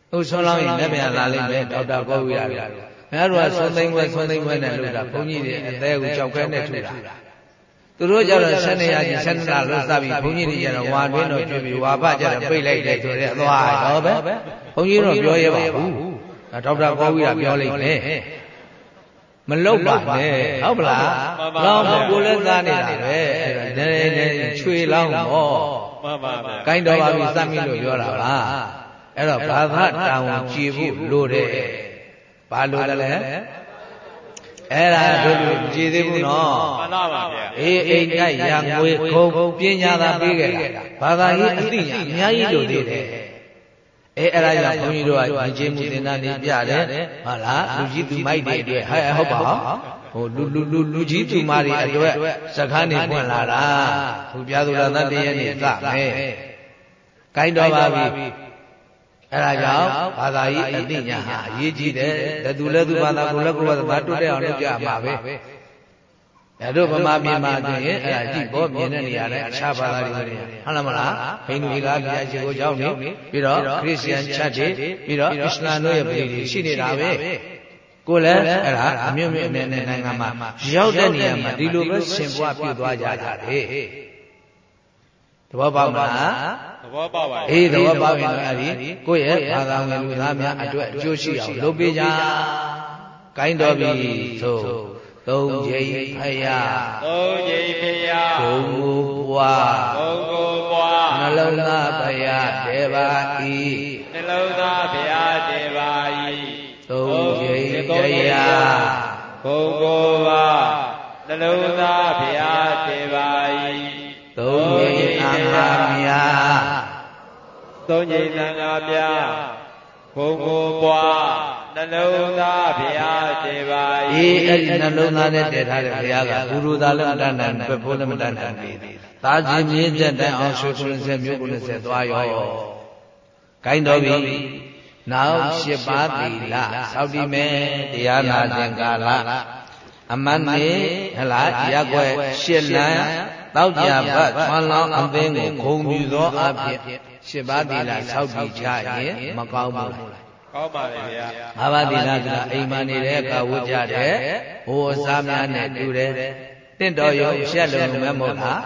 ဥဆုံးလောင်းရင်လည်းပြန်လာလိမ့်မယ်ဒေါက်တာကောဝိရတယ်ခင်ဗျားတို့ကဆုံးသိမ့်ဝဲဆုံးသိမ့်ဝဲနဲ့လို့တာဘုန်းကြီးတွေအသေးကိုကြောက်ခဲနဲ့ထူတာသူတို့ကြတော့ဆက်နေရကြီးဆက်နေတာလို့စပြီးဘုန်းကြီးတွေကြတော့ဝါတွင်းတော့ကျွပြီးဝါဖကြတော့ပိတ်လိုက်တယ်ဆိုတဲ့အသွားတော့ပဲဘုန်းကြီးတော့ပြောရပါဘူးဒေါက်တာကောဝိရပြောလိုက်မယ်မလုတ်ပါနဲ့ဟုတ်ပလားလောင်းကိုလည်းသားနေတာပဲအဲ့တော့နည်းနည်းချွေလောင်းပေါ့မှန်ပါဗျာကိုင်းတော်ပါပြီစမ်းပြီးလို့ပြောတာပါအဲ့တော့ဘာသာတောင်းကြည်ဖို့လိုတယ်ဘာလို့လဲအဲ့ဒါတို့လူကြည်သေးဘူးနော်မှန်ပါပါဗျာအေးအိမ်၌ရငွေခုံပညာသာပေးခဲ့တာဘာသာရေးအသိဉာဏ်အများကြီးလိုသေးတယ်အဲအဲ့ဒါကြောင့်ဘုန်းကြီးတို့ကယဉ်ကျေးမှုသင်္ဍာနေပြတယ်ဟုတ်လားလူကြီးသူမိုက်တွေအတွက်ဟဲ့ဟုတ်ပါဟိုလူလူလူလူကြီးသူမတွေအတွက်စကားနေဖွင့်လာတာသူပြသူတော်သားတည်းရဲ့နေစမယ်ကိုင်းတော်ပါပြီအဲ့ဒါကြောင့်ဘာသာရေးအသိဉာဏ်ဟာအရေးကြီးတယ်တဲ့သူလည်းသူဘာသာကိုလည်းကိုယ်ဘာသာတွတ်တဲ့အောင်လုပ်ကြမှာပဲအဲ့တို့ဗမာပြည်မှာဆိုရင်အဲ့ဒါကြည့်ပေါ်မြင်တဲ့နေရာနဲ့အခြားဘာသာတွေဟုတ်လားမလားဟိန္ဒူဧကဘုရားရှိခိုးကြောင်းနေပြီးတော့ခရစ်ယာန်ချက်တွေပြီးတော့အစ္စလာမ်တို့ရဲ့ပြည်တွေရှိနေတာပဲကိုယ်လည်းအဲ့ဒါအမျိုးမျိုးအနေနဲ့နိုင်ငံမှာရောက်တဲ့နေရာမှာဒီလိုပဲရှင်ပွားပြုသွားကြကြတယ်သဘောပေါက်မလားသဘောပေါက်ပါအေးသဘောပေါက်ရင်တော့အဲ့ဒီကိုယ့်ရဲ့ဘာသာဝင်လူသားများအတွက်အကျိုးရှိအောင်လုပ်ပေးကြကိုင်းတော်ပြီဆိုသုံးကြိမ်ဖယားသုံးကြိမ်ဖယားဘုံကိုပွားဘုံကိုပွားနှလုံးသားဖယားတေပါဤနှလုံးသားဖယားတေပါဤသုံးကြိမ်ဖယားဘုံကိုပွားနှလုံးသားဖယားတေပါဤသုံးကြိမ်အာမမြာသုံးကြိမ်သံဃာပြဘုံကိုပွားနှလုံးသားဘုရားတည်ပါ၏အေးအဲ့ဒီနှလုံးသားနဲ့တည်ထားတဲ့ဘုရားကဘုရုသားလည်းမတတ်နိုင်ပဲဘိုးလည်းမတတ်နိုင်ပြီသာခြင်းမြင့်တဲ့တိုင်အောင်ရွှေကုလဆက်မြို့ကုလဆက်သွားရောကိုင်းတော်ပြီနောက်ရှစ်ပါးသီလစောင့်တည်မယ်တရားနာခြင်းကာလအမတ်နေဟလားရက်ွယ်ရှစ်လမ်းတောက်ကြဘတ်ဆွမ်းလောင်းအသင်းကိုဂုံပြူသောအဖြစ်ရှစ်ပါးသီလစောင့်တည်ကြရင်မကောင်းဘူးကောင်းပါလေဗျာငါးပါးသီလကအိမ်မှာနေတဲ့အခါဝတ်ကြတယ်ဟိုအစားများနဲ့တူတယ်တင့်တော်ရုံရှက်လုံးမဲမဟုတ်လား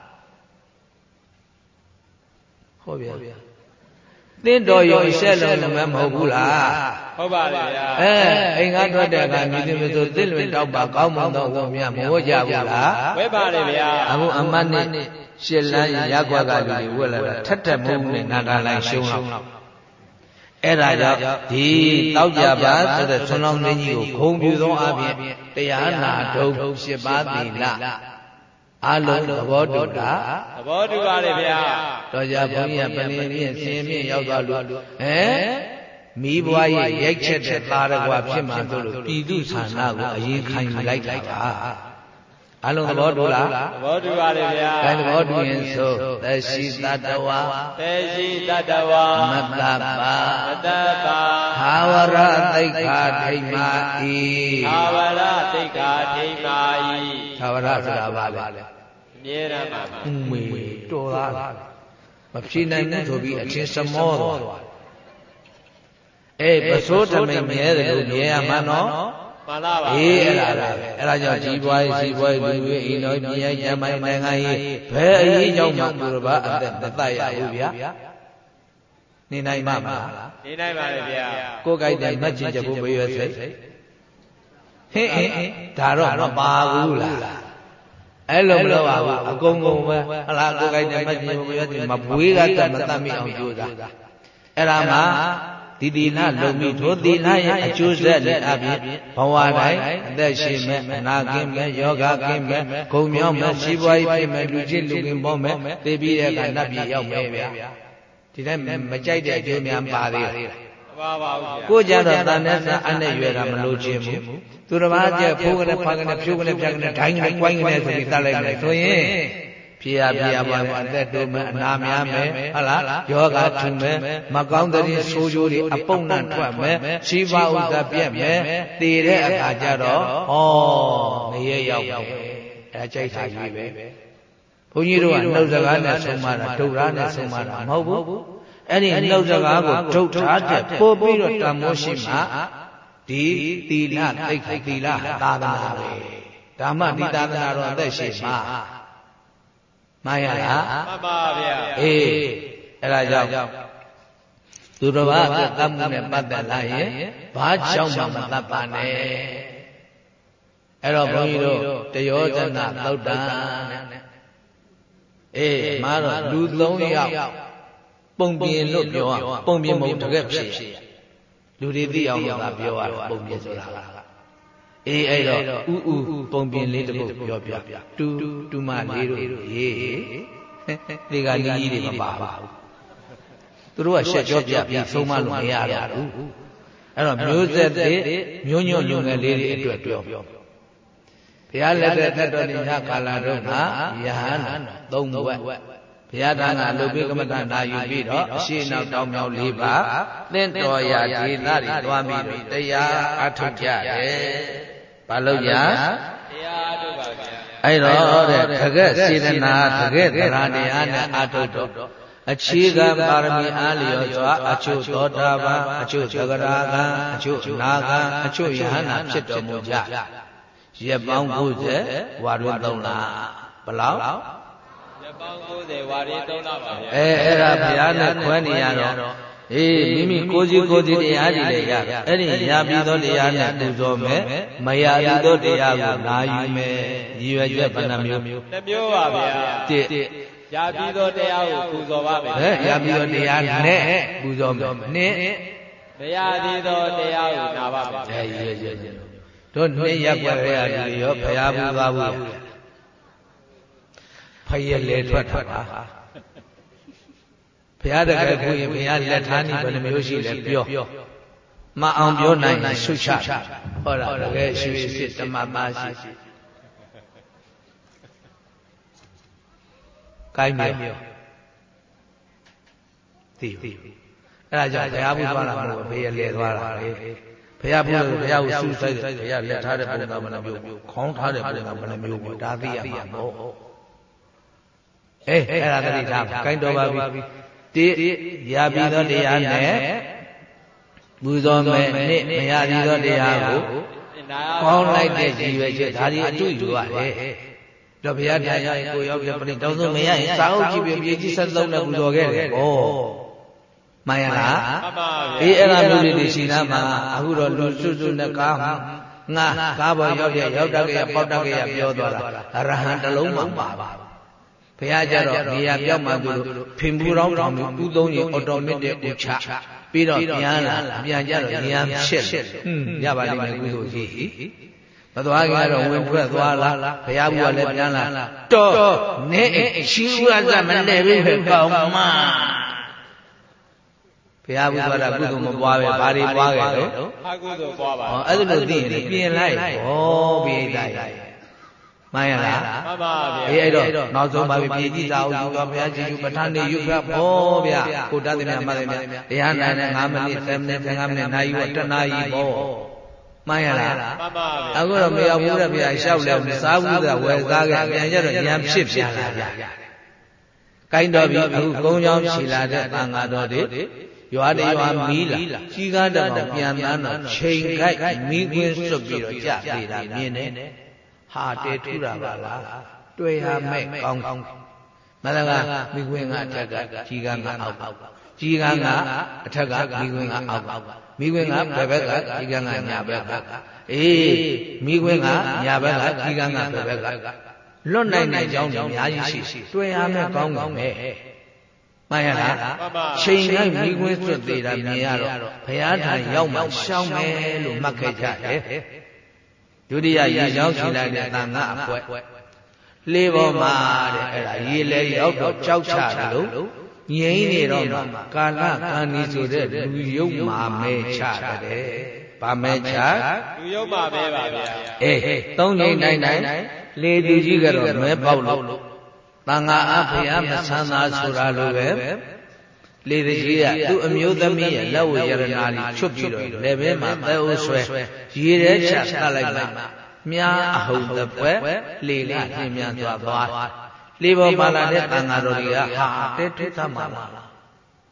ဟုတ်ဗျာတင့်တော်ရုံရှက်လုံးမဲမဟုတ်ဘူးလားဟုတ်ပါလေဗျာအဲအိမ်ကထွက်တဲ့အခါမြည်တယ်ဆိုသစ်လွင်တောက်ပါကောင်းမွန်သောဝတ်များမဝတ်ကြဘူးလားဝတ်ပါလေဗျာအခုအမတ်နဲ့ရှစ်လမ်းရက်ွက်ကလူတွေဝတ်လာတာထက်ထက်မုန်းနဲ့နာတာလိုက်ရှုံးတော့အဲ့ဒါကြောင့်ဒီတောက်ကြပါဆိုတဲ့ဆွမ်းလောင်းခြင်းကြီးကိုဂုံပြူသောအပြင်တရားနာထုံရှစ်ပါးသီလအလုံးသဘောတူတာသဘောတူပါလေဗျာတော်ကြဘုန်းကြီးကပလင်လေးဆင်းမြင့်ရောက်သွားလို့ဟမ်မိဘွားရဲ့ရိုက်ချက်တဲ့သားတော်ကဖြစ်မှဆိုလို့ပြည်သူဆန္ဒကိုအရင်ခံယူလိုက်လိုက်တာအလုံးသဘောတူလားသဘောတူပါလေဗျာအဲသဘောတူရင်ဆိုသရှိတတဝါသရှိတတဝါမတ္တပါမတ္တပါသာဝရသိက္ခာထိမ္မာဤသာဝရသိက္ခာထိမ္မာဤသာဝရဆိုတာဘာလဲအမြဲတမ်းပါဥမေတော်သားမဖြေနိုင်ဘူးဆိုပြီးအချင်းစမောသွားအေးပစိုးထမိန်မြဲတယ်လို့မြဲရမှာနော်မှန်ပါပါအေးအဲ့ဒါပဲအဲ့ဒါကြောင့်ကြီးပွားရေးစီးပွားရေးလူတွေအိမ်တော်ပြည်ရဲ့ကျမ်းပိုင်းနိုင်ငံရေးဘယ်အရေးကြောင့်မှသူတို့ဘာအသက်မတတ်ရဘူးဗျာနေနိုင်မှာမလားနေနိုင်ပါလေဗျာကိုယ်ကြိုက်တယ်မှတ်ချင်ချက်ဖို့ပေးရစိတ်ဟင်းအင်းဒါတော့မပါဘူးလားအဲ့လိုမလုပ်ပါဘူးအကုန်ကုန်ပဲဟလားကိုယ်ကြိုက်တယ်မှတ်ချင်ဖို့ပေးရစိတ်မပွေးကတတ်မတတ်မိအောင်ကြိုးစားအဲ့ဒါမှဒီသီလလုံးပြီးထိုသီလရဲ့အကျိုးဆက်နဲ့အပြင်ဘဝတိုင်းအသက်ရှင်မဲ့အနာကင်းမဲ့ယောဂကင်းမဲ့ဂုံမြောင်းမဲ့ရှိပွားရေးဖြစ်မဲ့လူချင်းလူကင်းပေါ်မဲ့သိပြီးတဲ့အခါနတ်ပြည်ရောက်မဲ့ဗျာဒီတိုင်းမကြိုက်တဲ့အကျိုးများပါသေးတယ်ပါပါဘူးဗျာကိုကြတော့တန်တဲ့ဆန်းအနဲ့ရွယ်တာမလို့ခြင်းဘူးသူတစ်ပါးကျဖိုးကနေဖားကနေဖြိုးကနေပြကနေဒိုင်းကနေကွိုင်းကနေဆိုပြီးတတ်လိုက်မယ်ဆိုရင်ဖြေရဖြေရပါအသက်တိုးမဲ့အနာများမဲ့ဟုတ်လားယောဂထူမဲ့မကောင်းတဲ့ဆိုးကျိုးတွေအပုံနဲ့ထွက်မဲ့ရှိပါဥစ္စာပြက်မဲ့တည်တဲ့အခါကျတော့ဟောငရဲရောက်ပဲအဲကြိုက်တာကြီးပဲဘုန်းကြီးတို့ကနှုတ်စကားနဲ့ဆုံးမတာဒုက္ခနဲ့ဆုံးမတာမဟုတ်ဘူးအဲ့ဒီနှုတ်စကားကိုထုတ်ထားတဲ့ပို့ပြီးတော့တန်မိုးရှိမှဒီသီလသိက္ခာသီလသာသနာပဲဓမ္မဒီသာသနာတော်အသက်ရှိမှမှန်ရလားမှန်ပါဗျာအေးအဲ့ဒါကြောင့်သူတော်ဘာပြတ်တတ်မှုနဲ့ပတ်သက်လာရင်ဘာကြောင့်မှမတတ်ပါနဲ့အဲ့တော့ဘုန်းကြီးတို့တယောဇနသုတ်တံနဲ့အေးမားတော့လူသုံးယောက်ပုံပြင်လို့ပြောရပုံပြင်မဟုတ်တကယ်ဖြစ်လူတွေသိအောင်လို့သာပြောရပုံပြင်ဆိုတာအေးအဲ့တော့ဥဥပုံပြင်လေးတစ်ခုပြောပြတူတူမလေးတို့ရေးဒီကကြီးတွေမပါပါဘူးသူတို့ကရှက်ကြောပြပြီးဆုံးမလို့မရတော့ဘူးအဲ့တော့မျိုးဆက်တဲ့မျိုးညွန့်ညွန့်ငယ်လေးတွေအတွက်ပြောဘုရားလက်ထက်ထက်တော်ညကာလတို့ကယဟန်သုံးဘွဲ့ဘုရားတန်ခါလူပိကမတနာယူပြီးတော့အရှိနောက်တောင်းမြောက်လေးပါသင်တော်ရာဒေသတွေသွားပြီးတော့တရားအထုတ်ကြတယ်ဘာလို့ရတရားအထုတ်ပါဗျာအဲ့တော့တဲ့တကယ်စေတနာတကယ်တရားတရားနဲ့အထုတ်တော့အခြေခံပါရမီအားလျော်စွာအချို့သောတာပန်အချို့သဂရာဂံအချို့နာဂံအချို့ယဟန္တာဖြစ်တော်မူကြရက်ပေါင်းကိုယ်ဆယ်ဝါရင်းသုံးလဘလောက်ရက်ပေါင်းကိုယ်ဆယ်ဝါရင်းသုံးလပါဗျာအဲအဲ့ဒါဘုရားနဲ့ခွဲနေရတော့အေးမိမိကိုယ်စီကိုယ်စီတရားကြီးလည်းရအဲ့ဒီရပြီးသောတရားနဲ့ပူဇော်မယ်မရပြီးသောတရားကိုနာယူမယ်ရည်ရွယ်ချက်ဘယ်နှမျိုးတစ်မျိုးပါဗျာတစ်ရပြီးသောတရားကိုပူဇော်ပါမယ်ဟဲ့ရပြီးသောတရားနဲ့ပူဇော်မယ်နှစ်မရပြီးသောတရားကိုနာပါမယ်အဲရည်ရွယ်ချက်တို့နှစ်ရက်ွယ်ရရရောဘုရားပူသွားဘူးဖယက်လေထွက်တာပါဘုရားတကယ်ကိုရင်ဘုရားလက်ထားနည်းဘယ်နှမျိုးရှိလဲပြောမအောင်ပြောနိုင်ရင်ရှုချဟောတာတကယ်ရွှေစစ်ဓမ္မပါရှိကိုင်းမြေသိပြီအဲ့ဒါကြောင့်ဘုရားပူသွားတာမဟုတ်ဘူးဘုရားလေသွားတာလေဘုရားဘုရားဘုရားကိုစူးစိုက်ဘုရားလက်ထားတဲ့ပုံစံဘယ်နှမျိုးခေါင်းထားတဲ့ပုံစံဘယ်နှမျိုးပေါ့ဒါသိရမှာပေါ့အေးအဲ့ဒါတတိထားကိုင်းတော်ပါပြီတိရပြီးသောတရားနဲ့ပူဇော်မယ်နှစ်မရပြီးသောတရားကိုကောင်းလိုက်တဲ့ရည်ရွယ်ချက်ဒါဒီအတူယူရတယ်တော့ဘုရားတရားရရင်ကိုရောက်ပြပြတောင်းစုံမရရင်စာအုပ်ကြည့်ပြပြကြီးဆက်သုံးနဲ့ပူဇော်ခဲ့တယ်ဩမှန်ရလားမှန်ပါဗျာအေးအဲ့လိုမျိုးတွေရှိသားမှာအခုတော့လူစွတ်စွတ်နဲ့ကားငါကားပေါ်ရောက်တဲ့ရောက်တတ်ကြပေါက်တတ်ကြပြောသွားတာအရဟံတစ်လုံးမှပါပါဘုရားကြတော့နေရာပြောက်မှသူတို့ဖင်ပူတော်ထောင်ပြီးဥသုံးရင်အော်တိုမက်တစ်ဥချပြီးတော့ပြန်လာပြန်ကြတော့ဉာဏ်ဖြစ်ဟွန်းရပါလိမ့်မယ်ကုသိုလ်ကြီးမသွားကြတော့ဝင်ထွက်သွားလားဘုရားဘုရားလည်းပြန်လာတော့နေရှိဝါသမနဲ့ပဲကောင်းမှဘုရားဘုရားကကုသိုလ်မပွားပဲဘာတွေပွားခဲ့တော့အကုသိုလ်ပွားပါဟောအဲ့ဒါလို့သိရင်ပြင်လိုက်ဟောပိဋကမှန်ရလားမှန်ပါဗျာအေးအဲ့တော့နောက်ဆုံးပါပြီပြည်ကြည့်စာအုပ်ယူတော့ဘုရားကြီးယူပဋ္ဌာန်းနေယူပြဘောဗျာကိုတတ်တယ်များမှတ်တယ်များတရားနာနဲ့၅မိနစ်၁၀မိနစ်၁၅မိနစ်နာရီဝတနာရီဘောမှန်ရလားမှန်ပါဗျာအခုတော့မရောက်ဘူးတဲ့ဗျာရှောက်လဲစားဘူးတဲ့ဝယ်စားခဲ့ပြန်ကြတော့ဉာဏ်ဖြစ်ပြန်လာဗျာကိုင်းတော်ပြီအခုကုန်းချောင်းခြီလာတဲ့သံဃာတော်တွေရွာတွေရွာမီးလာကြီးကားတော့ပြန်တန်းတော့ချိန်ခိုက်မီးခွင်းစွတ်ပြီးတော့ကြသေးတာမြင်တယ်ဟာတေထူတာပါလားတွေ့ရမဲ့ကောင်းမလကမိခွင်းကအထက်ကကြီးကန်းကအောက်ကြီးကန်းကအထက်ကမိခွင်းကအောက်မိခွင်းကဘယ်ဘက်ကကြီးကန်းကညာဘက်ကအေးမိခွင်းကညာဘက်ကကြီးကန်းကဘယ်ဘက်ကလွတ်နိုင်တဲ့အကြောင်းတွေအများကြီးရှိတွေ့ရမဲ့ကောင်းကောင်းပဲမှန်ရလားချိန်တိုင်းမိခွင်းစွတ်သေးတာမြင်ရတော့ဘုရားထံရောက်မှရှောင်းမယ်လို့မှတ်ခဲ့ကြတယ်ဒုတိယရေချောင်းခြိလိုက်တဲ့သံဃာအပွဲလေးပေါ်မှာတဲ့အဲ့ဒါရေလဲရောက်တော့ကြောက်ချတယ်လို့ငြိမ်းနေတော့မှကာလကံဒီဆိုတဲ့လူယုံမာမဲချတယ်ဗာမဲချလူယုံမာမဲပါဗျာအေးသုံးချိန်တိုင်းတိုင်းလေသူကြီးကတော့မဲပေါက်လို့သံဃာအဖေအမဆန်းသာဆိုတာလိုပဲလေသူကြီးကသူ့အမျိုးသမီးရဲ့လက်ဝဲရတနာကြီးချွတ်ပြီးတော့လက်ပဲမှာသဲအိုးဆွဲရေထဲချတတ်လိုက်မှမြားအဟုန်တစ်ပွဲလေလာပြင်းမြန်သွားသွားလေပေါ်မှာလာတဲ့သံဃာတော်တွေကဟာတဲထုသမှာလား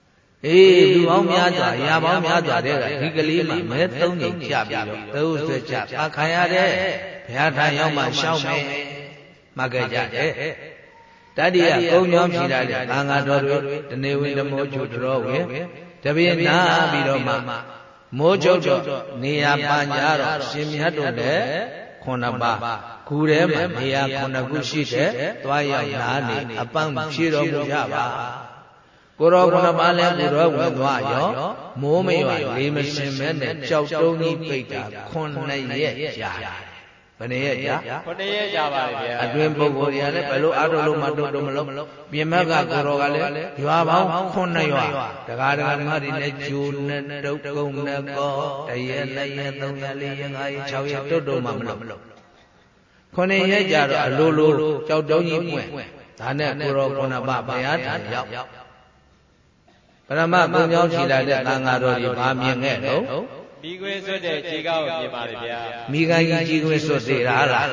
အေးလူပေါင်းများစွာရာပေါင်းများစွာတဲ့ကဒီကလေးမှမဲသုံးချိန်ကြပြီးတော့သုဆွေချပါခံရတဲ့ဘုရားထံရောက်မှရှောက်မယ်မှတ်ခဲ့ကြတယ်တတိယကုံညောင်းဖြေတာတဲ့သံဃာတော်တွေတနေဝင်ဓမ္မောချုပ်တော်ဝင်တပည့်နာပြီးတော့မှမိုးချုပ်တော့နေရာပန်ကြတော့ရှင်မြတ်တို့လည်းခုနှစ်ပါးခုထဲမှာနေရာခုနှစ်ခုရှိတဲ့သွားရောက်လာနေအပန်းဖြေတော်မူကြပါကိုရောခုနှစ်ပါးလဲကိုရောဝင်သွားရောမိုးမရွာလေးမရှင်မဲနဲ့ကြောက်တုံးကြီးပိတ်တာခုနှစ်ရက်ကြာဘယ်နှစ်ရက်ကြာခုနှစ်ရက်ကြာပါလေဗျာအတွင်ပုဂ္ဂိုလ်တွေကလည်းဘယ်လိုအားထုတ်လို့မတုတ်တုံးမလို့ပြင်မက်ကကိုရောကလည်းရွာပေါင်းခုနှစ်ရွာတရားဓမ္မတွေနဲ့ဂျိုးနဲ့တုတ်ကုန်းနဲ့ကောတရက်နှစ်ရက်သုံးရက်လေးရက်ငါးရက်ခြောက်ရက်တုတ်တုံးမှမလို့ခုနှစ်ရက်ကြာတော့အလိုလိုကြောက်တုံးကြီးပွင့်ဒါနဲ့ကိုရောခုနှစ်ပါးဘုရားထံရောက်ပရမဘုံကြောင့်ခြိလာတဲ့သံဃာတော်ကြီးဗာမြင်ခဲ့တော့မိခွေဆွတ်တဲ့ခြေကောက်ကိုမြင်ပါလေဗျာမိခိုင်းကြီးကြီးခွေဆွတ်သေးတာလား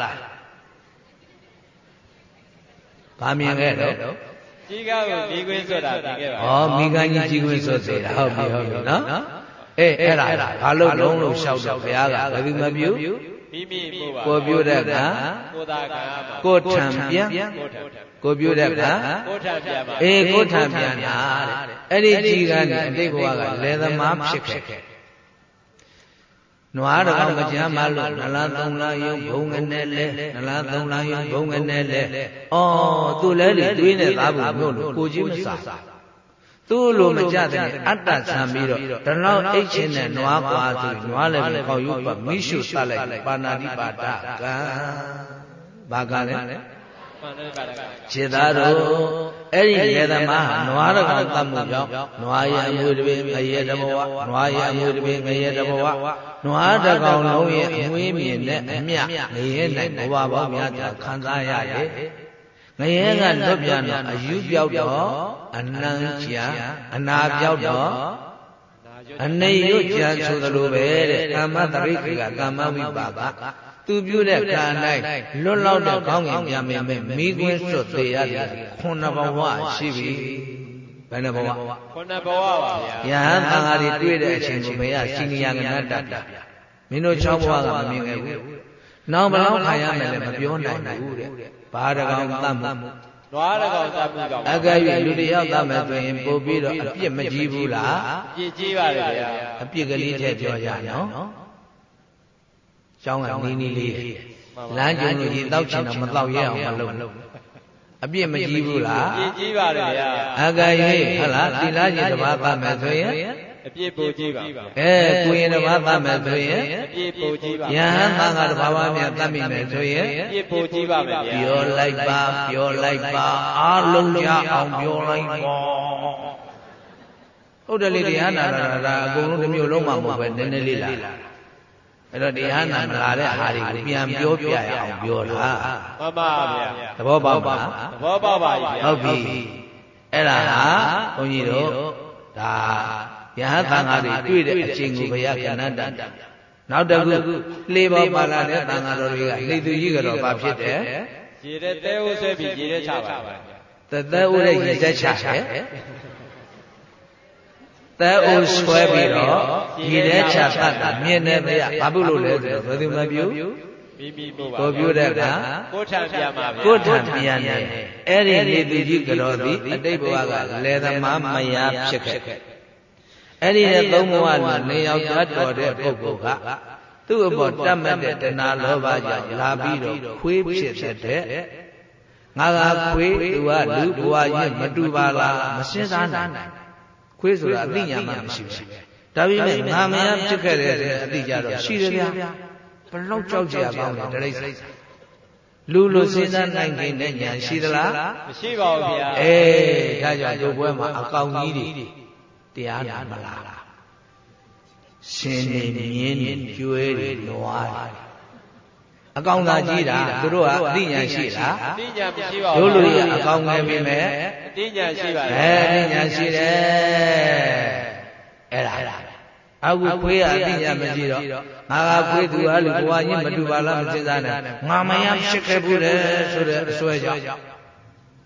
ဗာမြင်ခဲ့တော့ခြေကောက်ကိုမိခွေဆွတ်တာမြင်ခဲ့ပါဩမိခိုင်းကြီးကြီးခွေဆွတ်သေးတာဟုတ်ပြီဟုတ်ပြီနော်အေးအဲ့ဒါဘာလို့လုံးလို့လျှောက်တော့ဘုရားကဘယ်သူမပြုမိမိပို့ပါကိုပြုတဲ့ကကိုသာကကိုထံပြန်ကိုပြုတဲ့ကကိုထံပြန်ပါအေးကိုထံပြန်တာတဲ့အဲ့ဒီကြီးကနေအတိတ်ဘဝကလယ်သမားဖြစ်ခဲ့နွားတော်မကြမ်းမလို့နလားသုံးလားယုံဘုံငနဲ့လဲနလားသုံးလားယုံဘုံငနဲ့လဲအော်သူလဲလေတွေးနေသားဘူးမြို့လို့ကိုကြီးမစားသူ့လိုမကြတဲ့အတ္တဆံပြီးတော့တလောက်အိတ်ချင်းနဲ့နွားကွာဆိုနွားလည်းကောက်ရုပ်ပါမိရှုတတ်လိုက်ပါဏာတိပါဒကံဘာကလဲခြေသားတို့အဲ့ဒီလေသမားဟာနွားတော်ကတတ်မှုကြောင့်နွားရအမွေတပင်ငရဲတဘဝနွားရအမွေတပင်ငရဲတဘဝနွားတကောင်လုံးရဲ့အမွေးမြင်တဲ့အမြငရဲ၌ဘဝပေါင်းများစွာခံစားရရဲ့ငရဲကလွတ်ပြန်တော့အယူပြောက်တော့အနံကြအနာပြောက်တော့အနေရွတ်ကြဆိုသလိုပဲတဲ့ကာမတရိကကာမဝိပါကသူပြုတဲ့ကာ၌လွတ်လောက်တဲ့ကောင်းကင်ပြန်မြင်မဲ့မိခွင်းစွတ်သေးရတယ်ခုနှစ်ဘဝရှိပြီဘယ်နှဘဝခုနှစ်ဘဝပါဗျာယဟန်သံဃာတွေတွေ့တဲ့အချိန်ကိုဘယ်ကစီနီယာကနတ္တမင်းတို့၆ဘဝကမမြင်ခဲ့ဘူးနောက်ဘလောက်ခံရမယ်လဲမပြောနိုင်ဘူးတဲ့ဘာတကောင်တတ်မှုနွားတကောင်တတ်မှုကောင်အကဲ၍လူတယောက်တတ်မယ်ဆိုရင်ပို့ပြီးတော့အပြစ်မကြီးဘူးလားအပြစ်ကြီးပါလေဗျာအပြစ်ကလေးထည့်ပြောရနော်ကျောင်းကနီးနီးလေးလမ်းကျုံလို့ရေတောက်ချင်တော့မတောက်ရအောင်မလုပ်အပြစ်မကြီးဘူးလားအပြစ်ကြီးပါလေဗျာအကဲ၍ဟုတ်လားသီလကြီးတစ်ပါးတတ်မယ်ဆိုရင်အပြစ်ပိုကြီးပါအဲကိုရင်တစ်ပါးတတ်မယ်ဆိုရင်အပြစ်ပိုကြီးပါယဟန်သံဃာတစ်ပါးပါးများတတ်မိမယ်ဆိုရင်အပြစ်ပိုကြီးပါမယ်ဗျာပြောလိုက်ပါပြောလိုက်ပါအားလုံးကြအောင်ပြောလိုက်ပါဟုတ်တယ်လေတရားနာတာဒါအကုန်လုံးတစ်မျိုးလုံးမှမဟုတ်ပဲနည်းနည်းလေးလားအဲ့တော့တရားနာမလာတဲ့ဟာတွေကိုပြန်ပြောပြရအောင်ပြောတာမှန်ပါဗျာသဘောပေါက်ပါသဘောပေါက်ပါပြီဗျာဟုတ်ပြီအဲ့ဒါဟာဘုန်းကြီးတို့ဒါယဟန်သံဃာတွေတွေ့တဲ့အချိန်ကိုဘုရားကနန္တနောက်တစ်ခုလေပေါ်ပါလာတဲ့သံဃာတော်တွေကလေသူကြီးကတော့ဘာဖြစ်တယ်ရေတဲ့တဲဥဆွဲပြီးရေတဲ့ချပါဗျာတသက်ဥရဲ့ရေတဲ့ချတယ်တဲဥဆွဲပြီးတော့ရေတဲ့ချတတ်တာမြင်တယ်ဗျာဘာဖြစ်လို့လဲဆိုတော့ဘယ်သူမပြုမိမိပို့ပါကိုပြုတဲ့ကကိုထံပြန်ပါဗျာကိုထံပြန်တယ်အဲ့ဒီလေသူကြီးကတော့ဒီအတိတ်ဘဝကလေသမားမယားဖြစ်ခဲ့အဲ့ဒီနဲ့သုံးဘဝနဲ့နေယောက်ျားတော်တဲ့ပုဂ္ဂိုလ်ကသူ့အပေါ်တတ်မှတ်တဲ့တဏှာလောဘကြောင့်လာပြီးတော့ခွေးဖြစ်တဲ့ငါကခွေးသူကလူဘဝချင်းမတူပါလားမစင်စားနိုင်ခွေးဆိုတာအသိဉာဏ်မှမရှိဘူးဒါပေမဲ့ငါမယားဖြစ်ခဲ့တဲ့အသိကြတော့ရှိတယ်ဗျာဘလောက်ကြောက်ကြရကောင်းတယ်တရိစ္ဆာန်လူလူစဉ်းစားနိုင်တဲ့ဉာဏ်ရှိသလားမရှိပါဘူးဗျာအေးဒါကြောင့်ဒီဘွဲမှာအကောင်ကြီးတွေတရားနာမလားရှင်နေမြင်းနေကျွဲတွေနွားတွေအကောင်သာကြီးတာသူတို့ကအသိဉာဏ်ရှိလားအသိဉာဏ်မရှိပါဘူးတို့လူကြီးအကောင်ငယ်ပြီမဲ့အသိဉာဏ်ရှိပါတယ်အဲအသိဉာဏ်ရှိတယ်အဲ့ဒါအခုခွေးကအသိဉာဏ်မရှိတော့ငါကခွေးသူကလူဘဝချင်းမတူပါလားမစဉ်းစားနဲ့ငါမရဖြစ်ခဲ့ဘူးလေဆိုတဲ့အစွဲကြောင့်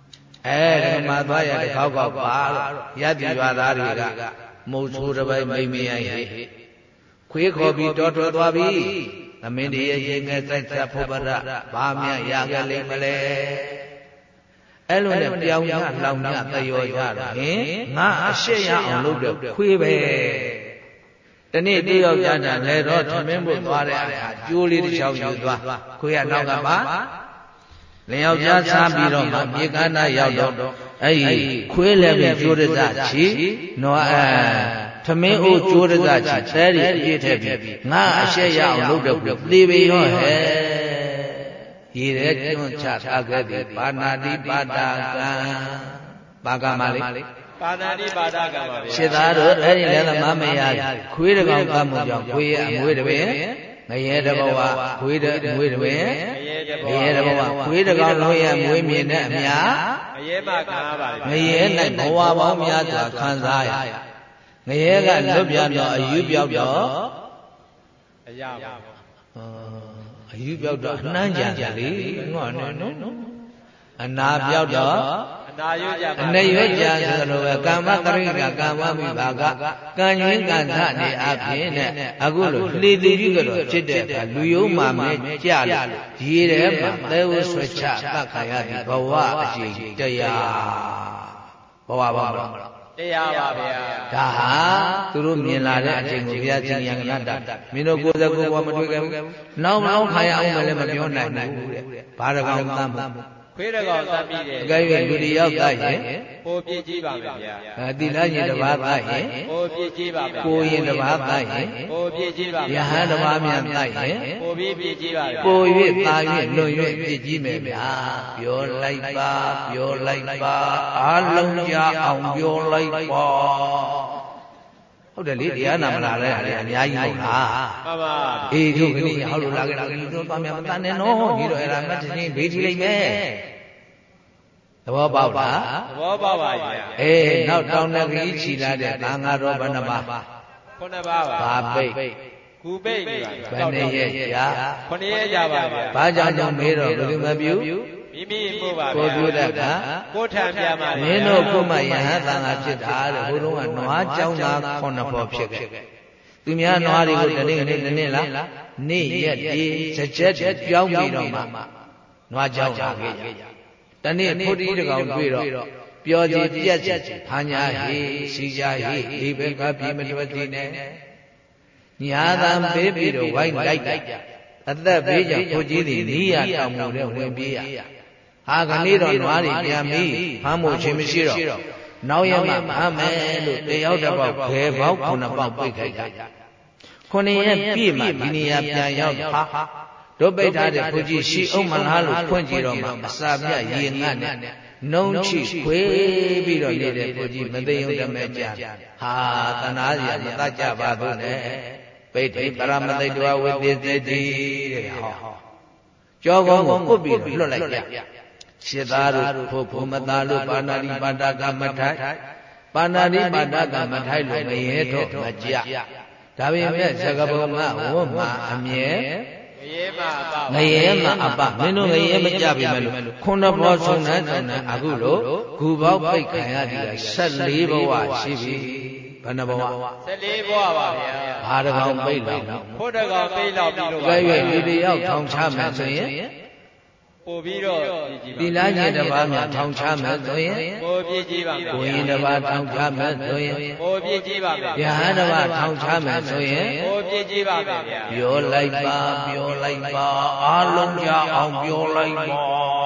အဲဒီမှာသွားရတဲ့ခေါက်ခေါက်ပါရတ္တိရွာသားတွေကမုတ်ဆိုးတစ်ပိုက်မိမရိုင်းဟိခွေးခေါ်ပြီးတော်တော်သွားပြီသမင်းတည်းရဲ့ရင်ငယ်စိုက်သက်ဖို့ပရဘာမြရကြလိမ့်မလဲအဲ့လိုနဲ့ပြောင်းညလောင်ညသရောကြတော့ဟင်ငါအရှက်ရအောင်လုပ်တော့ခွေးပဲတနေ့တယောက်ကြတာလေတော့သမင်းဖို့သွားတဲ့အခါကျိုးလေးတစ်ချောင်းယူသွားခွေးကနောက်ကပါလင်ယောက်ျားစားပြီးတော့မှမြေကနာရောက်တော့အဲ့ဒီခွေးလည်းပဲကျိုးရစချီနွားအဲသမင်းအိုးကျိုးရစချီဆဲရီအပြည့်ထည့်ပြီးငါအရှက်ရအောင်လုပ်တော့သေပေရောဟဲ့ရည်ရဲကျွန်းချထားခဲ့သည်ပါဏာတိပါဒကံပါကမလေးပါဏာတိပါဒကံပါဗျာရှင်းသားတို့အဲ့ဒီလည်းမမရခွေးတကောင်ကမှုကြောင့်ခွေးရဲ့အမွေးတပင်ငရဲတဘဝခွေးတဲ့မွေးတပင်ငရဲတဘဝခွေးတကောင်လုံးရဲ့မွေးမြင်တဲ့အမြငရဲမခံရပါလေငရဲ၌ဘဝပေါင်းများစွာခံစားရငရဲကလွတ်ပြောင်းတော့အယူပြောက်တော့အရာပါအယူပြောက်တော့အနှမ်းကြံကြလေငေါနော်နော်အနာပြောက်တော့အနာရွကြပါအနေရွကြဆိုလိုပဲကာမတရိကကာမမိဘာကကံရင်းကံထနေအဖြစ်နဲ့အခုလိုလှေတိကြီးကတော့ဖြစ်တဲ့အခါလူယုံမှမဲကြလို့ရေထဲမှာသဲဝဆွချတတ်ခါရသည်ဘဝအရှိတရားဘဝပါမလားတရားပါဗျာဒါဟာသူတို့မြင်လာတဲ့အချိန်ကိုဘုရားရှင်ယံကနတ္တမင်းတို့ကိုယ်စကိုယ်ဘဝမတွေ့ခဲ့ဘူးနောက်နောက်ခါရအောင်မလည်းမပြောနိုင်ဘူးတဲ့ဘာတကောင်သမ်းမှုခွေးတကောင်သတ်ပြီးတယ်အကယ်၍လူတယောက်သတ်ရင်ပိုပြည့်ကြီးပါမယ်ဗျာအဲတိလညင်တစ်ပါးသတ်ရင်ပိုပြည့်ကြီးပါမယ်ကိုရင်တစ်ပါးသတ်ရင်ပိုပြည့်ကြီးပါမယ်ယဟန်တစ်ပါးမြန်သတ်ရင်ပိုပြည့်ပြည့်ကြီးပါမယ်ပို၍သာ၍လွန်၍ပြည့်ကြီးမယ်ဗျာပြောလိုက်ပါပြောလိုက်ပါအားလုံးကြအောင်ပြောလိုက်ပါဟုတ်တယ်လေတရားနာမလာလဲအများကြီးဟုတ်လားမှန်ပါအေးတို့ကလေးဟောလို့လာကြတာလူတို့သွားမြန်မတန်နဲ့နော်ဒီတော့အဲ့ဒါမှတ်ချင်းဘေးထိလိုက်မယ်သဘောပေါက်လားသဘောပေါက်ပါဗျာအေးနောက်တောင်းတဲ့ကြီးခြီလာတဲ့သံဃာတော်ဘယ်နှပါခုနှစ်ပါးပါဘာပိတ်ခုပိတ်နေပါဘယ်နှစ်ရက်ကြာခုနှစ်ရက်ကြာပါဗျာဘာကြောင့်ကြောင့်မေးတော့ဘယ်သူမပြုမိမိပို့ပါဗျာကိုပြုတဲ့ကကိုထံပြပါမင်းတို့ခုမှယဟန်သံဃာဖြစ်တာတဲ့ဘုရုံးကနွားကြောင်းသားခုနှစ်ပေါ်ဖြစ်ခဲ့သူများနွားတွေကိုတနေ့နေ့တနေ့လားနေ့ရက်ဒီစကြက်ပြောင်းပြီးတော့မှနွားကြောင်းလာခဲ့ကြတနေ့ဖုတ်တီးတကောင်တွေ့တော့ပျော်ကြည်ပြက်ကြဖာညာဟေစီကြဟေဒီဘက်ကပြေမတွက်သေးနဲ့ညာသာပေးပြီးတော့ဝိုင်းလိုက်ကြအသက်ဘေးကြောင့်ဖုတ်ကြီးသည်နီးရတောင်မူတဲ့ဝင်ပြေးရဟာခဏတော့နွားတွေပြန်ပြီးဖမ်းဖို့ခြင်းမရှိတော့နောက်ရမှဖမ်းမယ်လို့တယောက်တစ်ပေါက်ဘယ်ပေါက်ခုနှစ်ပေါက်ပိတ်ခိုက်ကြခုနှစ်ရက်ပြည့်မှဒီနေရာပြန်ရောက်ဟာတို့ပိတ်ထားတဲ့ဖုကြီးရှိအောင်မလားလို့ဖွင့်ကြည့်တော့မှအစာပြရေငတ်နဲ့နှုံချိခွေးပြီးတော့နေတဲ့ဖုကြီးမသိုံတမဲကြဟာတနာစီမတတ်ကြပါဘူးနဲ့ပိဋိပရမသိတဝဝိသေတိတဲ့ဟောကြောကောင်းကိုကုတ်ပြီးလွတ်လိုက်ကြရှင်းသားတို့ဖို့ဖို့မသားလို့ပါဏာတိပါဒကမထိုက်ပါဏာတိပါဒကမထိုက်လို့မရဲတော့မကြဒါပေမဲ့သကပုံကဝတ်မှာအမြဲငရဲမှာအပငရဲမှာအပမင်းတို့ငရဲမကြပြီမလို့ခုနှစ်ဘောဆုံးတဲ့ဆုံးတဲ့အခုလို့ဂူပေါက်ပိတ်ခံရသည်ကဆက်လေးဘဝရှိပြီဘယ်နှဘဝဆက်လေးဘဝပါဗျာဘာတကောင်ပိတ်လောက်ဖို့တကောင်ပိတ်လောက်ပြီးတော့ကြွယ်လူတယောက်ထောင်ချမယ်ဆိုရင်ပို့ပြီးတော့သီလညင်တစ်ပါးများထောင်ချမယ်ဆိုရင်ပို့ပြည့်ကြီးပါမယ်ကိုရင်တစ်ပါးထောင်ချမယ်ဆိုရင်ပို့ပြည့်ကြီးပါမယ်ယဟန်တစ်ပါးထောင်ချမယ်ဆိုရင်ပို့ပြည့်ကြီးပါမယ်ဗျာပြောလိုက်ပါပြောလိုက်ပါအားလုံးကြအောင်ပြောလိုက်ပါ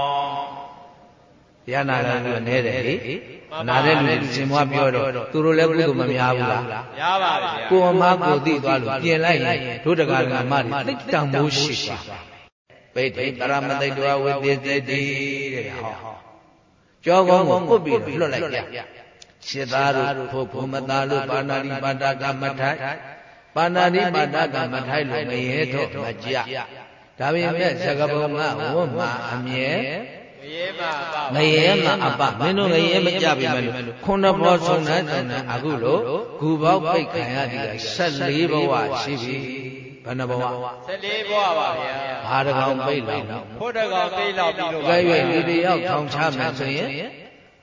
ရနာလည်းလို့နေတယ်လေနာတဲ့လူတွေရှင်မွားပြောတော့သူတို့လည်းကုသိုလ်မများဘူးလားများပါဗျာကိုအမကိုသိသွားလို့ပြင်လိုက်ရင်တို့တကာကမတွေသိတံမိုးရှိပါပိဋိပရမသိတဝဝိသေတိတဲ့ဟောကြောကောင်းကိုပုတ်ပြီးလွတ်လိုက်ကြရှင်းသားတို့ဖို့ဖို့မသားလို့ပါဏာတိပါဒကမထိုက်ပါဏာတိပါဒကမထိုက်လို့ငရဲတော့မကြဒါပေမဲ့သကပုံကဝတ်မှာအမြဲငရဲမှာအပငရဲမှာအပမင်းတို့ငရဲမကြပြီမလို့ခုနှစ်ဘောဆုံးတဲ့ဆုံးတဲ့အခုလို့ဂူပေါက်ပိတ်ခံရသည်ကဆက်လေးဘဝရှိပြီဘယ်နှဘဝဆက်လေးဘဝပါဗျာဘာတကောင်ပိတ်လောက်ဖို့တကောင်ပိတ်လောက်ပြီးတော့ကြွယ်လူတယောက်ထောင်ချမယ်ဆိုရင်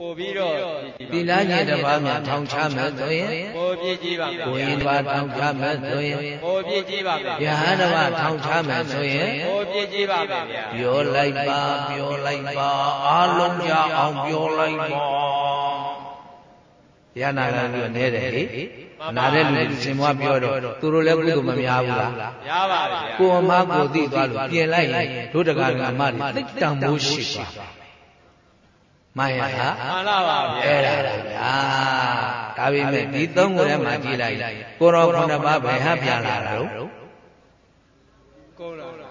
ပို့ပြီးတော့သီလညင်တစ်ပါးများထောင်ချမယ်ဆိုရင်ပို့ပြည့်ကြည့်ပါမယ်ကိုရင်တစ်ပါးထောင်ချမယ်ဆိုရင်ပို့ပြည့်ကြည့်ပါမယ်ယဟန်တစ်ပါးထောင်ချမယ်ဆိုရင်ပို့ပြည့်ကြည့်ပါမယ်ဗျာပြောလိုက်ပါပြောလိုက်ပါအားလုံးကြအောင်ပြောလိုက်ပါရနာလာပြီးတော့နဲတယ်ဟိနာတဲ့လူတွေစင်မွားပြောတော့သူတို့လည်းကုသိုလ်မများဘူးလားများပါဗျာကိုအမကိုသိသွားလို့ပြင်လိုက်ရင်တို့တကာကမတွေသိတန်ဖို့ရှိသွားမှန်ရလားမှန်လားပါဗျာအဲ့ဒါလားဗျာဒါပေမဲ့ဒီသုံးခုထဲမှာကြည့်လိုက်ကိုရောခုနှစ်ပါးဘယ်ဟာပြန်လာတာတော့ကိုယ်တော်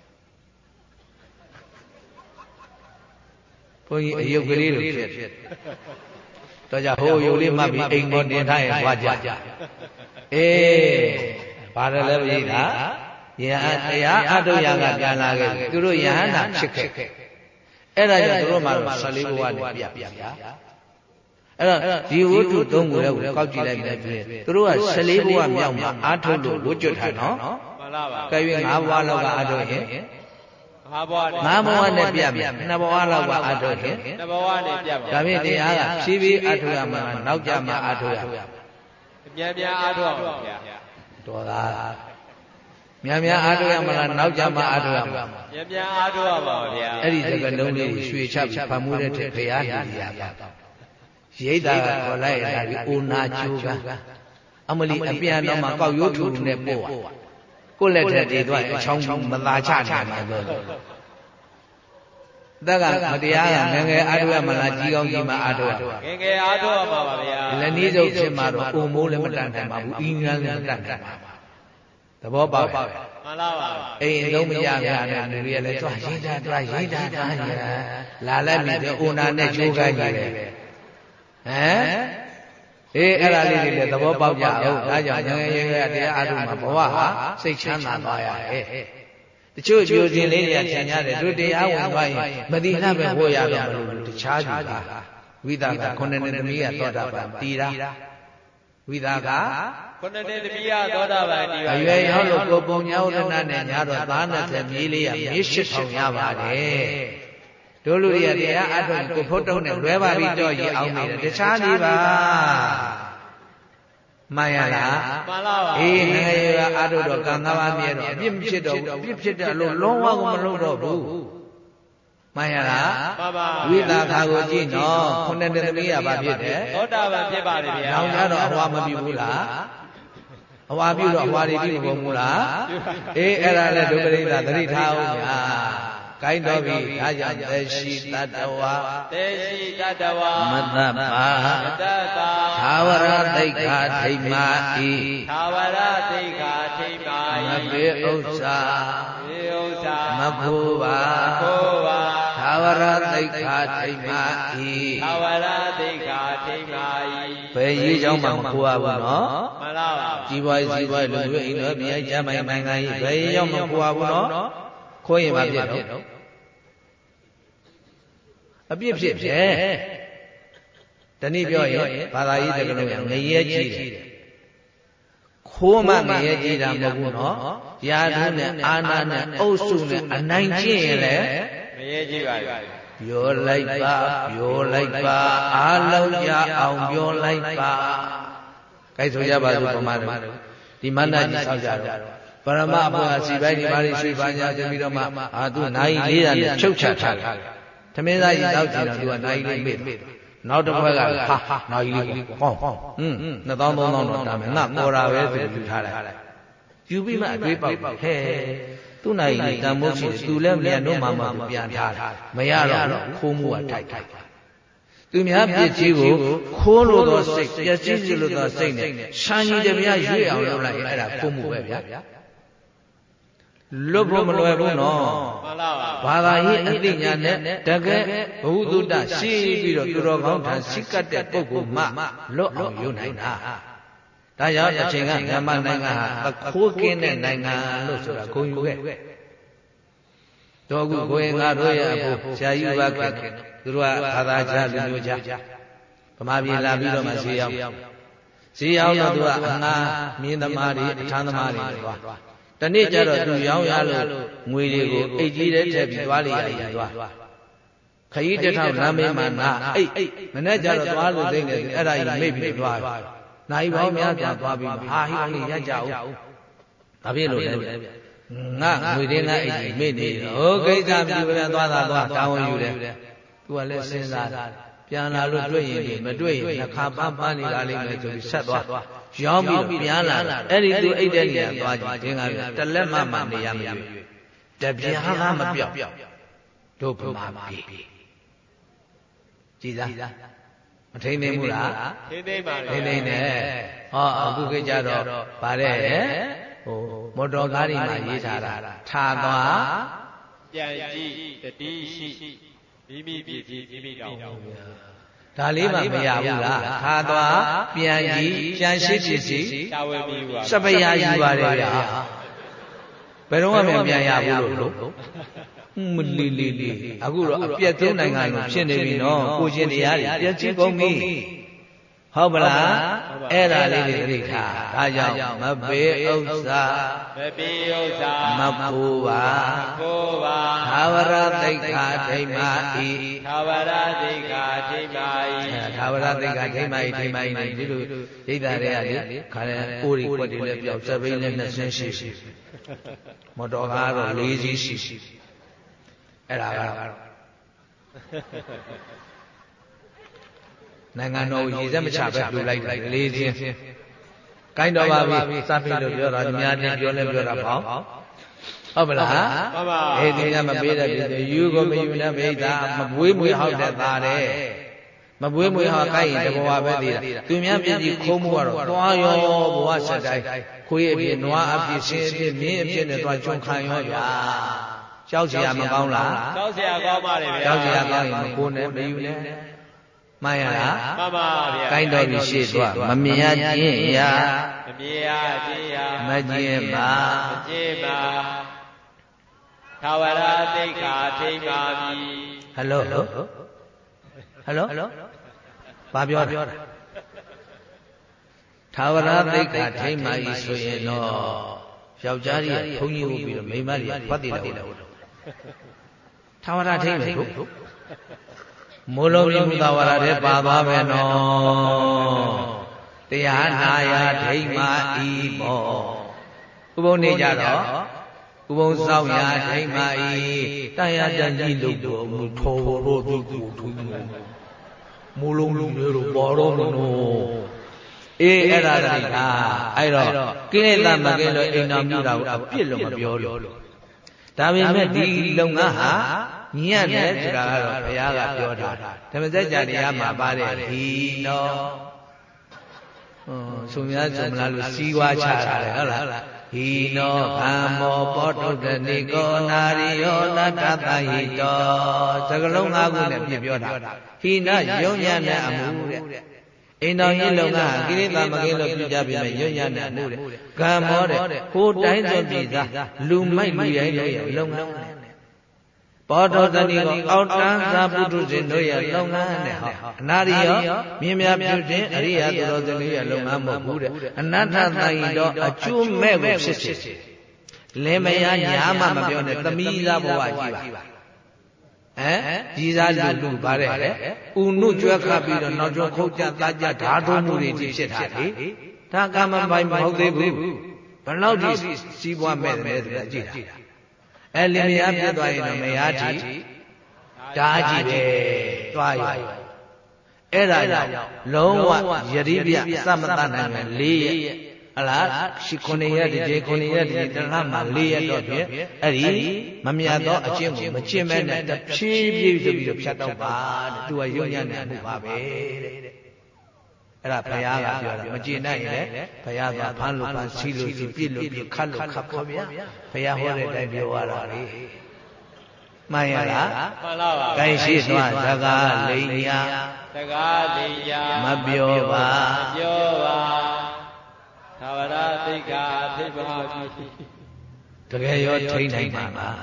ဘုန်းကြီးအယုတ်ကလေးလိုဖြစ်တော့ကြဟိုယုတ်လေးမှတ်ပြီးအိမ်ပေါ်တင်ထားရင်သွားကြအေးဘာလဲလဲပြိတာယဟန်တရားအတုယကပြန်လာခဲ့သူတို့ယဟန်နာဖြစ်ခဲ့အဲ့ဒါကြောင့်သူတို့မှဆယ်လေးဘဝနဲ့ပြပြဗျာအဲ့တော့ဒီဝတ္ထုသုံးခုလည်းကောက်ကြည့်လိုက်တယ်ဖြစ်သူတို့ကဆယ်လေးဘဝမြောက်မှာအာထုတ်လို့ဝတ်ကျွတ်ထားနော်မှန်လားပါကဲ၍ငါးဘဝလောက်ကအာထုတ်ရင်ငါးဘဝငါးဘဝနဲ့ပြပြနှစ်ဘဝလောက်ကအာထုတ်ရင်နှစ်ဘဝနဲ့ပြပါဒါဖြင့်တရားကဖြည်းဖြည်းအာထုတ်ရမှာနောက်ကြမှာအာထုတ်ရပြန်ပြန်အာထုတ်ပါဗျာတော်သားမြန်မြန်အားထုတ်ရမလားနောက်ကြမှာအားထုတ်ရမလားမြန်မြန်အားထုတ်ရပါဗျာအဲ့ဒီစကလုံးလေးရွှေချဖတ်မှုတဲ့ထက်ဖရာနေရပါရိတ်တာကခေါ်လိုက်ရတာဒီအိုနာကျိုးကအမလီအပြန်တော့မှကောက်ရိုးထူနဲ့ပို့ကိုလက်ထက်တည်သွားအချောင်းမသာချနိုင်မှာတော့တက်ကမတရားကငငယ်အားထုတ်ရမလားကြီးကောင်းကြီးမှအားထုတ်ရငငယ်အားထုတ်ရမှာပါဗျာလည်းနည်းစုပ်ဖြစ်မှာတော့အိုမိုးလည်းမတန်နိုင်ပါဘူးအင်းငန်းလည်းမတန်နိုင်ပါဘူးသဘောပေါက်ပါမှန်လားပါအိမ်လုံးမရရနဲ့လူတွေလည်းတွားရိတ်တာတွားရိတ်တာတွားရလာလိုက်ပြီအိုနာနဲ့ချိုးခိုင်းကြတယ်ဟမ်အေးအဲ့ဒါလေးတွေလည်းသဘောပေါက်ကြအောင်ဒါကြောင့်ငငယ်ငယ်တရားအားထုတ်မှာဘဝဟာစိတ်ချမ်းသာသွားရတယ်တချို့ကြိုတင်လေးတွေကထင်ရတယ်တို့တရားဝင်သွားရင်မတိနှပဲဟောရတော့မလို့တခြားကြတာဝိသကခုနှစ်နှစ်သမီးကသောတာပန်တည်တာဝိသကခုနှစ်နှစ်သမီးကသောတာပန်တည်ပါအရွယ်ရောက်လို့ကိုပုံညာဥဒနာနဲ့ညာတော့သားနဲ့ဆက်မြေးလေးရမြေးရှစ်ထောင်ရပါတယ်တို့လူတွေကတရားအထုတ်ကိုဖို့တုံးနဲ့လွဲပါပြီးတော့ရအောင်နေတယ်တခြားနေပါမှန်ရလားမှန်လားပါအေးငယ်ရကအထုတ်တော့ကံကားပါမြဲတော့အပြစ်မဖြစ်တော့ဘူးအပြစ်ဖြစ်တယ်လို့လုံးဝကိုမလုပ်တော့ဘူးမှန်ရလားမှန်ပါဝိသခာကိုကြည့်နော်ခုနှစ်နှစ်သမီးကဘာဖြစ်တယ်သောတာပန်ဖြစ်ပါတယ်ဗျာနောင်ကြတော့အဝါမပြုဘူးလားအဝါပြုတော့အဝါတွေပြုမဘူးလားအေးအဲ့ဒါလည်းဒုပရိသသတိထားအောင်ဗျာကိုင်းတော်ပြီဒါကြောင့်သေရှိတတ္တဝါသေရှိတတ္တဝါမတ္တပါမတ္တပါသာဝရသိက္ခာထိမ္မာဤသာဝရသိက္ခာထိမ္မာဤမပေဥစ္စာပေဥစ္စာမဖိုးပါမဖိုးပါသာဝရသိက္ခာထိမ္မာဤသာဝရသိက္ခာထိမ္မာဤဘယ်ရေးကြောင်းမှမခိုးရဘူးနော်မှန်လားပါကြီးပွားကြီးပွားလူမျိုးအိမ်တော်မြိုင်ကြမိုင်မိုင်ကိုင်းဘယ်ရေးကြောင်းမှခိုးရဘူးနော်ခိုးရင်မဖြစ်တော့အပြစ်ဖြစ်ဖြစ်တနည်းပြောရင်ဘာသာရေးတကလုံးငရဲကြီးတယ်ခိုးမှငရဲကြီးတာမဟုတ်ဘူးနော်ယာထုနဲ့အာနာနဲ့အုပ်စုနဲ့အနိုင်ကျင့်ရင်လည်းငရဲကြီးပါပဲပြောလိုက်ပါပြောလိုက်ပါအားလုံးကြအောင်ပြောလိုက်ပါကြိုက်ဆိုကြပါစို့ပမာတို့ဒီမန္တကြီးဆောက်ကြတော့ပရမအဘွားစီပိုင်းဒီပါရီရွှေပါညာဆိုပြီးတော့မှအာသူနိုင်လေးတာနဲ့ချုပ်ချထားတယ်သမင်းသားကြီးတောက်ကြည့်တော့သူကနိုင်လေးမေ့နောက်တစ်ခွက်ကဟာဟာနိုင်လေးကောင်းဟွန်းနှစ်သောင်းသုံးသောင်းတော့တာမယ်ငါပေါ်တာပဲဆိုယူထားလိုက်ယူပြီးမှအတွေးပေါက်ဟဲ့သူ့နိုင်လေးတန်မိုးရှိတယ်သူလည်းမြန်တော့မှမှပြန်ထားတယ်မရတော့ခိုးမှုကထိုက်ထိုက်သူများပြစ်ကြီးကိုခိုးလို့သောစိတ်ပျက်စီးစေလို့သောစိတ်နဲ့ရှမ်းကြီးတပြားရွေ့အောင်လုပ်လိုက်ရင်အဲ့ဒါခိုးမှုပဲဗျာလွတ်ဖို့မလွယ်ဘူးနော်မှန်ပါပါဘာသာရေးအသိဉာဏ်နဲ့တကယ်ဘုသူတ္တရှိပြီးတော့သူတော်ကောင်းထံစိကတ်တဲ့ပုဂ္ဂိုလ်မှလွတ်အောင်ယူနိုင်တာဒါကြောင့်အချိန်ကမြန်မာနိုင်ငံဟာသခိုးကင်းတဲ့နိုင်ငံလို့ဆိုတာဂုဏ်ယူခဲ့တော့အခုကိုရင်ငါတို့ရဲ့အဖို့ဆရာကြီးဘာခင်သူတို့ကဘာသာကြားလူမျိုးကြားဗမာပြည်လာပြီးတော့မှဈေးရောက်ဈေးရောက်တော့သူကအငါမြင်းသမားတွေအထမ်းသမားတွေသွားတနေ့ကျတော့သူရောင်းရလို့ငွေတွေကိုအိတ်ကြီးတဲ့ထည့်ပြီးသွားလိုက်ရတယ်သွားခရီးတစ်ထောင်လမ်းမေးမှနာအိတ်မနေ့ကျတော့သွားလို့သိနေတယ်အဲ့ဒါကြီးမိတ်ပြီးသွားနိုင်ပေါင်းများပြန်သွားပြီးဟာဟိအောင်လေးရကြအောင်ဘာဖြစ်လို့လဲငါငွေတင်းကအိတ်ကြီးမိတ်နေဟိုကိစ္စပြုပြန်သွားတာသွားတောင်းယူတယ်သူကလည်းစဉ်းစားပြန်လာလို့တွေ့ရင်မတွေ့ရင်နှခါပန်းပန်းနေတာလေးနဲ့ဆိုပြီးဆက်သွားရောင်းပြီးပြန်လာအဲ့ဒီသူအိတ်တဲ့နေရာသွားကြည့်တင်းကတလက်မှမှနေရမလို့တပြားကမပြောက်တို့ဗမာပြည်ကြည်သားမထိန်နေဘူးလားထိန်နေပါလေထိန်နေနဲ့ဟောအခုခေတ်ကြတော့ဗါတဲ့ဟိုမော်တော်ကားတွေမှာရေးထားတာထားသွားပြန်ကြည့်တတိရှိမိမိပြည်ပြည်မိမိတော်ဒါလေးမှမရဘူးလားထားသွားပြန်ကြည့်ကြံရှိပစ္စည်းတာဝန်ပြီးပါစပယ်ရာယူပါတယ်ဗျာဘယ်တော့မှမပြန်ရဘူးလို့မလီလီလီအခုတော့အပြက်သုံးနိုင်ငံလုံးဖြစ်နေပြီနော်ကိုရှင်တရားတွေပြက်ချကုန်ပြီဟုတ်ပလားအဲ့ဒါလေးတွေသိထားဒါကြောင့်မပေဥစ္စာမပေဥစ္စာမပူပါမပူပါသာဝရသိက္ခာထိမ္မာဤသာဝရသိက္ခာထိမ္မာဤသာဝရသိက္ခာထိမ္မာဤထိမ္မာဤနေဒီလိုဒိဋ္ဌာတွေကလေခါရဲအိုးရီကွက်တွေလည်းပြောက်စပိန်လည်းနှစ်ဆင်းရှိရှိမော်တော်ကားတော့လေးစီးရှိရှိအဲ့ဒါကတော့နိုင်ငံတော်ကိုရည်စက်မချပဲပြလိုက်တယ်လေးချင်းကိုင်းတော်ပါပြီစပြီလို့ပြောတာများတင်ပြောလဲပြောတာပေါ့ဟုတ်ပလားမှန်ပါအေးဒီကမပေးတဲ့ပြည်ယူကိုမယူနဲ့မိသားမပွေးမွေဟောက်တဲ့သားတဲ့မပွေးမွေဟောက်ကိုင်းရင်တဘောပဲသေးတာသူများပြည်ကြီးခိုးမှုကတော့သွားရောဘဝဆက်တိုင်းခွေးအပြည့်နွားအပြည့်ရှင်အပြည့်မြင်းအပြည့်နဲ့သွားကျွန်းခံရောဗျာကြောက်เสียမကောင်းလားကြောက်เสียကောင်းပါလေဗျာကြောက်เสียကောင်းရင်မကိုနဲ့မယူနဲ့မှန်ရလားမှန်ပါဗျာကိုင်းတော်ပြီရှေ့သွားမမြင်ရခြင်းရာမမြင်ရခြင်းရာမကျင်ပါမကျင်ပါသာဝရသိက္ခာထိမ္မာပြီဟယ်လိုဟယ်လိုဟယ်လိုဘာပြောတာသာဝရသိက္ခာထိမ္မာဤဆိုရင်တော့ယောက်ျားကြီးဘုန်းကြီးဟုတ်ပြီးတော့မိန်းမကြီးဖတ်တည်တယ်ဟုတ်တယ်သာဝရထိမ့်မယ်ကိုမိုးလုံးမြမှုသာဝရတဲ့ပါသွားပဲနော်တရားနာယထိမ့်မာဤမောဥပုံနေကြတော့ဥပုံဆောင်ရာထိမ့်မာဤတရားတန်ကြီးလို့တော်မူထောတော်သူကိုထူးမိုးလုံးလုံးတို့ပေါ်တော့နော်အေးအဲ့ဒါတည်းကအဲ့တော့ကိလေသာမကင်းလို့အိမ်တော်မြူတာကိုအပြစ်လို့မပြောလို့ဒါပေမဲ့ဒီလုပ်ငန်းဟာညံ့တယ်ဆိုတာကတော့ဘုရားကပြောတာဓမ္မစကြာတရားမှာပါတယ်ဒီနော်ဟိုဆိုများဆိုမလားလို့စီးွားချတာလေဟုတ်လားဟိနောကမ္မောပောတုတ္တနိကောနာရိယောတတ္တသဟိတောစကလုံး၅ခုနဲ့ပြပြောတာဟိနယုံညံ့တဲ့အမှုတဲ့အိမ်တော်ကြီးလုံကကိရိတာမကင်းလို့ပြကြပြီမဲ့ရွညံ့တဲ့မှုတဲ့ကံမောတဲ့ကိုယ်တိုင်းစွန်ပြည်သားလူမိုက်လူရိုင်းတို့ရဲ့လုံငန်းနဲ့ဘောဓတဏီကိုအောက်တန်းသာပုထုဇဉ်တို့ရဲ့လုံငန်းနဲ့ဟောအနာရိယောမြင်များပြုခြင်းအရိယာသူတော်စင်တို့ရဲ့လုံငန်းမဟုတ်ဘူးတဲ့အနတ္ထသံဤတော့အကျိုးမဲ့ကိုဖြစ်ဖြစ်လင်မယားညာမှမပြောနဲ့သမီးသားဘဝကြီးပါဟမ်ကြီးစားလူလူပါတဲ့ဥနုကြွက်ခပ်ပြီးတော့နောက်ကျောခုတ်ကြသားကြဓာတုံးမှုတွေဖြစ်တာလေဒါကမ္မပိုင်မဟုတ်သေးဘူးဘယ်လောက်ထိစီးပွားမဲ့တယ်ဆိုတာကြည့်တာအဲလင်မယားပြတ်သွားရင်တော့မယားထိဓာကြီးပဲသွားရအဲ့ဒါကြောင့်လုံးဝယတိပြသမတနိုင်မယ်၄ရက်အလားရှိခုနှစ်ရက်တည်းခုနှစ်ရက်တည်းတလမှ၄ရက်တော့ဖြင့်အဲ့ဒီမမြတ်သောအကျင့်ကိုမကျင့်မဲနဲ့တဖြည်းဖြည်းဆိုပြီးတော့ဖြတ်တော့ပါတဲ့သူကယုံညံ့နေမှုပါပဲတဲ့အဲ့ဒါဘုရားကပြောတာမကျင့်နိုင်ရင်လည်းဘုရားကဖမ်းလို့ဖမ်းစီးလို့စီးပြစ်လို့ပြစ်ခတ်လို့ခတ်ပါဗျာဘုရားဟောတဲ့အတိုင်းပြောရတာလေမှန်ရလားမှန်ပါပါကိုင်းရှိသွားစကားလိန်ညာစကားလိန်ညာမပြောပါမပြောပါသာဝရသိက္ခာထိမ္မာပြီတကယ်ရောထိနိုင်မှာလား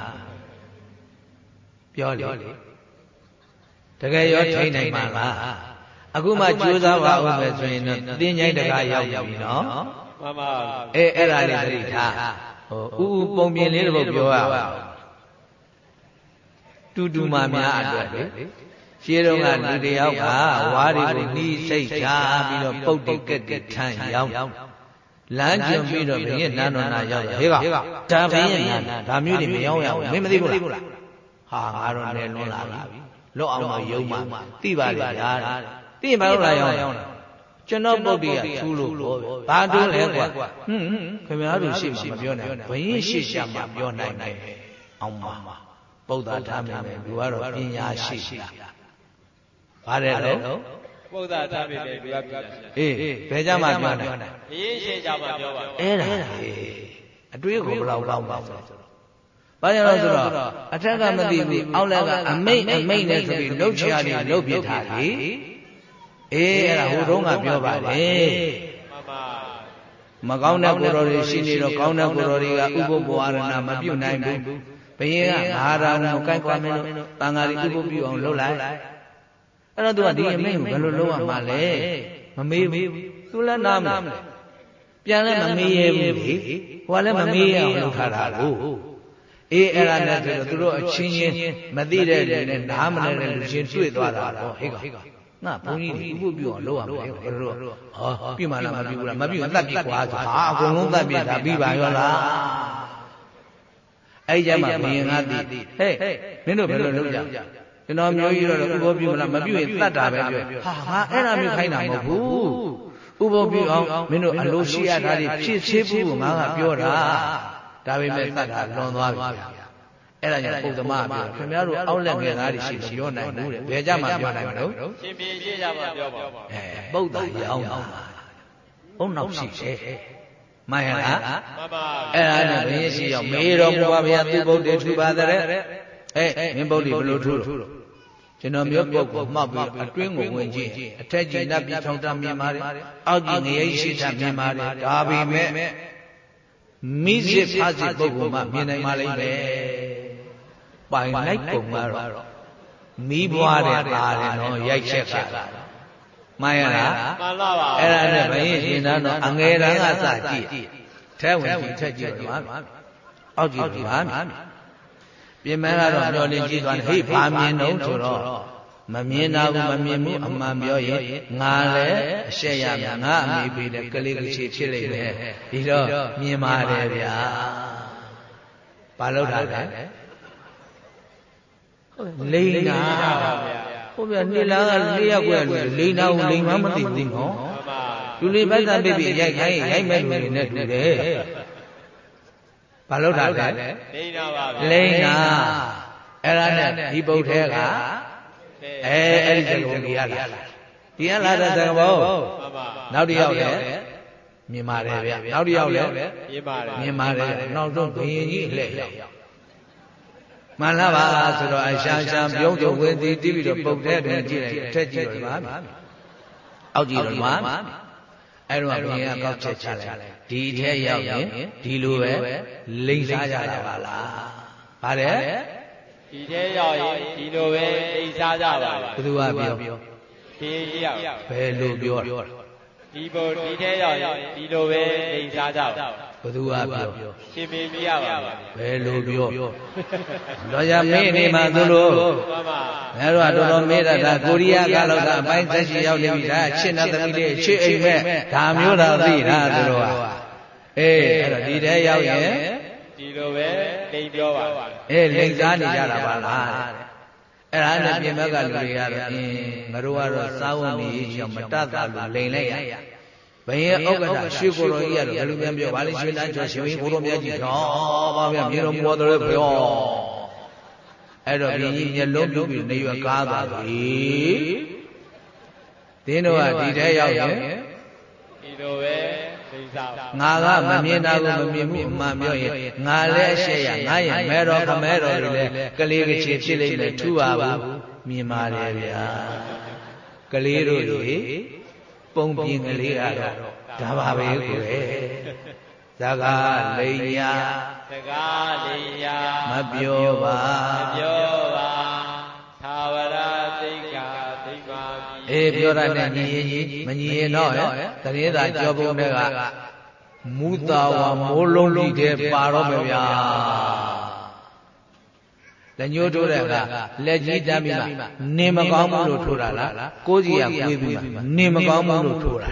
ပြောလေတကယ်ရောထိနိုင်မှာလားအခုမှကြိုးစားပါဦးမယ်ဆိုရင်တော့သင်္ချိုင်းတကားရောက်ပြီနော်မှန်ပါအေးအဲ့ဒါလေးသတိထားဟိုဥဥပုံပြင်လေးတစ်ပုဒ်ပြောရအောင်တူတူမှများအတွက်လေရှင်းတော့ကလူတယောက်ကဝါးတွေကိုနှီးစိတ်ချပြီးတော့ပုတ်တိကက်တိထမ်းရောက်လမ်းကျင်ပြီးတော့ဘုရင်နန်းတော်နာရောက်ဟေးကဒါဘုရင်နန်းဒါမျိုးတွေမရောက်ရဘူးမင်းမသိဘူးလားဟာငါတော့နယ်လွန်လာပြီလွတ်အောင်တော့ယုံမှသိပါလေဗျာသိရင်ဘာလို့လာရောက်လဲကျွန်တော်ပုတ်တိကထူးလို့ဘာတူးလဲကွာဟွန်းခင်ဗျားတို့ရှိမှမပြောနိုင်ဘုရင်ရှိရှာမှပြောနိုင်တယ်အောင်ပါပုဒ္ဒါထားမယ်လူကတော့ပညာရှိတာပါတယ်လို့ပုဒ္ဒါထားပြီလေလူကပညာရှိအေးဘယ်ကြမှာပြောနိုင်ဘုရင်ရှိကြမှာပြောပါအဲ့ဒါအတွေးကိုဘယ်လောက်လောက်ပါဆိုတော့ဘာကြောင့်လဲဆိုတော့အထက်ကမသိဘူးအောက်လက်ကအမိတ်အမိတ်နဲ့ဆိုပြီးလှုပ်ချရာတွေလှုပ်ပြထားလေအေးအဲ့ဒါဟိုတုန်းကပြောပါလေမကောင်းတဲ့ကိုယ်တော်တွေရှိနေတော့ကောင်းတဲ့ကိုယ်တော်တွေကဥပုပ္ပဝါရဏမပြုတ်နိုင်ဘူးဘုရင်ကငါရာကိုကိုက်ကွာမင်းတို့တန်ဃာတွေဥပုပ္ပပြုအောင်လုပ်လိုက်အဲ့တော့သူကဒီအမိန့်ကိုဘယ်လိုလုပ်ရမှာလဲမမေးဘူးသူလည်းနားမလဲပြန်လည်းမမေးရဘူးလေဟိုကလည်းမမေးရအောင်လုပ်ထားတာကိုအေးအဲ့ဒါနဲ့ဆိုတော့သူတို့အချင်းချင်းမသိတဲ့လူနဲ့နားမလဲတဲ့လူချင်းတွေ့သွားတာတော့ဟေ့ကငါဘုန်းကြီးတွေဥပုပ္ပပြုအောင်လုပ်ရမယ်ဘယ်လိုဟောပြုမှလားမပြုဘူးလားမပြုရင်တတ်ပြီကွာဆိုဟာအကုန်လုံးတတ်ပြီဒါပြီးပါရောလားအဲ့ကြမှာဘုရင်ကသိဟဲ့မင်းတို့ဘယ်လိုလုပ်ကြကျွန်တော်မျိုးကြီးတော့ဥပုပ္ပပြုမလားမပြုရင်တတ်တာပဲပြောဟာငါအဲ့ဒါမျိုးခိုင်းတာမဟုတ်ဘူးဥပုပ္ပပြုအောင်မင်းတို့အလိုရှိရတာတွေဖြစ်သေးဘူးကိုငါကပြောတာဒါပေမဲ့တတ်တာလွန်သွားပြီအဲ့ဒါကြောင့်ပုဒ္ဓမပြောခင်ဗျားတို့အောက်လက်ငယ်သားတွေရှိလို့ပြောနိုင်ဘူးတဲ့ဘယ်ကြမှာပြောနိုင်မလို့ရှင်ပြေရှိကြမှာပြောပါအဲပုဒ္ဓရောင်းတာအုံနောက်ရှိတယ်မှန်ရလားမှန်ပါအဲ့ဒါနဲ့ဘုရင်ရှိရောက်မေတော်မူပါဗျာသူဗုဒ္ဓထူပါတဲ့အဲမင်းဗုဒ္ဓဘယ်လိုထူလို့ကျွန်တော်မျိုးပုဂ္ဂိုလ်မှတ်ပြီးအတွင်းကိုဝင်ကြည့်အထက်ကြီးနတ်ပြည်ထောင်တာမြင်ပါတယ်အောက်ကြီးငရိတ်ရှိတာမြင်ပါတယ်ဒါပေမဲ့မိစစ်ဖားစစ်ပုဂ္ဂိုလ်မှမြင်နိုင်ပါလိမ့်မယ်ပိုင်လိုက်ပုံကတော့မီးဘွားတဲ့သားတယ်နော်ရိုက်ချက်ကမှန်ရလားမှန်ပါပါအဲ့ဒါနဲ့ဘယင်းရှင်သားတော့အငယ်တန်းကစကြည့်ထဲဝင်ကြည့်ထက်ကြည့်ပါအောက်ကြည့်ပါပြင်မဲကတော့မျောလင်းကြည့်သွားတယ်ဟေ့ဘာမြင်တော့ဆိုတော့မမြင်တာဘူးမမြင်ဘူးအမှန်ပြောရင်ငါလည်းအရှက်ရမှာငါအမိပေးတဲ့ကလေးကချေဖြစ်လိမ့်မယ်ဒီတော့မြင်ပါတယ်ဗျာဘာလို့ထားလဲလိန်နာဟုတ်ဗျာနေလားကလေးရောက်ွယ်လိန်နာကိုလိန်မှမသိဘူးနော်လူလေးပိုက်သားပြပြရိုက်ခိုင်းရိုက်မဲ့လူတွေနဲ့တူတယ်ဘာလို့ထားလဲလိန်နာပါဗျာလိန်နာအဲ့ဒါနဲ့ဒီပုတ်ထဲကအဲအဲ့ဒီစကုံကြီးရလားဒီကလာတဲ့စကုံဘောနောက်တစ်ယောက်လည်းမြင်ပါတယ်ဗျနောက်တစ်ယောက်လည်းမြင်ပါတယ်မြင်ပါတယ်နောက်ဆုံးဘုရင်ကြီးအလှည့်ရောက်မှန်လားပါဆိုတော့အရှာရှာပြုံးပြုံးဝင်တည်ပြီးတော့ပုတ်ထဲတွင်ကြည့်လိုက်အထက်ကြည့်တော့ပါအောက်ကြည့်တော့ပါအဲ့တော့ဘုရင်ကကောက်ချက်ချလိုက်ဒီထဲရောက်ရင်ဒီလိုပဲလိမ့်စားကြတာပါလားပါတယ်ဒီထဲရောက်ရင်ဒီလိုပဲအိမ်စားကြပါလားဘယ်သူကပြောဒီရောက်ဘယ်လိုပြောဒီဘုံဒီထဲရောက်ရင်ဒီလိုပဲအိမ်စားကြပါဘယ်သူကပြောရှင်မေပြရပါဘယ်လိုပြောတော့ရမေးနေမှာသူလို့ငါတို့ကတော်တော်မေးတာဒါကိုရီးယားကလောက်ကအပိုင်းသက်ရှိရောက်နေပြီဒါချစ်နာသမီးလေးချစ်အိမ်မဲ့ဒါမျိုးတော့သိတာသူတို့ကအေးအဲ့တော့ဒီထဲရောက်ရင်ဒီလိုပဲလိန်ပြောပါအေးလိန်စားနေကြတာပါလားအဲ့ဒါနဲ့ပြင်ဘက်ကလူတွေကတော့အင်းငါတို့ကတော့စားဝတ်နေရေးကြောင့်မတတ်တာလို့လိန်လိုက်ရဘယင်းဥက္ကဋ္ဌရွှေကိုတော်ကြီးကတော့ဘယ်လိုများပြောပါလိမ့်ရွှေတန်းကျော်ရှင်ကိုတော်မြတ်ကြီးဟောပါဗျာမြေတော်မော်တော်ပြောအဲ့တော့ဘင်းကြီးမျက်လုံးပြုပြီးနေရွယ်ကားသွားပြီတင်းတို့ကဒီထဲရောက်ရင်ဒီလိုပဲသိစားငါကမမြင်တာကိုမမြင်ဘူးအမှန်ပြောရင်ငါလည်းအရှက်ရငါရင်မဲတော်ခမဲတော်တွေလည်းကလေးကချေဖြစ်လိမ့်မယ်ထူပါဘူးမြင်ပါတယ်ဗျာကလေးတို့တွေပုံပြင်ကလေးကတော့ဒါပါပဲကိုယ်ဇာကလိန်ညာဇကာလိန်ညာမပြောပါမပြောပါသာဝရသိက္ခာသိမ္မာအေးပြောရတဲ့ညီရင်ကြီးမညီရင်တော့တရေသာကြောပုံတွေကမူတာဝမိုးလုံးကြီးတဲ့ပါတော့မယ်ဗျာလက်ညှိုးထိုးတဲ့အခါလက်ကြီးတမ်းပြီးမှနေမကောင်းဘူးလို့ထိုးတာလားကိုယ်ကြီးကကိုယ်ပြီးမှနေမကောင်းဘူးလို့ထိုးတာ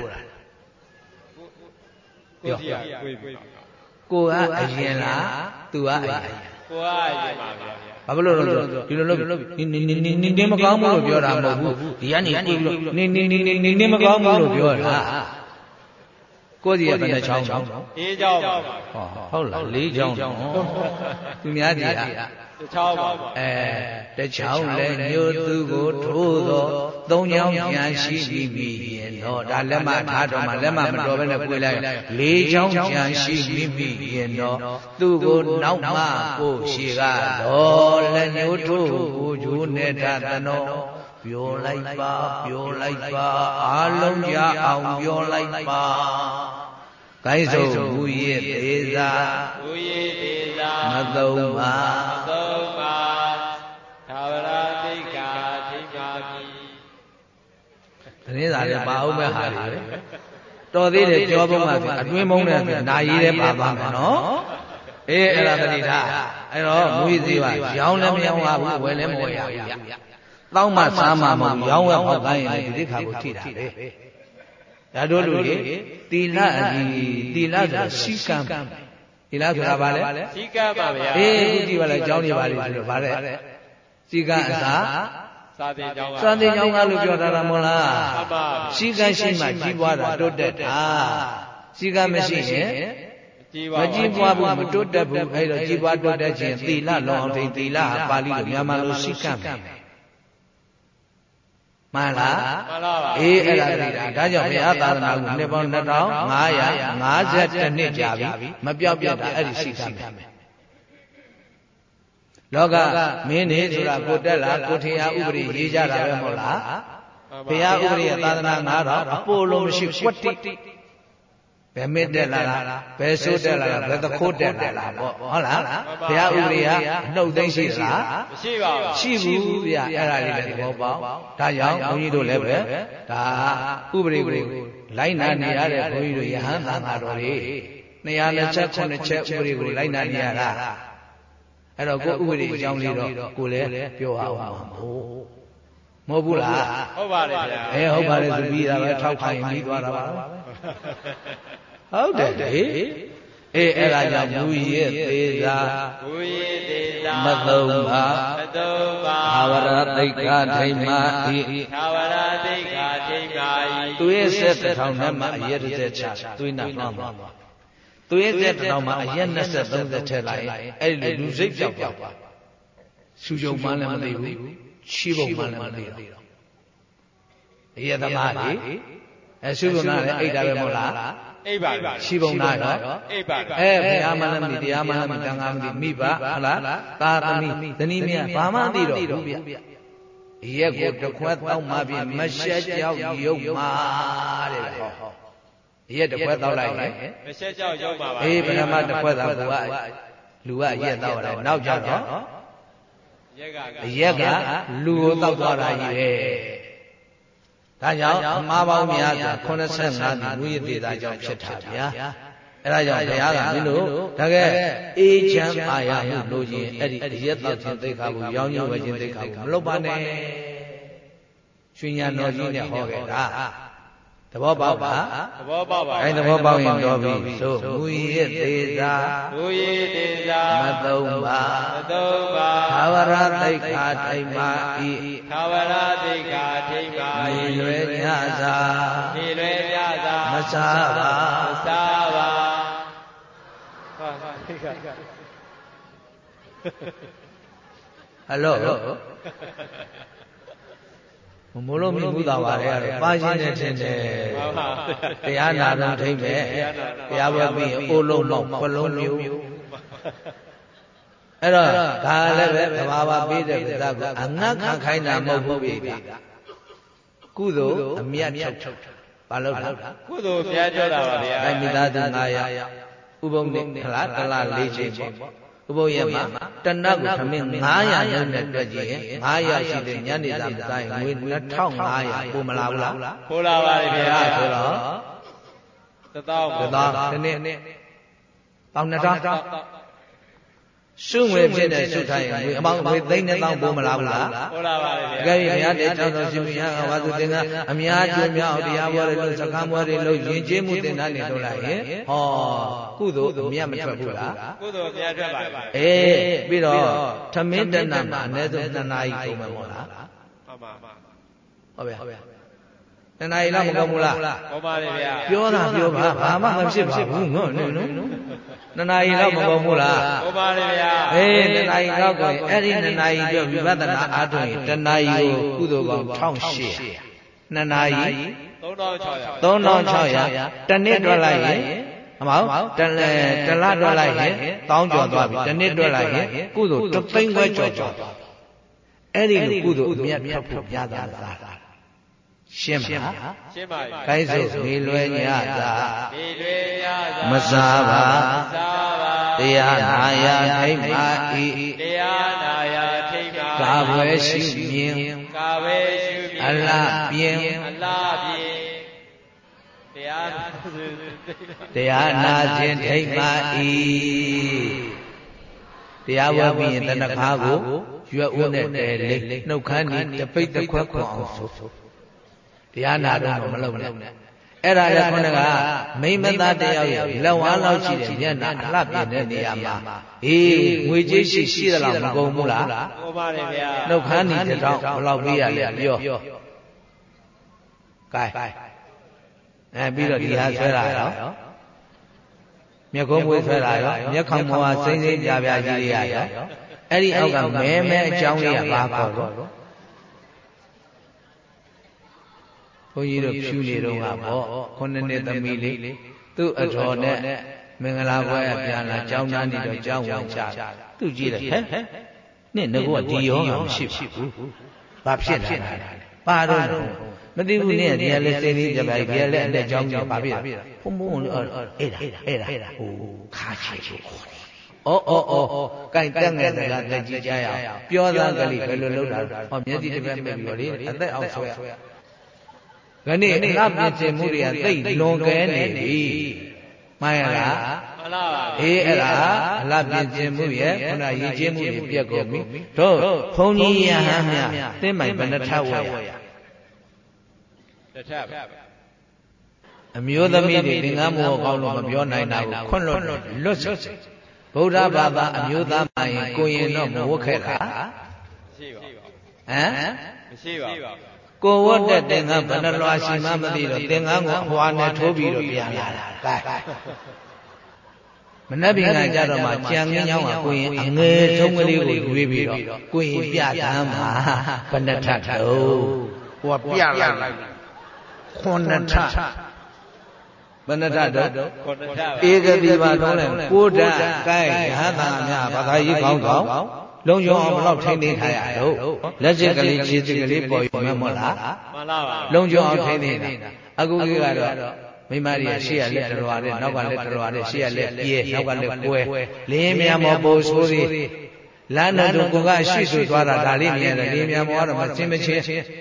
ကိုယ်ကြီးကကိုယ်ပြီးကိုယ်ကအရင်လားသူကအရင်ကိုယ်ကအရင်ပါဗျာဘာဖြစ်လို့လဲဆိုဒီလိုလုပ်နေနေနေနေမကောင်းဘူးလို့ပြောတာမဟုတ်ဘူးဒီကနေကိုယ်ပြီးနေနေနေနေနေမကောင်းဘူးလို့ပြောတာကိုယ်စီကဘယ်နှချောင်းအေးချောင်းပါဟောဟုတ်လားလေးချောင်းသူများဒီကတချောင်းပါအဲတချောင်းလဲညိုသူကိုထိုးသောသုံးချောင်းပြန်ရှိပြီးပြီရင်တော့ဒါလက်မထားတော်မှာလက်မမတော်ဘဲနဲ့ကိုယ်လိုက်လေးချောင်းပြန်ရှိပြီးပြီရင်တော့သူ့ကိုနောက်မှကိုရှိကတော့လက်ညိုထိုးကိုဂျိုးနေတာတနောပြောလိုက်ပါပြောလိုက်ပါအားလုံးရအောင်ပြောလိုက်ပါကိုင်းစုံမူရဲ့သေးသာမူရဲ့သေးသာမသုံးပါမသုံးပါသာဝရတိက္ခာထိပါပြီတနည်းသာလည်းပါအောင်မဲ့ဟာတွေတော်သေးတယ်ပြောဖို့မှအတွင်းမုန်းတဲ့နာရီထဲပါပါမယ်နော်အေးအဲ့ဒါတတိထားအဲ့တော့မူရဲ့သေးပါရောင်းလည်းမရောင်းပါဘူးဝယ်လည်းမဝယ်ရဘူးတောင်းမှစားမှမဟုတ်ရောင်းဝယ်ဟောက်ကိုင်းရင်ဒီခါကိုထိတာပဲဒါတို့လူတွေသီလအကြီးသီလဆိုတာစီကံသီလဆိုတာဘာလဲစီကံပါဗျာအေးအခုကြည့်ပါလားကျောင်းနေပါလိမ့်ဆိုတော့ဘာလဲစီကံအစာစာသင်ကျောင်းကစာသင်ကျောင်းကလို့ပြောတာမဟုတ်လားစီကံရှိမှကြီးပွားတာတိုးတက်တာစီကံမရှိရင်မကြီးပွားဘူးမတိုးတက်ဘူးအဲ့တော့ကြီးပွားတိုးတက်ခြင်းသီလလောအောင်ထိန်သီလဟာပါဠိလိုမြန်မာလိုစီကံမှန်လားမှန်ပါပါအေးအဲ့ဒါတည်းဒါကြောင့်ဘုရားသာသနာကိုနှစ်ပေါင်းနှစ်ထောင်ငါးရာငါးဆယ်တစ်နှစ်ကြာပြီမပြောက်ပြတ်တာအဲ့ဒီရှိတာမယ်လောကမင်းနေဆိုတာကိုတက်လာကိုထင်ရဥပဒေရေးကြတာပဲမဟုတ်လားဘုရားဥပဒေသာသနာငါးထောင်အပိုလုံးမရှိကွတ်တိဘယ်မစ်တက်လာလားဘယ်ဆိုးတက်လာလားဘယ်သခိုးတက်လာလားပေါ့ဟုတ်လားဘုရားဥပဒေကအနှုတ်သိမ့်ရှိလားမရှိပါဘူးရှိဘူးဗျအဲ့ဒါလေးလည်းသဘောပေါက်ဒါကြောင့်ဘုန်းကြီးတို့လည်းပဲဒါဥပဒေကိုလိုက်နာနေရတဲ့ဘုန်းကြီးတို့ယဟန်သံဃာတော်တွေနှစ်ရာနှစ်ချက်ခုနှစ်ချက်ဥပဒေကိုလိုက်နာနေရတာအဲ့တော့ကိုဥပဒေအကြောင်းလေးတော့ကိုလည်းပြောအောင်ပါမဟုတ်ဘူးလားဟုတ်ပါတယ်ဗျာအဲဟုတ်ပါတယ်သူပြီးတာပဲထောက်ခိုင်းပြီးသွားတာပါဟုတ်တယ်လေအေးအဲ့ဒါကြောင့်မူရဲ့သေးသာမူရဲ့သေးသာမသုံးပါမသုံးပါသာဝရတိက္ခာထိမ္မာဤသာဝရတိက္ခာထိမ္မာဤသူရဲ့ဆက်တစ်ထောင်နဲ့မှအရက်တစ်ချက်ချသွေးနာနှောင်းပါသူရဲ့ဆက်တစ်ထောင်မှာအရက်နှစ်ဆက်သုံးဆက်ထည့်လိုက်အဲ့ဒီလူစိတ်ပြောက်ပြောက်ရှူကြုံမှလည်းမသိဘူးချီးပုံမှလည်းမသိတော့အရက်သမားလေအဲရှုပုံနာလည်းအိတ်တာပဲမဟုတ်လားအိပ်ပါပါရှီပုံနာတော့အိပ်ပါအဲဘုရားမလည်းမသိတရားမလည်းမတန်ခါမသိမိပါဟုတ်လားသာသမီသနီးမြဘာမှမသိတော့ဘူးဗျရက်ကိုတစ်ခွက်တောက်မှပြီမရှက်ကြောက်ရုပ်မှာတဲ့ဟောရက်တစ်ခွက်တောက်လိုက်ရင်မရှက်ကြောက်ရုပ်မှာပါအေးပထမတစ်ခွက်သာကလူကရက်တောက်ရတယ်နောက်ကြတော့ရက်ကရက်ကလူကိုတောက်သွားတာကြီးပဲဒါကြောင့်အမှားပေါင်းများစွာခုနှစ်ဆယ့်ငါးခုဝိသေသကြောင့်ဖြစ်တာဗျာအဲဒါကြောင့်ဘုရားကမင်းတို့တကယ်အေးချမ်းပါရမှုလို့ချင်းအဲ့ဒီအရက်တောက်ခြင်းသိက္ခာကိုရောင်းညွှန်ဝယ်ခြင်းသိက္ခာကိုမလုပ်ပါနဲ့ရွှေညာတော်ကြီးနဲ့ဟောခဲ့တာသဘောပေါက်ပါသဘောပေါက်ပါအဲသဘောပေါက်ရင်တော်ပြီသို့မူရဲ့သေးသာမူရဲ့သေးသာမသုံးပါမသုံးပါသာဝရတိက္ခာထိမ္မာဤသာဝရတိက္ခာထိမ္မာဤလွယ်ညသာဤလွယ်ညသာမစားပါမစားပါဟာထိက္ခာဟယ်လိုမလို့မြင်မှုသာပါလေအဲ့ပါရှင်းနေတယ်တဲ့တရားနာတော့ထိမ့်မယ်တရားပွဲပြီးအိုးလုံးတော့ခလုံးမျိုးအဲ့တော့ဒါလည်းပဲသဘာဝပေးတဲ့ပြဿကိုအငတ်ခံခိုင်းတာမဟုတ်ဘူးဗျကုသိုလ်အမြတ်ထုတ်ဘာလို့လဲကုသိုလ်ပြပြောတာပါဗျာအဲမိသားစုငါးရာဥပုံနဲ့ခလားတလားလေးချိန်ပေါ့ဥပုပ်ရဲ့မှာတဏှတ်ကိုသမင်းငါးရာလုံးနဲ့တွက်ကြည့်ရင်ငါးရာရှိတဲ့ညနေစာမစားရင်ငွေနှစ်ထောင်ငါးရာပိုမလာဘူးလားပိုလာပါလေဗျာဆိုတော့တသောတသောဒီနေ့ပေါင်နှစ်ထောင်စုငွေဖြစ်တဲ့စုထိုင်ငွေအမောင်ငွေသိန်းနဲ့တောင်းပို့မလားဘူးလားပို့လာပါလေဗျာကြည့်ဘုရားတဲ့ကြောင့်တော်ရှင်ဘုရားဝါသူတင်ကအများကျိုးများအောင်တရားပွဲတွေလို့စကားပွဲတွေလို့ယဉ်ကျေးမှုတင်တာနေလို့လိုက်ရင်ဟောကုသိုလ်အမြတ်မထွက်ဘူးလားကုသိုလ်အမြတ်ထွက်ပါပါအေးပြီးတော့ထမင်းတဏ္ဍမှာအနည်းဆုံးနှစ်နာရီကုန်မှာမို့လားမှန်ပါဟုတ်ဗျာနှစ်နာရီလောက်မကုန်ဘူးလားကုန်ပါလေဗျာပြောတာပြောပါဘာမှမဖြစ်ပါဘူးနော်နော်နှစ်နာရီလောက်မကုန်ဘူးလားကုန်ပါလေဗျာအေးနှစ်နာရီလောက်ကိုအဲ့ဒီနှစ်နာရီပြောဝိပဿနာအားထုတ်ရင်တစ်နာရီကိုကုသိုလ်ပေါင်းတစ်ထောင်ရှစ်ရာနှစ်နာရီသုံးထောင်ခြောက်ရာသုံးထောင်ခြောက်ရာတစ်နှစ်တွက်လိုက်ရင်အမောက်တလတလတွက်လိုက်ရင်တောင်းကျော်သွားပြီတစ်နှစ်တွက်လိုက်ရင်ကုသိုလ်တစ်သိန်းခွဲကျော်ကျော်အဲ့ဒီလိုကုသိုလ်အမြတ်ထွက်ဖို့ရတာလားရှင်းပါရှင်းပါပြီခိုင်းစို့နေလွယ်ညသာနေလွယ်ညသာမစားပါမစားပါတရားနာယထိမ့်ပါဤတရားနာယထိမ့်ပါကာဝယ်ရှိမြင်ကာဝယ်ရှိမြင်အလားပြင်းအလားပြင်းတရားတရားနာခြင်းထိမ့်ပါဤတရားဝဲပြီးရင်တဏ္ဍခါကိုရွက်ဦးနဲ့တဲလိမ့်နှုတ်ခမ်းဤတပိတ်တခွက်ခွန်အောင်ဆိုတရားနာတော့မလုပ်နဲ့အဲ့ဒါလည်းခေါင်းကမိမသားတယောက်ရဲ့လက်ဝါးလောက်ရှိတဲ့မျက်နှာအလှပြင်းတဲ့နေရာမှာအေးငွေကြေးရှိရှိသလားမကုန်ဘူးလားကုန်ပါတယ်ဗျာနှုတ်ခမ်းဤတစ်ထောင်ဘယ်လောက်ပေးရလဲပြောကဲအဲပြီးတော့ဒီဟာဆွဲတာရောမျက်ကုံးမွေးဆွဲတာရောမျက်ခေါင်မောဟာစိမ့်စိမ့်ပြပြကြီးတွေရရောအဲ့ဒီအောက်ကမဲမဲအကြောင်းလေးကဘာခေါ်တော့ဘုန်းကြီးတို့ဖြူနေတော့ကပေါ့ခုနှစ်နှစ်သမီးလေးသူ့အထော်နဲ့မင်္ဂလာပွဲအပြန်လာကျောင်းသားနေတော့ကျောင်းဝင်ချသူကြည့်တယ်ဟဲ့နင့်ငါကဒီရောမှမရှိဘူးဘာဖြစ်နေတာလဲပါတော့မသိဘူးနင့်ဒီကလေးစိတ်လေးကြပါဒီကလေးအတက်ကျောင်းကြီးဘာဖြစ်လဲဘုံဘုံအဲ့ဒါအဲ့ဒါအဲ့ဒါဟိုခါချေချေခေါ်တယ်ဩဩဩဩကိုင်တက်ငယ်တကတက်ကြည့်ကြရအောင်ပြောသားကလေးဘယ်လိုလုပ်တာဟောမျက်စိတစ်ပတ်မိပြီးတော့လေအသက်အောင်ဆွဲခဏအလှပြင်စင်မှုတွေကသိလွန်ကဲနေပြီမှန်ရလားမှန်ပါပါအေးအဲ့ဒါအလှပြင်စင်မှုရဲ့ခုနရည်ချင်းမှုတွေပြက်ကုန်ပြီတို့ဘုန်းကြီးရဟန်းများသိမိုင်ဘယ်နှထဝဲရတစ်ထပ်အမျိုးသမီးတွေသင်္ကန်းမောကောင်းလို့မပြောနိုင်တာကိုခွန့်လွတ်လွတ်စစ်ဗုဒ္ဓဘာသာအမျိုးသားမှရင်ကိုရင်တော့မဝတ်ခဲ့တာမရှိပါဘူးဟမ်မရှိပါဘူးကိုဝတ်တဲ့သင်္ကန်းဘယ်နှလွှာရှိမှမသိတော့သင်္ကန်းကိုအဟွာနဲ့ထိုးပြီးတော့ပြန်လာတာကဲမနှက်ပင်ကကြတော့မှကြံငင်းကြောင်းကကိုရင်အငယ်ဆုံးကလေးကိုရွေးပြီးတော့ကိုရင်ပြတမ်းမှာဘယ်နှထတော့ဟိုကပြလိုက်ခုနှစ်ထဘယ်နှထတော့ဧကတိပါတော့လဲကိုဓာတ်ကိုင်းရဟသာများဘာသာရေးကောင်းကောင်းလုံးယုံအောင်ဘလောက်ထိန်းသိမ်းထားရတော့လက်ချက်ကလေးခြေချက်ကလေးပေါ်ယူမယ်မဟုတ်လားမှန်ပါပါလုံးယုံအောင်ထိန်းသိမ်းတာအခုကြီးကတော့မိမကြီးရှေ့ရလက်တော်ရတဲ့နောက်ကလက်တော်ရတဲ့ရှေ့ရလက်ပြဲနောက်ကလက်ကွဲလင်းမြန်မောပိုးဆိုးသေးလမ်းတော်ကိုကရှေ့ဆိုသွားတာဒါလေးမြင်ရတယ်လင်းမြန်မောကတော့မစင်မချင်း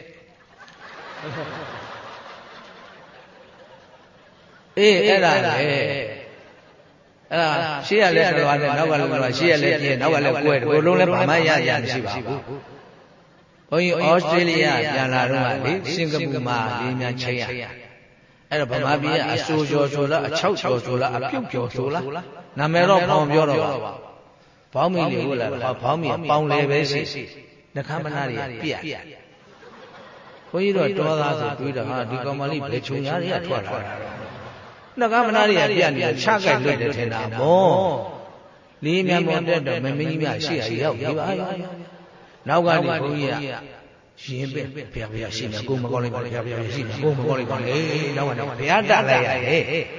အေးအဲ့ဒါလေအဲ့ဒါရှေ့ရလက်တော်ရတယ်နောက်ကလည်းတော့ရှေ့ရလက်ပြင်းနောက်ကလည်းကွဲဘို့လုံးလည်းဘာမှရရမရှိပါဘူးဘုန်းကြီးဩစတြေးလျပြန်လာတော့လေစင်ကာပူမှာလေးများချိန်ရအဲ့တော့ဗမာပြည်ကအဆိုးကျော်ဆိုလားအချောက်ကျော်ဆိုလားအပြုတ်ကျော်ဆိုလားနာမည်တော့ပေါင်ပြောတော့ပါဘောင်းမီလေးဟုတ်လားဘောင်းမီပေါင်လေပဲရှိနှခမ်းမနာတွေပြက်ဘုန်းကြီးတို့တော်သားဆိုတွေးတော့ဟာဒီကောင်မလေးဘယ်ချုံရတွေကထွက်လာတာနှကမနာတွေကပြနေချကြိုက်လွတ်တယ်ထင်တာမောလေးမြန်ပေါ်တက်တော့မမင်းကြီးများရှေ့ရရောက်ပြီပါနောက်ကနေဘုန်းကြီးကရင်ပဲဘုရားဘုရားရှိနေကိုမကောင်းလိုက်ပါဘုရားဘုရားရှိနေကိုမကောင်းလိုက်ပါလေနောက်ကနေဘုရားတက်လိုက်ရတယ်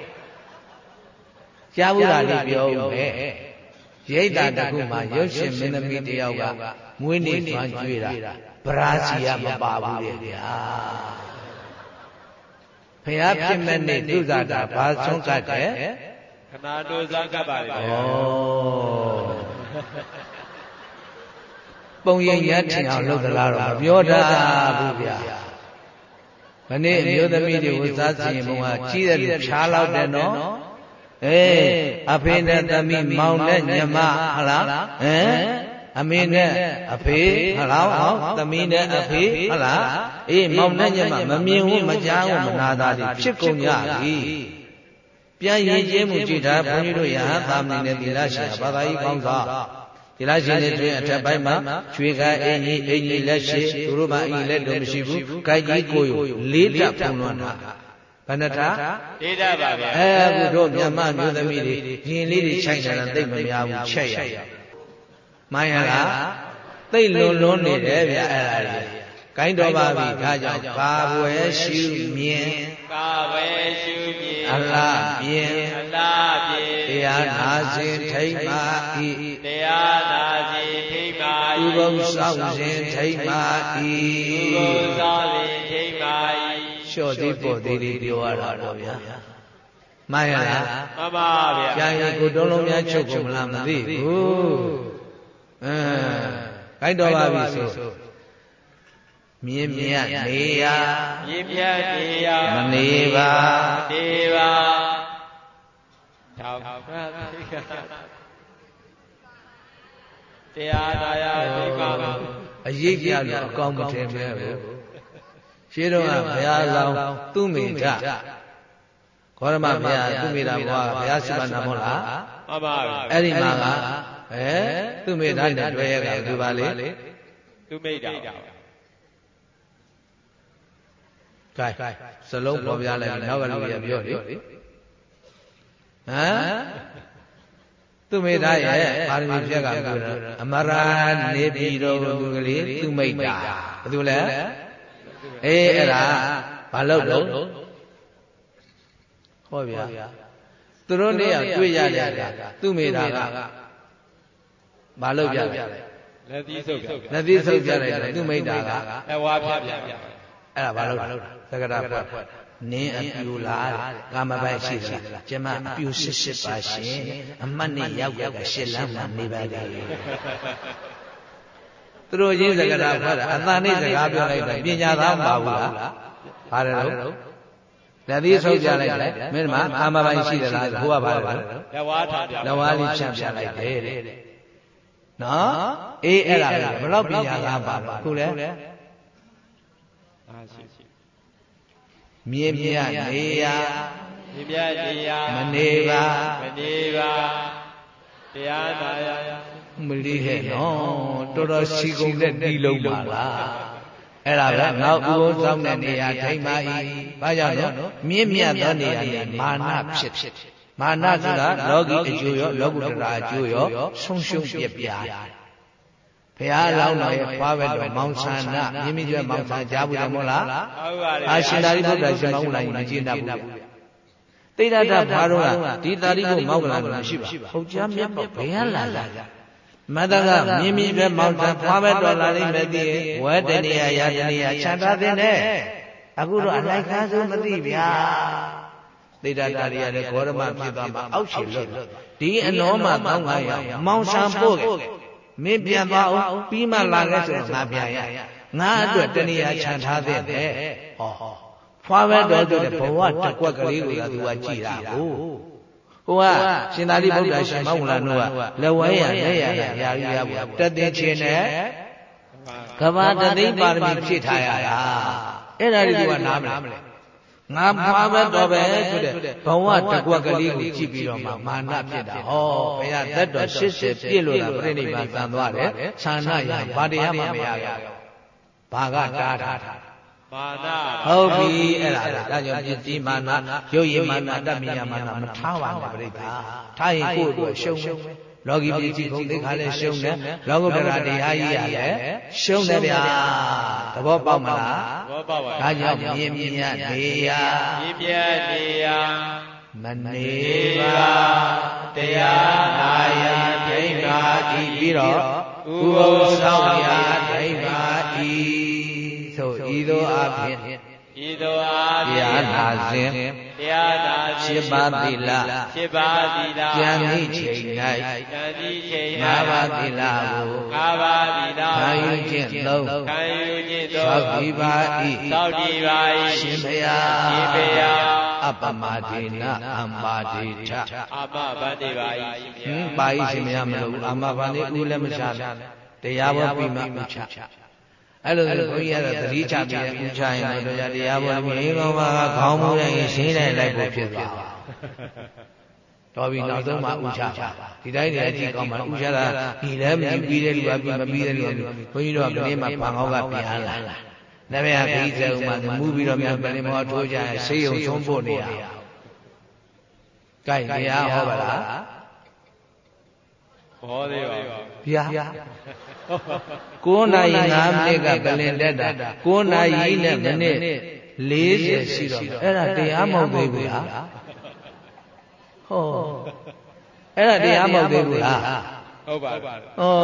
ကြားဘူးတာလေးပြောဦးမယ်ရိတ်တာတခုမှရုပ်ရှင်မင်းသမီးတယောက်ကမွေးနေ့သွမ်းကျွေးတာဗရာစီယမပါဘူးလေဗျာဘုရားဖြစ်မဲ့နေ့ဒုဇာတာဘာဆုံးကတ်တယ်ခဏဒုဇာကတ်ပါလေဗျာပုံရိပ်ရထင်အောင်လုပ်သလားတော့မပြောတာဘူးဗျာမနေ့အမျိုးသမီးတွေကိုစားစီရင်ဘုံကကြီးတယ်လို့ဖြားလောက်တယ်နော်အေးအဖေနဲ့သမီးမောင်နဲ့ညီမဟလားဟမ်အမေနဲ့အဖေဟလားဟောသမီးနဲ့အဖေဟလားအေးမောင်နဲ့ညီမမမြင်ဘူးမကြားဘူးမနာတာတွေဖြစ်ကုန်ကြပြီပြန်ရင်ကျင်းမှုကြည့်တာဘုန်းကြီးတို့ရဟန်းသာမဏေနဲ့သီလရှင်ဘာသာရေးကောင်းစွာသီလရှင်တွေတွင်အထက်ပိုင်းမှာရွှေကအင်ကြီးအင်ကြီးလက်ရှိသူတို့မှအင်ကြီးလက်တော့မရှိဘူး။ကိုက်ကြီးကိုယ်လေးတက်ပုံလွှမ်းတာဘယ်နှထားလေးတက်ပါဗျာအဲအခုတို့မြန်မာမျိုးသမီးတွေရင်လေးတွေခြိုက်ကြတာသိမများဘူးချက်ရမှန်ရလားသိလွန်လွန်းနေတယ်ဗျအဲ့ဒါကြီးကိုင်းတော်ပါပြီဒါကြောင့်ဘာဝဲရှုမြင်ကာဝဲရှုမြင်အလားမြင်အလားမြင်တရားနာစဉ်ထိမ့်မာဤတရားနာစဉ်ထိမ့်မာဤဥပုသ်ဆောင်စဉ်ထိမ့်မာဤဥပုသ်ဆောင်စဉ်ထိမ့်မာဤလျှော့သေးပေါ်သေးလေးပြောရတာတော့ဗျာမှန်ရလားမှန်ပါဗျာပြန်ရင်ကိုတုံးလုံးများချုပ်ကုန်မလားမသိဘူးအဲကိုင်းတော်ပါပြီဆိုမြင်းမြတ်နေရမြင်းမြတ်နေရမနေပါနေပါထောက်တရားနာရသိပါအရေးပြလို့အကောင်းမထင်ပဲဘူးရှင်းတော့ကဘုရားလောင်းသူ့မိထဂေါရမဘုရားသူ့မိတာဘုရားဘုရားစိမနာမဟုတ်လားမှန်ပါအဲ့ဒီမှာကအဲသူ့မိတာနဲ့တွေ့ရကဒီပါလေသူ့မိတာကဲစလုံးပေါ်ပြလိုက်နောက်ကလူရပြောလေဟမ်သူမိသားရဲ့ပါရမီဖြက်ကပြောတယ်အမရာနေပြည်တော်သူကလေးသူမိတာဘာလို့လဲအေးအဲ့ဒါဘာလို့လို့ဟောဗျာသူတို့နေရတွေ့ရတဲ့သူမိသားကဘာလို့ပြလဲလက်သီးဆုပ်ပြလက်သီးဆုပ်ပြလိုက်တယ်သူမိတာကအဝါပြပြပြအဲ့ဒါဘာလို့သက္ကရာဖွက်နင်းအပြူလားကာမပိုက်ရှိသလားကျမအပြူရှစ်ရှစ်ပါရှင်အမတ်နဲ့ရောက်ရကရှစ်လမ်းမှာနေပါလေသူတို့ချင်းသက္ကရာဖွက်တာအတန်နဲ့စကားပြောလိုက်တယ်ပညာသားမပါဘူးလားပါတယ်လို့လက်သီးဆုပ်ပြလိုက်တယ်မင်းမကာမပိုက်ရှိသလားဘုရားပါတယ်လက်ဝါးထားပြလက်ဝါးလေးဖြန့်ပြလိုက်တယ်တဲ့နော်အေးအဲ့ဒါဘယ်တော့ပညာသားပါပါခုလဲမြင်းမြတ်နေရမြင်းမြတ်နေရမနေပါမနေပါတရားနာရမလီဟဲ့နော်တော်တော်ရှိကုန်တဲ့ဒီလုံးပါလားအဲ့ဒါပဲငါဥပုသ်ဆောင်တဲ့နေရာထိမ့်ပါ၏ဘာကြောင့်လဲမြင်းမြတ်သောနေရာနဲ့မာနဖြစ်ဖြစ်မာနဆိုတာလောကီအကျိုးရောလောကုတ္တရာအကျိုးရောဆုံးရှုံးပြပြဘုရားလောင်းတော်ရဲ့ဖွားဘက်တော်မောင်ဆန္ဒမြင်းမြကျွဲမောင်ဆန္ဒကြားဘူးတယ်မဟုတ်လားဟုတ်ပါတယ်အာရှင်သာရိပုတ္တရာရှင်မောင်လိုက်မကျင့်တတ်ဘူးတိဋ္ဌတဘာတော့ကဒီသာရိပုမောင်ကလာမရှိပါဟုတ်ကြားမြတ်ပေါ့ဘယ်ရလာလာမတကမြင်းမြကျွဲမောင်ဆန္ဒဖွားဘက်တော်လာလိမ့်မယ်သိရင်ဝဲတနေရရတနေရခြံထားတဲ့နဲ့အခုတော့အလိုက်ကားဆုံးမသိဗျာတိဋ္ဌတာရီရတဲ့ဂေါရမဖြစ်သွားမှာအောက်ခြေလွတ်ဒီအနောမှာတောင်းခါရမောင်ဆန္ဒပို့ခဲ့မင်းပြန်သွားအောင်ပြီးမှလာခဲ့ဆိုတော့ငါပြန်ရငါအတွက်တဏှာခြံထားတဲ့တဲ့ဟောဖွားပဲတော်တဲ့ဘဝတကွက်ကလေးကိုသူကကြည်တာကိုဟိုကရှင်သာရိပုတ္တရာရှင်မောင်လာတို့ကလက်ဝဲရလက်ရရာယူရဘူးတသိချင်းနဲ့ကဘာတသိပါရမီဖြည့်ထားရတာအဲ့ဒါတွေကနားမလဲငါဖွားပဲတော်ပဲဆိုတဲ့ဘဝတကွက်ကလေးကိုကြည့်ပြီးတော့မှမာနဖြစ်တာဟောဘုရားသက်တော်ရှစ်ဆယ်ပြည့်လို့လားပြိဋိဘံသံသွားတယ်ဌာနရဘာတရားမှမရဘူးဘာကတားထားတာမာနဟုတ်ပြီအဲ့ဒါဒါကြောင့်ပြတိမာနရုပ်ရည်မာနတပ္ပိယမာနမထားပါနဲ့ပြိဋ္ဌာထားရင်ကိုယ့်အတွက်ရှုံးမယ်လောကီပြည်ကြီးဂုဏ်သိက္ခာလည်းရှုံးတယ်လောကုတ္တရာတရားကြီးရလည်းရှုံးတယ်ဗျာသဘောပေါက်မလားသဘောပေါက်ပါဒါကြောင့်မြင်းမြတ်နေရမြင်းမြတ်နေရမနေပါတရားနာယဒိဋ္ဌာဤပြီးတော့ဥပုသ်ဆောင်ရာဒိဋ္ဌာဤသို့ဤသို့အဖြစ်ဤသို့အားဖြင့်တရားနာစဉ်တရားနာခြင်းပါးသီလခြင်းပါးသီလဉာဏ်ဤချိန်၌ဉာဏ်ဤချိန်၌ငါးပါးသီလကိုငါးပါးသီလခံယူခြင်းသုံးခံယူခြင်းသုံးသောက်ဒီပါ၏သောက်ဒီပါ၏ရှင်ဘုရားရှင်ဘုရားအအပမဒေနအမ္ပါဒေထအာမဗန္တိပါဤဟင်ပါဤရှင်မရမလို့အာမဗန္တိဥလည်းမချတရားဘောပြီးမှဥချအဲ့လိုဆိုဘုန်းကြီးကတော့သတိချပြီးဥချရင်တော့တရားဘောမြင်ကောင်းပါကခေါင်းမူရင်ရှင်းနိုင်လိုက်ဖို့ဖြစ်သွားတော်ပြီနောက်ဆုံးမှဥချပါဒီတိုင်းနေအကြည့်ကောင်းမှဥချတာဒီလည်းမကြည့်ပြီးတဲ့လူကပြီးမပြီးတဲ့လူကဘုန်းကြီးတို့ကဒီနေ့မှဘာကောင်းကပြန်လာနဘေဟာခီးစေဥမှာမူပြီးတော့မြန်ပလင်မောထိုးကြရင်ဆေးရုံဆုံးဖို့နေရကြိုက်တရားဟောပါလားဟောသေးပါဗျာကိုးနာရီငါးမိနစ်ကပလင်တက်တာကိုးနာရီနဲ့မိနစ်လေးဆယ်ရှိတော့အဲ့ဒါတရားမဟုတ်သေးဘူးလားဟောအဲ့ဒါတရားမဟုတ်သေးဘူးလားဟုတ်ပါဩဘု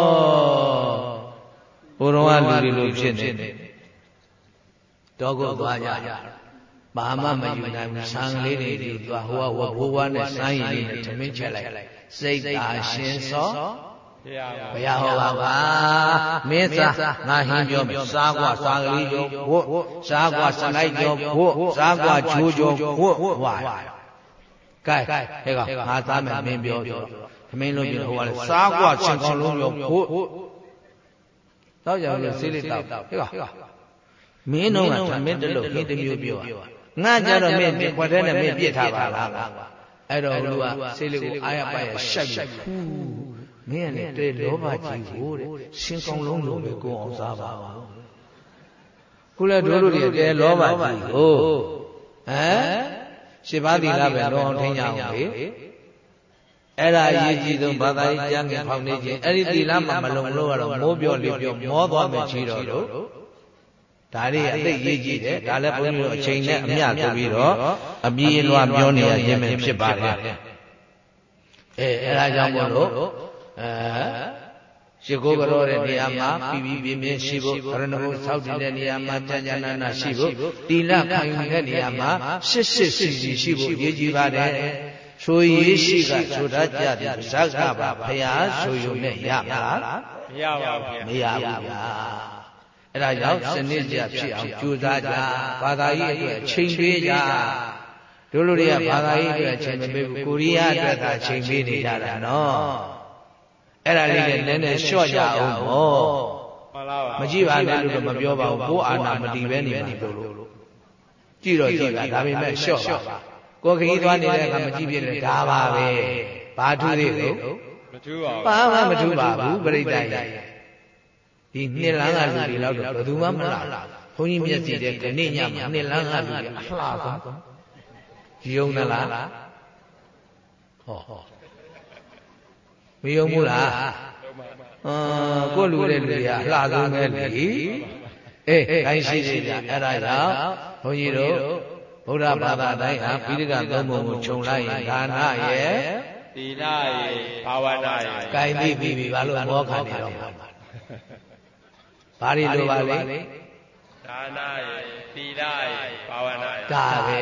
ရားကလူတွေလိုဖြစ်နေတော့ကိုသွားကြဘာမှမယူနိုင်ဘူးဆံလေးတွေယူသွားဟိုကဝဘိုးဘွားနဲ့စမ်းရည်လေးနဲ့ထမင်းချက်လိုက်စိတ်သာရှင်စောဘုရားဟောပါပါမင်းစားငါဟင်းပြောမယ်စားกว่าစားကလေးကျော်ဘုစားกว่าစလိုက်ကျော်ဘုစားกว่าချိုးကျော်ဘုဝါကဲဟဲ့ကငါသားမယ်မင်းပြောပြောထမင်းလုံးပြောဟိုကလေစားกว่าစင်ကောင်းလုံးကျော်ဘုတော့ကြောင်လို့ဆေးလေးတောက်ဟဲ့ကမင်းတော့ကမင်းတလို့မင်းတမျိုးပြောငါကြတော့မင်းဒီခွက်ထဲနဲ့မင်းပြစ်ထားပါလားအဲ့တော့လူကဆေးလေးကိုအားရပါရရှက်ပြီးဟူးမင်းကလည်းတဲလောဘကြီးကိုတဲ့ရှင်ကောင်းလုံးလိုပဲကိုအောင်စားပါခုလည်းတို့တို့တွေတဲလောဘကြီးကိုဟမ်ရှင်းပါသီလပဲလောအောင်ထင်းကြအောင်လေအဲ့ဒါအရေးကြီးဆုံးဘာသာရေးကျမ်းဂန်ဖောင်နေခြင်းအဲ့ဒီသီလမှမလုံလို့ကတော့မိုးပြောလေပြောမောသွားမယ်ချီတော့လို့ဒါလေးအသိရေးကြည့်တယ်ဒါလည်းဘုန်းကြီးတို့အချိန်နဲ့အမျှဆိုပြီးတော့အပြေးလွှာပြောနေရခြင်းပဲဖြစ်ပါတယ်အဲအဲ့ဒါကြောင့်မို့လို့အဲရှိခိုးကြောတဲ့နေရာမှာပြီးပြီးပြင်းပြင်းရှိဖို့ရဏဘုဆောက်တည်တဲ့နေရာမှာကြံ့ကြံ့နာနာရှိဖို့တိလခိုင်တဲ့နေရာမှာရှစ်ရှစ်စီစီရှိဖို့ရည်ကြည်ပါတယ်ဆိုရေးရှိကဆိုတတ်ကြတဲ့ဇက်ကပါဖရာဆိုရုံနဲ့ရပါလားမရပါဘူးမရဘူးဗျာအဲ့ဒါကြောင့်စနစ်ကျဖြစ်အောင်ကြိုးစားကြဘာသာရေးအတွက်ချိန်ပေးကြတို့လူတွေကဘာသာရေးအတွက်ချိန်မပေးဘူးကိုရီးယားအတွက်သာချိန်ပေးနေကြတာနော်အဲ့ဒါလေးလည်းနည်းနည်းလျှော့ကြအောင်ဟောမှန်လားပါမကြည့်ပါနဲ့လို့တော့မပြောပါဘူးကိုအာနာမတီးပဲနေမှာလို့ကြည့်တော့ကြည့်ပါဒါပေမဲ့လျှော့ပါကိုခရီးသွားနေတဲ့အခါမကြည့်ပြလဲဒါပါပဲဘာထူးသေးလို့မထူးပါဘူးဘာမှမထူးပါဘူးပြိတ္တရဲ့ဒီနှစ်လန်းကလူတွေလောက်တော့ဘယ်သူမှမလာဘုန်းကြီးမျက်စိတဲ့ဒီနေ့ညမှာနှစ်လန်းကလူတွေအလှဆုံးယုံသလားဟောမယုံဘူးလားအာကိုလူတဲ့လူတွေကအလှဆုံးပဲလေအေးခိုင်းရှိသေးကြအဲ့ဒါကြောင့်ဘုန်းကြီးတို့ဗုဒ္ဓဘာသာတိုင်းဟာပိဋကသုံးပုံကိုခြုံလိုက်ရင်ဒါနရဲ့သီလရဲ့ဘာဝနာရဲ့ကိုင်းပြီးပြီဘာလို့မောခံနေတော့မှာဘာတွေလိုပါလဲဒါနရဲ့သီလရဲ့ဘာဝနာရဲ့ဒါပဲ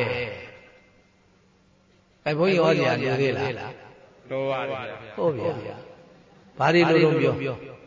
အဲဘုန်းကြီးဟောကြလိုသေးလားလိုပါတယ်ဟုတ်ဗျာဘာတွေလိုလို့ပြော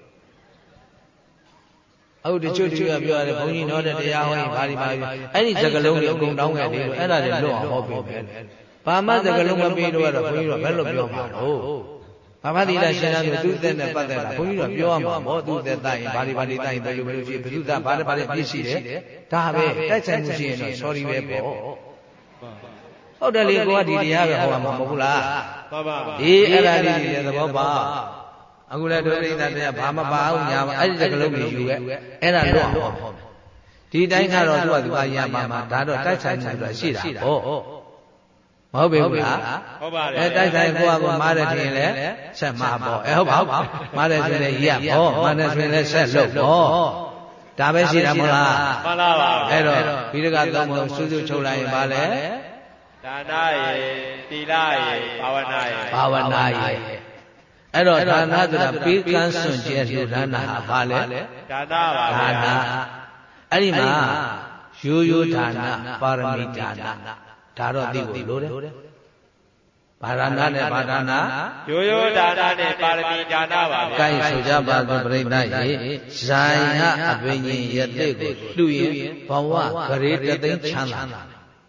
အခုတချို့တချို့ကပြောရတယ်ဘုန်းကြီးတော်တဲ့တရားဟောရင်ဘာတွေပါလဲအဲ့ဒီစကလုံးတွေအကုန်တောင်းခဲ့တယ်အဲ့ဒါတွေလွတ်အောင်ဟောပေးမယ်ဘာမှစကလုံးမပေးတော့တော့ဘုန်းကြီးတို့ဘယ်လိုပြောမှာတော့ဘာမှဒီလားရှင်းတာဆိုသူ့သက်နဲ့ပတ်သက်တာဘုန်းကြီးတို့ပြောရမှာပေါ့သူ့သက်တိုင်ဘာတွေဘာတွေတိုင်ဘယ်လိုဘယ်လိုရှိဘယ်သူသားဘာတွေဘာတွေပြည့်ရှိတယ်ဒါပဲတိုက်ဆိုင်မှုရှိရင်တော့ sorry ပဲပေါ့ဟုတ်တယ်လေကိုကဒီတရားပဲဟောမှာမဟုတ်ဘူးလားမှန်ပါပါအေးအဲ့ဒါလေးတွေလည်းသဘောပေါက်အခုလည်းဒုပရိသတ်တွေကဘာမပါအောင်ညာအဲ့ဒီစကလုံးတွေယူခဲ့အဲ့ဒါလွတ်အောင်ဟောဒီတိုင်းကတော့သူကသူကရမှာမှာဒါတော့တိုက်ဆိုင်မှုဆိုတာရှိတာဟုတ်မဟုတ်ပြီဘူးလားဟုတ်ပါတယ်အဲတိုက်ဆိုင်ကိုကကိုမားတယ်ထင်လဲဆက်မှာပေါ့အဲဟုတ်ပါဘူးမားတယ်ဆိုရင်ရပေါ့မားတယ်ဆိုရင်လည်းဆက်လုပ်ပေါ့ဒါပဲရှိတာမဟုတ်လားမှန်ပါပါအဲ့တော့ဘိဓကသုံးပုံစူးစူးချုပ်လိုက်ရင်ဘာလဲဒါနရဲ့သီလရဲ့ဘာဝနာရဲ့ဘာဝနာရဲ့အဲ့တော့ဒါနဆိုတာပေးကမ်းစွန့်ကြဲလှူဒါနဟာဘာလဲဒါနပါဒါနအဲ့ဒီမှာရိုးရိုးဒါနပါရမီဒါနဒါတော့သိဖို့လိုတယ်ဘာဒါနနဲ့ဘာဒါနရိုးရိုးဒါနနဲ့ပါရမီဒါနပါပဲ gain ဆိုကြပါစို့ပြိဋ္ဌာယေဇာယအဘိညာဉ်ယတိကိုလှူရင်ဘဝဂရေတသိန်းချမ်းသာ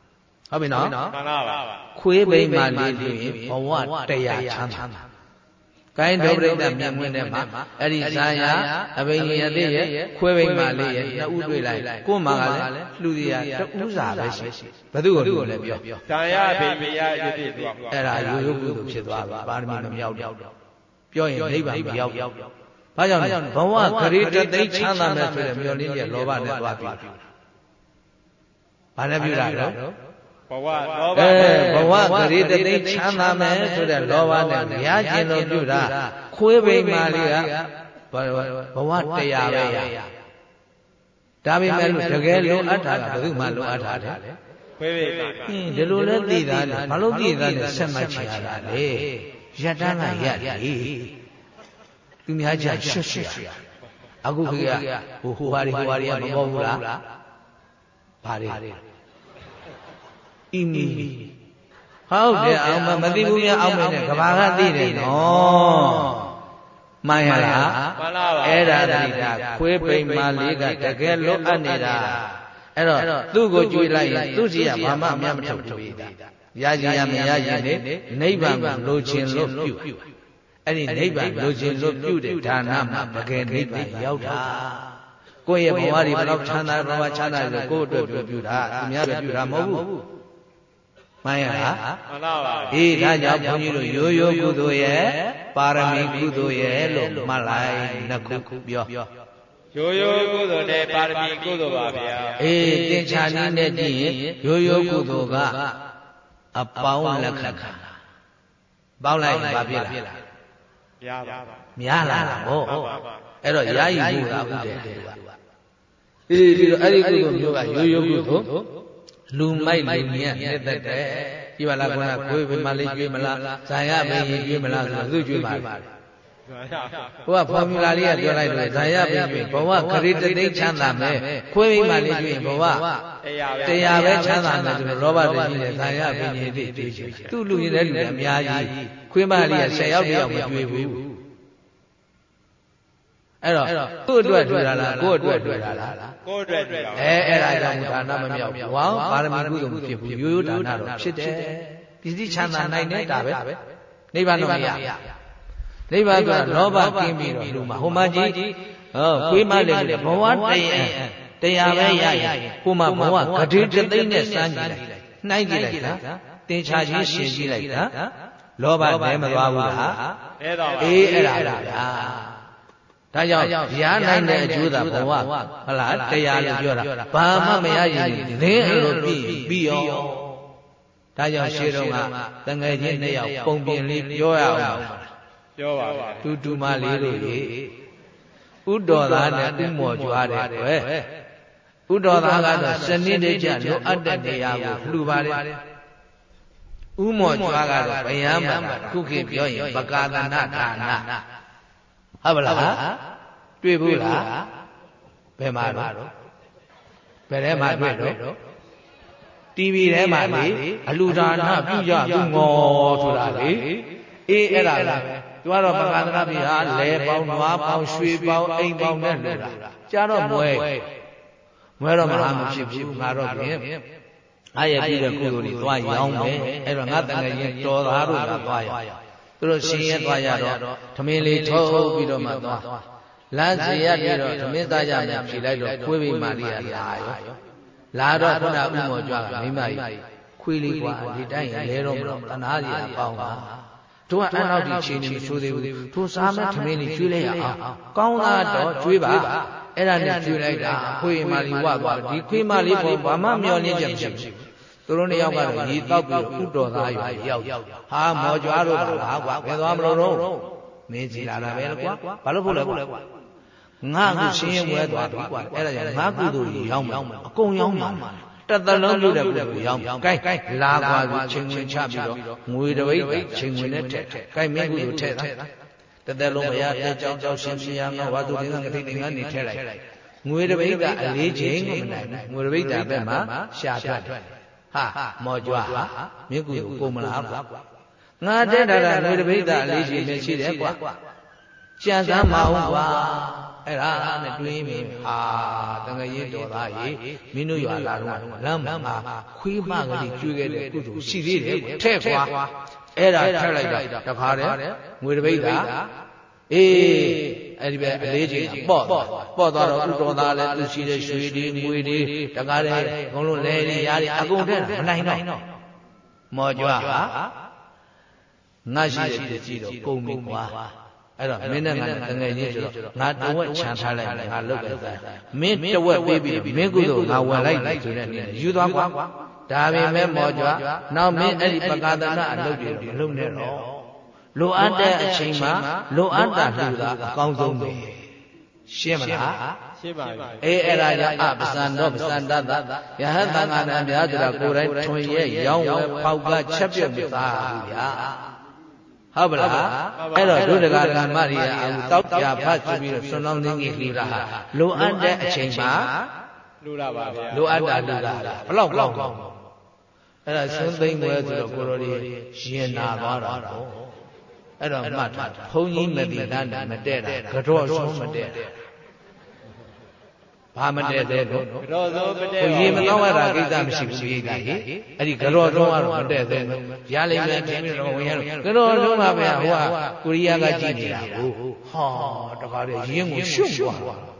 ဟုတ်ပြီနော်မှန်ပါပါခွေးဘိမှလေးတွေ့ရင်ဘဝတရားချမ်းသာကိုင်းဒုပရိသမြင်ဝင်တဲ့မှာအဲ့ဒီဇာယအဘိညာဉ်လေးရဲ့ခွေးဘိမှလေးရဲ့နှစ်ဦးတွေ့လိုက်ကိုယ်မှာကလည်းလှူရတူးစာပဲရှိဘယ်သူ့ကိုလဲပြောဇာယအဘိညာဉ်ရည်ဖြစ်သွားအဲ့ဒါရိုးရိုးကုသိုလ်ဖြစ်သွားပြီပါရမီမမြောက်တော့ပြောရင်နိဗ္ဗာန်မရောက်ဘာကြောင့်လဲဘဝဂရေတသိချမ်းသာမယ်ဆိုတဲ့မျှော်လင့်ချက်လောဘနဲ့သွားပြီဘာနဲ့ပြုတာလဲဘဝလောဘအဲဘဝဂရေတသိချမ်းသာမယ်ဆိုတဲ့လောဘနဲ့ရခြင်းလို့ပြုတာခွေးဘိမာလေးကဘဝတရားပဲရဒါပေမဲ့လို့တကယ်လုံးအပ်တာကဘယ်သူမှလုံးအပ်တာလဲခွေးဘိမာဟင်းဒီလိုလဲသိသားတယ်ဘာလို့သိသားလဲဆက်မှတ်ချင်ရတာလေရတန်းကရတယ်သူများကြရွှတ်ရွှတ်အခုခေတ်ကဟိုဟိုဟာတွေဟိုဟာတွေကမပေါ်ဘူးလားဘာတွေအီမီဟုတ်တယ်အောင်မမသိဘူးများအောင်မယ်နဲ့ကဘာကသိတယ်နော်မှန်ရလားမှန်ပါပါအဲ့ဒါတိတာခွေးပိန်မာလေးကတကယ်လွတ်အပ်နေတာအဲ့တော့သူ့ကိုကြွေးလိုက်ရင်သူ့စီကဘာမှအမြတ်မထုတ်ဘူးရကြရမရရင်လေနိဗ္ဗာန်ကိုလိုချင်လို့ပြုအဲ့ဒီနိဗ္ဗာန်လိုချင်လို့ပြုတဲ့ဒါနမှာတကယ်နိဗ္ဗာန်ရောက်တာကိုယ့်ရဲ့ဘဝတွေဘယ်တော့ချမ်းသာဘဝချမ်းသာလို့ကိုယ့်အတွက်ပြုပြုတာသူများပဲပြုတာမဟုတ်ဘူးမှန်ရလားမှန်ပါပါအေးဒါကြောင့်ဘုန်းကြီးတို့ရိုးရိုးကုသိုလ်ရဲ့ပါရမီကုသိုလ်ရဲ့လို့မှတ်လိုက်နှစ်ခုပြောရိုးရိုးကုသိုလ်နဲ့ပါရမီကုသိုလ်ပါဗျာအေးသင်္ချာနည်းနဲ့ကြည့်ရင်ရိုးရိုးကုသိုလ်ကအပေါင်းလက်ခံပေါင်းလိုက်ရင်ဘာဖြစ်လဲများပါများလာတာဟုတ်အဲ့တော့ယာယီမှုကဟုတ်တယ်အေးဒီတော့အဲ့ဒီကုသိုလ်မျိုးကရိုးရိုးကုသိုလ်လူမိုက်လူညံ့နဲ့သက်တဲ့ဒီပါလားကွာကိုယ်ပဲမလေးကျွေးမလားဇာယမင်းကျွေးမလားဆိုတော့သူ့ကျွေးပါလေဟိုကဖော်မြူလာလေးကပြောလိုက်တယ်ဇာယမင်းကျွေးဘဝခရီးတသိချမ်းသာမယ်ခွေးမိမလေးကျွေးဘဝတရားပဲချမ်းသာမယ်ဆိုတော့လောဘတည်းကြီးတဲ့ဇာယမင်းကြီးတွေတွေ့ချင်သူ့လူရင်တဲ့လူတွေအများကြီးခွေးမလေးကဆယ်ယောက်တယောက်မကျွေးဘူးအဲ့တော့သူ့အတွက်တွေ့တာလားကိုယ့်အတွက်တွေ့တာလားကိုယ့်အတွက်တွေ့တာအဲအဲ့ဒါကြောင့်ဒါနမမြောက်ဘူးဝါပါရမီကုသိုလ်မဖြစ်ဘူးရိုးရိုးဒါနတော့ဖြစ်တယ်ပစ္စည်းချမ်းသာနိုင်နေတာပဲနိဗ္ဗာန်တော့မရနိဗ္ဗာန်ကလောဘကင်းပြီးတော့လူမှာဟိုမှာကြီးဟောခွေးမလေးလေဘဝတရားတရားပဲရရင်ဟိုမှာဘဝဂတိတသိန်းနဲ့စမ်းကြည့်လိုက်နှိုင်းကြည့်လိုက်တာတင်ချာချင်းရှင်းကြည့်လိုက်တာလောဘနဲမသွားဘူးလားနဲတော့အေးအဲ့ဒါလားဗျာဒါကြောင့်ရနိုင်တဲ့အကျိုးသာဘဝဟုတ်လားတရားလို့ပြောတာဘာမှမရရင်လင်းအလိုပြီးပြီးရောဒါကြောင့်ရှေးတုန်းကတငယ်ချင်းနှစ်ယောက်ပုံပြင်လေးပြောရအောင်ပြောပါပါတူတူမလေးတို့ရေဥတော်သားနဲ့ဥမော်ကြွားတယ်ကွယ်ဥတော်သားကတော့စနစ်တကျလိုအပ်တဲ့နေရာကိုလှူပါတယ်ဥမော်ကြွားကတော့ဗျာမှာခုခေတ်ပြောရင်ပကာသနာဒါနဟုတ်ပါလားတွေ့ဘူးလားဘယ်မှာတော့ဘယ်ထဲမှာတွေ့တော့တီဗီထဲမှာလေအလူဒါနပြုကြသူငေါ်ဆိုတာလေအေးအဲ့ဒါပဲသူကတော့ပကန္တနာပြီဟာလဲပေါင်းနွားပေါင်းရွှေပေါင်းအိမ်ပေါင်းနဲ့လူတာကြာတော့မွဲမွဲတော့မဟာမဖြစ်ဘူးငါတော့ပြင်အားရပြည့်တဲ့ကုသိုလ်တွေသွားရောင်းမယ်အဲ့တော့ငါတန်ငယ်ရင်တော်သားတို့ကသွားရောင်းသူတို့ရှင်ရဲသွားရတော့သမင်းလေးထုတ်ပြီးတော့မှသွားလမ်းစီရပြီးတော့သမင်းသားကြမယ်ဖြေလိုက်တော့ခွေးပိမာလေးကလာရောလာတော့ခုနဥမောကြွားကမိမကြီးခွေးလေးကွာဒီတိုင်းရင်လဲတော့မလို့တနာစီရပေါင်းတာတို့ကအဲ့လောက်ဒီချင်းနေဆိုသေးဘူးတို့စားမဲ့သမင်းလေးကျွေးလိုက်ရအောင်ကောင်းတာတော့ကျွေးပါအဲ့ဒါနဲ့ကျွေးလိုက်တာခွေးမာလေးဝသွားဒီခွေးမလေးပေါ်ဘာမှမျောလင်းချက်မရှိဘူးသူတို့နှစ်ယောက်ကတော့ရေတောက်ပြီးဥတော်သားရွာရောက်ဟာမော်ကြွားတော့ဟာကွာဘယ်သွားမလို့တော့မင်းကြည်လာတာပဲကွာဘာလို့ဖို့လဲကွာငါအခုရှင်းရဲဝဲသွားပြီကွာအဲ့ဒါကြောင့်ငါကုသိုလ်ကြီးရောက်မှာအကုန်ရောက်မှာတသက်လုံးပြုတဲ့ကုသိုလ်ကိုရောက်မှာကဲလာကွာပြီးချိန်ဝင်ချပြီးတော့ငွေတပိတ်ချိန်ဝင်နဲ့ထက်ကဲမင်းကုသိုလ်ထက်တာတသက်လုံးမရတဲ့ကြောင်းကြောင်းရှင်းရှင်းရငါဝါသူတင်းကတိတင်ကနေထက်လိုက်ငွေတပိတ်ကအလေးချိန်ကိုမနိုင်ဘူးငွေတပိတ်တာဘက်မှာရှာထွက်ဟာမော်ကြွားဟာမြင့်ကူကိုမလားကွာငါတက်တာကငွေတပိတ်တာအလေးချိန်နဲ့ရှိတယ်ကွာကြံစမ်းမအောင်ကွာအဲ့ဒါနဲ့တွင်းပြီဟာတန်ခါကြီးတော်သားကြီးမင်းတို့ရွာလာတော့လမ်းမှာခွေးမကလေးကျွေးခဲ့တဲ့ကုသိုလ်ရှိသေးတယ်ထဲ့ကွာအဲ့ဒါထက်လိုက်တာတခါတည်းငွေတပိတ်တာအေးအဲ့ဒီပဲအလေးချိန်ပေါ့ပေါ့သွားတော့ဥတော်သားလည်းသူရှိတဲ့ရွှေတွေငွေတွေတခါတည်းအကုန်လုံးလဲနေရားတွေအကုန်တည်းမနိုင်တော့မော်ကြွားဟာငါရှိတဲ့ပြည်ကြည့်တော့ကုန်ပြီကွာအဲ့တော့မင်းနဲ့ငါနဲ့တငယ်ချင်းဆိုတော့ငါတဝက်ချမ်းထားလိုက်ငါလုတ်လိုက်တာမင်းတဝက်ပေးပြီးမင်းကုသိုလ်ငါဝင်လိုက်တယ်ဆိုတဲ့အနေနဲ့ယူသွားကွာဒါပေမဲ့မော်ကြွားနောက်မင်းအဲ့ဒီပကာသနာအလုပ်တွေမလုပ်နဲ့တော့လိုအပ်တဲ့အချိန်မှာလိုအပ်တာလှူတာအကောင်းဆုံးပဲရှင်းမလားရှင်းပါပြီအေးအဲ့ဒါကြောင့်အပစံတော့ပစံတတ်တာယဟန်သံဃာနာများဆိုတာကိုယ်တိုင်ထွန်ရဲ့ရောင်းဝယ်ဖောက်ကချက်ပြတ်မသားဘူးဗျာဟုတ်ပါလားအဲ့တော့ဒုဒကာဒကာမရိယာအခုတောက်ပြဖတ်ဆိုပြီးတော့စွန်လောင်းသိငယ်လှူတာဟာလိုအပ်တဲ့အချိန်မှာလှူတာပါဗျာလိုအပ်တာလှူတာဘလောက်ကောင်းကောင်းအဲ့ဒါစွန်းသိမ့်ွယ်ဆိုတော့ကိုရော်ဒီရင်နာသွားတာပေါ့အဲ့တော့မှတ်ထားဘုန်းကြီးမတိတန်းမတဲ့တာကြော့ဆုံးမတဲ့တာဘာမတဲ့သေးလို့ကြော့ဆုံးမတဲ့ကိုရေမတော့ရတာကိစ္စမရှိဘူးပြည်တာဟိအဲ့ဒီကြော့ဆုံးကတော့မတဲ့သေးဘူးရလိမ့်မယ်ထင်ပြီးတော့ဝင်ရတော့ကြော့ဆုံးပါဗျာဟိုကကိုရီးယားကကြည့်နေတာကိုဟောတခါတည်းရင်းကိုရှုပ်သွား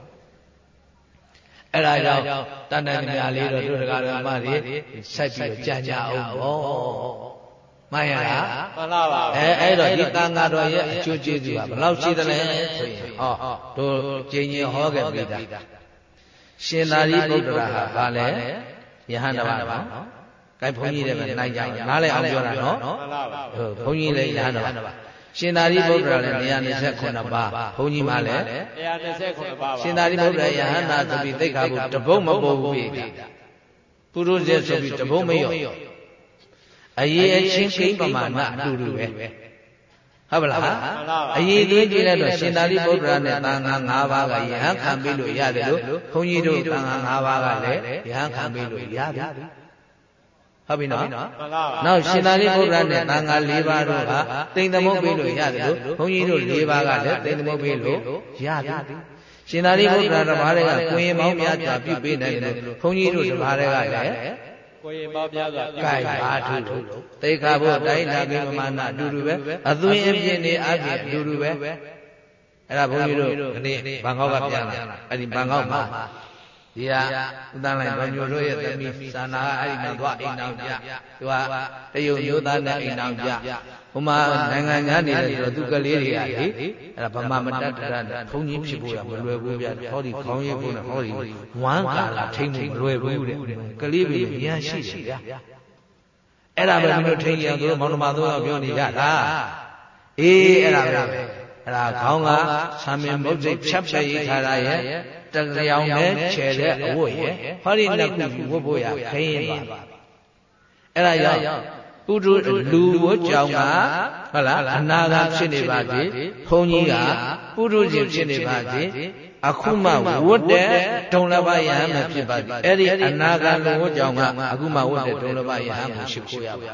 အဲ့ဒါကြောင့်တန်တန်များလေးတော့တို့တကားတော်မတွေဆက်ပြီးကြာကြအောင်ပေါ့မှန်ရလားမှန်ပါပါအဲအဲ့တော့ဒီတန်ဃာတော်ရဲ့အကျိုးကျေးဇူးကဘယ်လောက်ရှိသလဲဆိုရင်ဟောတို့ကျင်းချင်းဟောခဲ့ပြီတာရှင်သာရိပုတ္တရာဟာဘာလဲယဟန်တပါးနော်ကိုင်ဘုန်းကြီးတွေပဲနိုင်ကြအောင်နားလည်အောင်ပြောတာနော်မှန်ပါပါဟုတ်ဘုန်းကြီးလည်းယဟန်တပါးရှင်သာရိပုတ္တရာလည်းနေရာနှစ်ခုပါးဘုန်းကြီးမှလည်းနေရာနှစ်ခုပါပါရှင်သာရိပုတ္တရာယဟန်နာဆိုပြီးသိက္ခာပုတပုတ်မပေါ်ဘူးပြီပုရုဇေဆိုပြီးတပုတ်မရောအရေးအချင်းကိန်းပမာဏအတူတူပဲဟုတ်ပါလားအရေးသွင်းကြည့်လိုက်တော့ရှင်သာရိပုတ္တရာနဲ့သံဃာ၅ပါးကယဟန်ခံပြီးလို့ရတယ်လို့ခွန်ကြီးတို့သံဃာ၅ပါးကလည်းယဟန်ခံပြီးလို့ရပြီဟုတ်ပြီနော်နောက်ရှင်သာရိပုတ္တရာနဲ့သံဃာ၄ပါးတို့ကတိမ်သမုတ်ပြီးလို့ရတယ်လို့ခွန်ကြီးတို့၄ပါးကလည်းတိမ်သမုတ်ပြီးလို့ရပြီရှင်သာရိပုတ္တရာတစ်ပါးတည်းကကိုရင်မောင်းများစွာပြုပေးနိုင်တယ်လို့ခွန်ကြီးတို့တစ်ပါးတည်းကလည်းကိုရင်ပေါင်းများစွာပြုပေးနိုင်ပါထုသိက္ခာဘုတိုင်းနာကိမမနာအတူတူပဲအသွင်အပြည့်နေအပြည့်အတူတူပဲအဲ့ဒါဘုန်းကြီးတို့ခဏဘန်ကောက်ကပြန်လာအဲ့ဒီဘန်ကောက်မှာဒီဟာဥဒန်းလိုက်တော်မျိုးတို့ရဲ့သမီးသာနာအဲ့ဒီမှာသွားအိမ်အောင်ကြသူကတရုတ်မျိုးသားနဲ့အိမ်အောင်ကြဟိုမှာနိုင်ငံညာနေတယ်ဆိုတော့သူကလေးတွေကလေအဲ့ဒါဗမာမတတ်တရဘုန်းကြီးဖြစ်ဖို့ရမလွယ်ဘူးဗျဟောဒီခေါင်းရိပ်ဖို့နဲ့ဟောဒီဝမ်းကာလာထိမ့်ဖို့မလွယ်ဘူးတဲ့ကလေးတွေဉာဏ်ရှိတယ်ဗျအဲ့ဒါပဲမင်းတို့ထိမ့်ကြအောင်တို့မောင်နှမတို့ကပြောနေကြတာအေးအဲ့ဒါပဲအဲ့ဒါခေါင်းကဆံမင်မုတ်စိတ်ဖြတ်ဖြတ်ရေးထားတာရဲ့တကယ်အောင်နဲ့ခြေတဲ့အဝတ်ရဲ့ဟောဒီနှစ်ခုဝတ်ဖို့ရခရင်ပါအဲ့ဒါကြောင့်ပုထုလူဝတ်ကြောင့်ကဟုတ်လားအနာဂတ်ဖြစ်နေပါစေဘုန်းကြီးကပုထုဇဉ်ဖြစ်နေပါစေအခုမှဝတ်တဲ့ဒုံလဘယဟန်မဖြစ်ပါဘူးအဲ့ဒီအနာဂတ်လူဝတ်ကြောင့်ကအခုမှဝတ်တဲ့ဒုံလဘယဟန်ကိုရှိခိုးရပါ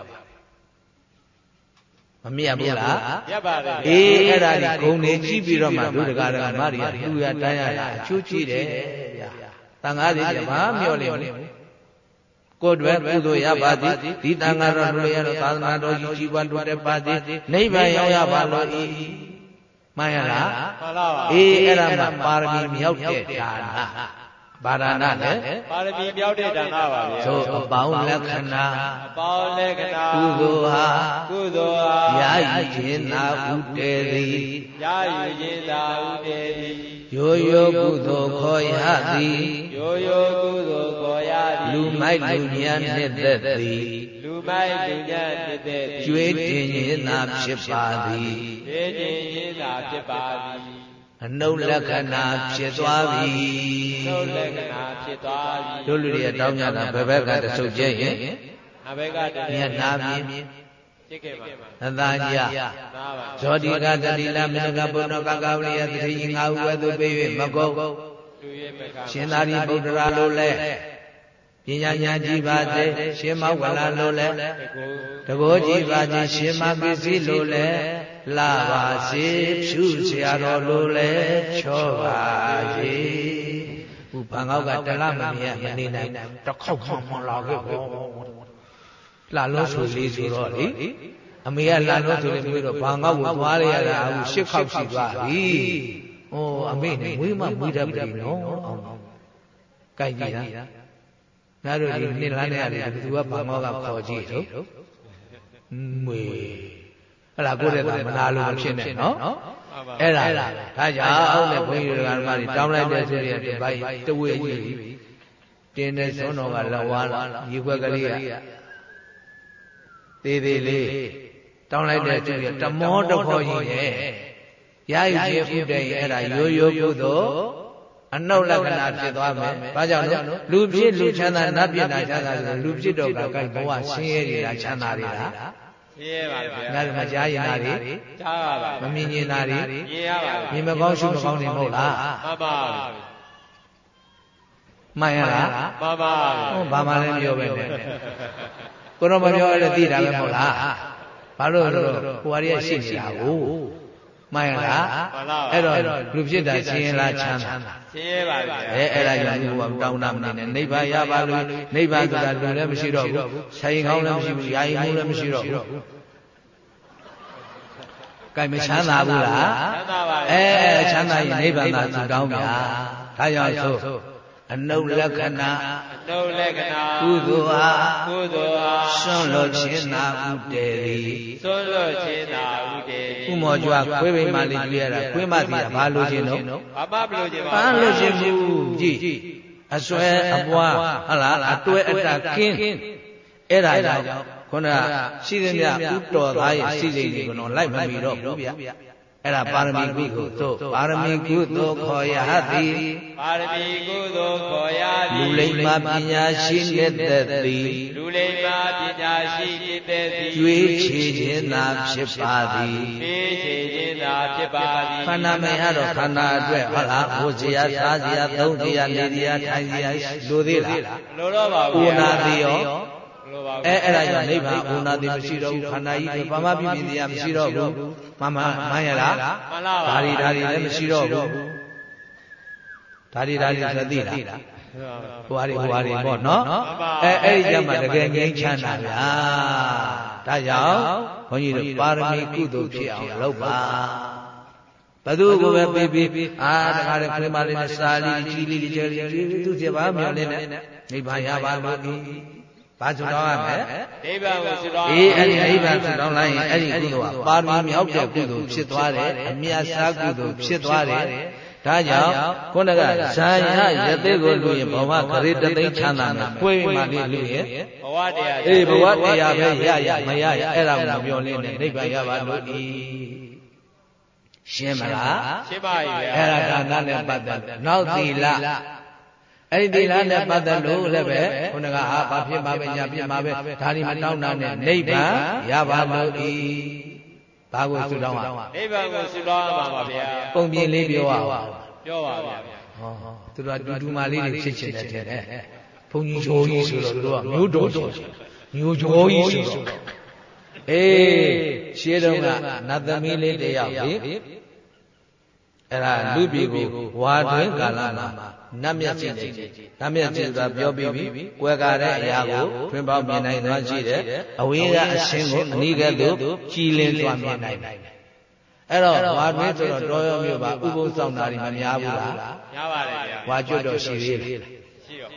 မမြတ်ဘူးလားမြတ်ပါတယ်အေးအဲ့ဒါဒီဂုံနေကြည့်ပြီးတော့မှဒုဒကာဒကာမတွေကလူရတန်းရတာအကျိုးကြည့်တယ်ဗျာတန်ဃာတွေကဘာမျော့လိမ့်မယ်ကိုယ်တွယ်ကုသိုလ်ရပါသည်ဒီတန်ဃာတော်တို့ရတော့သာသနာတော်ကြီးကြီးပွားတိုးတက်ပါသည်နိဗ္ဗာန်ရောက်ရပါလို့ဤမှန်ရလားမှန်ပါပါအေးအဲ့ဒါမှပါရမီမြောက်တဲ့ဒါနဘာဒါနလဲပါရမီမြောက်တဲ့ဒါနပါဗျာသို့အပေါင်းလက္ခဏာအပေါင်းလက္ခဏာကုသိုလ်ဟာကုသိုလ်ဟာယာယီခြင်းသာဥတည်သည်ယာယီခြင်းသာဥတည်သည်ရိုးရိုးကုသိုလ်ခေါ်ရသည်ရိုးရိုးကုသိုလ်ခေါ်ရသည်လူမိုက်လူညံနှစ်သက်သည်လူမိုက်လူညံနှစ်သက်သည်ကျွေးတင်ခြင်းသာဖြစ်ပါသည်ကျွေးတင်ခြင်းသာဖြစ်ပါသည်အနုလက္ခဏာဖြစ်သွားပြီအနုလက္ခဏာဖြစ်သွားပြီတို့လူတွေတောင်းကြတာဘယ်ဘက်ကတဆုပ်ကျဲရင်အဘက်ကတည်းကမျက်နာမြင်ဖြစ်ခဲ့ပါအသာကြဇောတိကတတိလမနကဘုနောကကဝရိယသတိငါဟုဝဲသို့ပေး၍မကုတ်ရှင်သာရိပုတ္တရာလိုလဲပညာဉာဏ်ကြည်ပါစေရှင်မောဝလာလိုလဲတကောကြည်ပါစေရှင်မပစ္စည်းလိုလဲလာပါစေဖြူစရာတော်လိုလဲချောပါစေဟိုဘန်ကောက်ကတလမမြင်မနေနိုင်တစ်ခေါက်မှမလာခဲ့ဘူးလာလို့ဆိုလေးဆိုတော့လေအမေကလာလို့ဆိုလေမျိုးတော့ဘန်ကောက်ကိုသွားရတာအခုရှစ်ခေါက်ရှိသွားပြီဩအမေနဲ့မွေးမမွေးတတ်ပြီနော်အောင်ကြိုက်ကြည့်လားနားတို့ဒီနှစ်လမ်းနဲ့ရတယ်ဘယ်သူကဘန်ကောက်ကခေါ်ကြည့်တော့မွေအဲ့ဒါကိုယ့်ရဲ့မနာလို့မဖြစ်နဲ့နော်အဲ့ဒါဒါကြောင့်လေဘုန်းကြီးတို့ကဓမ္မတွေတောင်းလိုက်တဲ့ဆိုရတဲ့ဘိုက်တဝေးကြီးတင်းတဲ့စွန်းတော်ကလက်ဝါးလာရေခွက်ကလေးကသေးသေးလေးတောင်းလိုက်တဲ့ဆိုရတမောတခေါ်ကြီးရဲ့ရယူခြင်းဥတည်အဲ့ဒါရိုးရိုးကုသိုလ်အနှုတ်လက္ခဏာဖြစ်သွားမယ်။ဘာကြောင့်လဲလူဖြစ်လူချမ်းသာနတ်ပြည်နာချမ်းသာဆိုလူဖြစ်တော့ကကိုက်ဘဝဆင်းရဲနေတာချမ်းသာနေတာဆင်းရဲပါဗျာ။ငါတို့မကြားရင်နာတွေကြားပါပါမမြင်ရင်နာတွေမြင်ရပါမြင်မကောင်းရှုမကောင်းနေမဟုတ်လားမှန်ပါမှန်ရလားမှန်ပါဟုတ်ဘာမှလည်းပြောပဲနဲ့ကိုတော့မပြောရတဲ့သိတာပဲမဟုတ်လားဘာလို့လဲဟိုဟာရရှိနေတာကိုမှန်ရလားအဲ့တော့လူဖြစ်တာဆင်းရဲလားချမ်းသာဆင်းရဲပါဗျာအဲအဲ့ဒါကြောင့်ဘုရားတောင်းတာမနေနဲ့နိဗ္ဗာန်ရပါလို့နိဗ္ဗာန်ဆိုတာလူလည်းမရှိတော့ဘူးဆိုင်ကောင်းလည်းမရှိဘူးယာယီမှုလည်းမရှိတော့ဘူးကဲမချမ်းသာဘူးလားချမ်းသာပါအဲချမ်းသာရင်နိဗ္ဗာန်သာသူတောင်းဗျာဒါကြောင့်ဆိုအနုလက္ခဏာအနုလက္ခဏာကုသိုလ်အားကုသိုလ်အားဆွန့်လွတ်ခြင်းသာဥတည်သည်ဆွန့်လွတ်ခြင်းသာဥတည်သည်ဥမောကြွခွေးပိန်မလေးကြည့်ရတာခွေးမသည်ကဘာလို့ခြင်းတော့ဘာမှမလို့ခြင်းပါဘာလို့ခြင်းဘူးကြည့်အစွဲအပွားဟုတ်လားအတွဲအတကင်းအဲ့ဒါကြောင့်ခုနကရှိသမျှဥတော်သားရဲ့စီစိတ်တွေကိုတော့လိုက်မမီတော့ဘူးဗျအဲ့ဒါပါရမီကုသိုလ်သို့ပါရမီကုသိုလ်ခေါ်ရသည်ပါရမီကုသိုလ်ခေါ်ရသည်လူလိမ္မာပညာရှိနေတဲ့သည်လူလိမ္မာပညာရှိနေတဲ့သည်ကျွေးချေခြင်းသာဖြစ်ပါသည်ကျွေးချေခြင်းသာဖြစ်ပါသည်ခန္ဓာမင်းအဲ့တော့ခန္ဓာအတွက်ဟုတ်လားဘုဇရာစားစရာသုံးစရာနေစရာထိုင်စရာလိုသေးလားလိုတော့ပါဘူးဥနာတိရောအဲအဲ့ဒါကြောင့်နိဗ္ဗာန်ဥနာတိမရှိတော့ဘူးခန္ဓာကြီးဘာမှပြည့်ပြည့်တရားမရှိတော့ဘူးမမမှန်ရလားမှန်ပါပါဒါရီဒါရီလည်းမရှိတော့ဘူးဒါရီဒါရီသတိလားဟိုဟာတွေဟိုဟာတွေပေါ့နော်အဲအဲ့ဒီကျမှတကယ်ငြိမ်းချမ်းတာဗျာဒါကြောင့်ဘုန်းကြီးတို့ပါရမီကုသိုလ်ဖြစ်အောင်လုပ်ပါဘသူကိုပဲပေးပေးအာတခါတည်းခွေးမလေးနဲ့စာလေးကြီးလေးကြီးကြီးသူစီပါမြော်လေးနဲ့နိဗ္ဗာန်ရပါလို့ဘာဆုတောင်းရမလဲနိဗ္ဗာန်ကိုဆုတောင်းအေးအဲ့ဒီနိဗ္ဗာန်ဆုတောင်းလိုက်ရင်အဲ့ဒီကုသိုလ်ကပါရမီမြောက်တဲ့ကုသိုလ်ဖြစ်သွားတယ်အမြတ်စားကုသိုလ်ဖြစ်သွားတယ်ဒါကြောင့်ခုနကဇာယရသေးကိုလူရင်ဘဝခရီးတသိန်းချမ်းသာမယ်ခွေးမှလေးလူရင်ဘဝတရားအေးဘဝတရားပဲရရမရရအဲ့ဒါကိုပြောလင်းနဲ့နိဗ္ဗာန်ရပါလို့ဤရှင်းမလားရှင်းပါပြီဗျာအဲ့ဒါဒါနနဲ့ပတ်သက်နောက်သီလအဲ့ဒီသီလနဲ့ပတ်သက်လို့လည်းပဲခုနကဟာဘာဖြစ်မှာပဲညာဖြစ်မှာပဲဒါဒီမတောင်းတာနဲ့နိဗ္ဗာန်ရပါလို့ဤဘာကိုဆုတောင်းရနိဗ္ဗာန်ကိုဆုတောင်းရပါပါဗျာပုံပြင်လေးပြောရအောင်ပြောပါဗျာဟောသူတို့ကတူတူမာလေးတွေဖြစ်ချင်တယ်တဲ့ဘုန်းကြီးကျော်ကြီးဆိုတော့သူတို့ကမျိုးတော်ကျော်မျိုးကျော်ကြီးဆိုတော့အေးရှင်းတော့ကနတ်သမီးလေးတယောက်ပြီအဲ့ဒါလူပြည်ကိုဝါတွင်ကာလမှာနတ်မြတ်ကြီးနတ်မြတ်ကြီးကပြောပြီးပြီကွယ်ကာတဲ့အရာကိုထွင်ပေါက်မြင်နိုင်သွားရှိတယ်အဝေးကအရှင်ကိုအနိကသို့ကြည်လင်းသွားမြင်နိုင်တယ်အဲ့တော့ဝါတွင်ဆိုတော့တော်ရောမြို့ပါဥပုသ်ဆောင်တာတွေမများဘူးလားများပါတယ်ဗျာဝါကျွတ်တော့ရှိသေးတယ်ရှိရော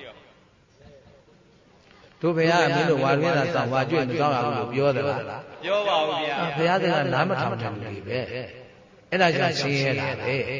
တို့ဘုရားမင်းတို့ဝါတွင်သာဆောင်ဝါကျွတ်မဆောင်ရဘူးလို့ပြောတယ်လားပြောပါဦးဗျာဘုရားကနားမထောင်တယ်လေပဲအဲ့ဒါကြောင့်ရှင်းရတာပဲဟမ်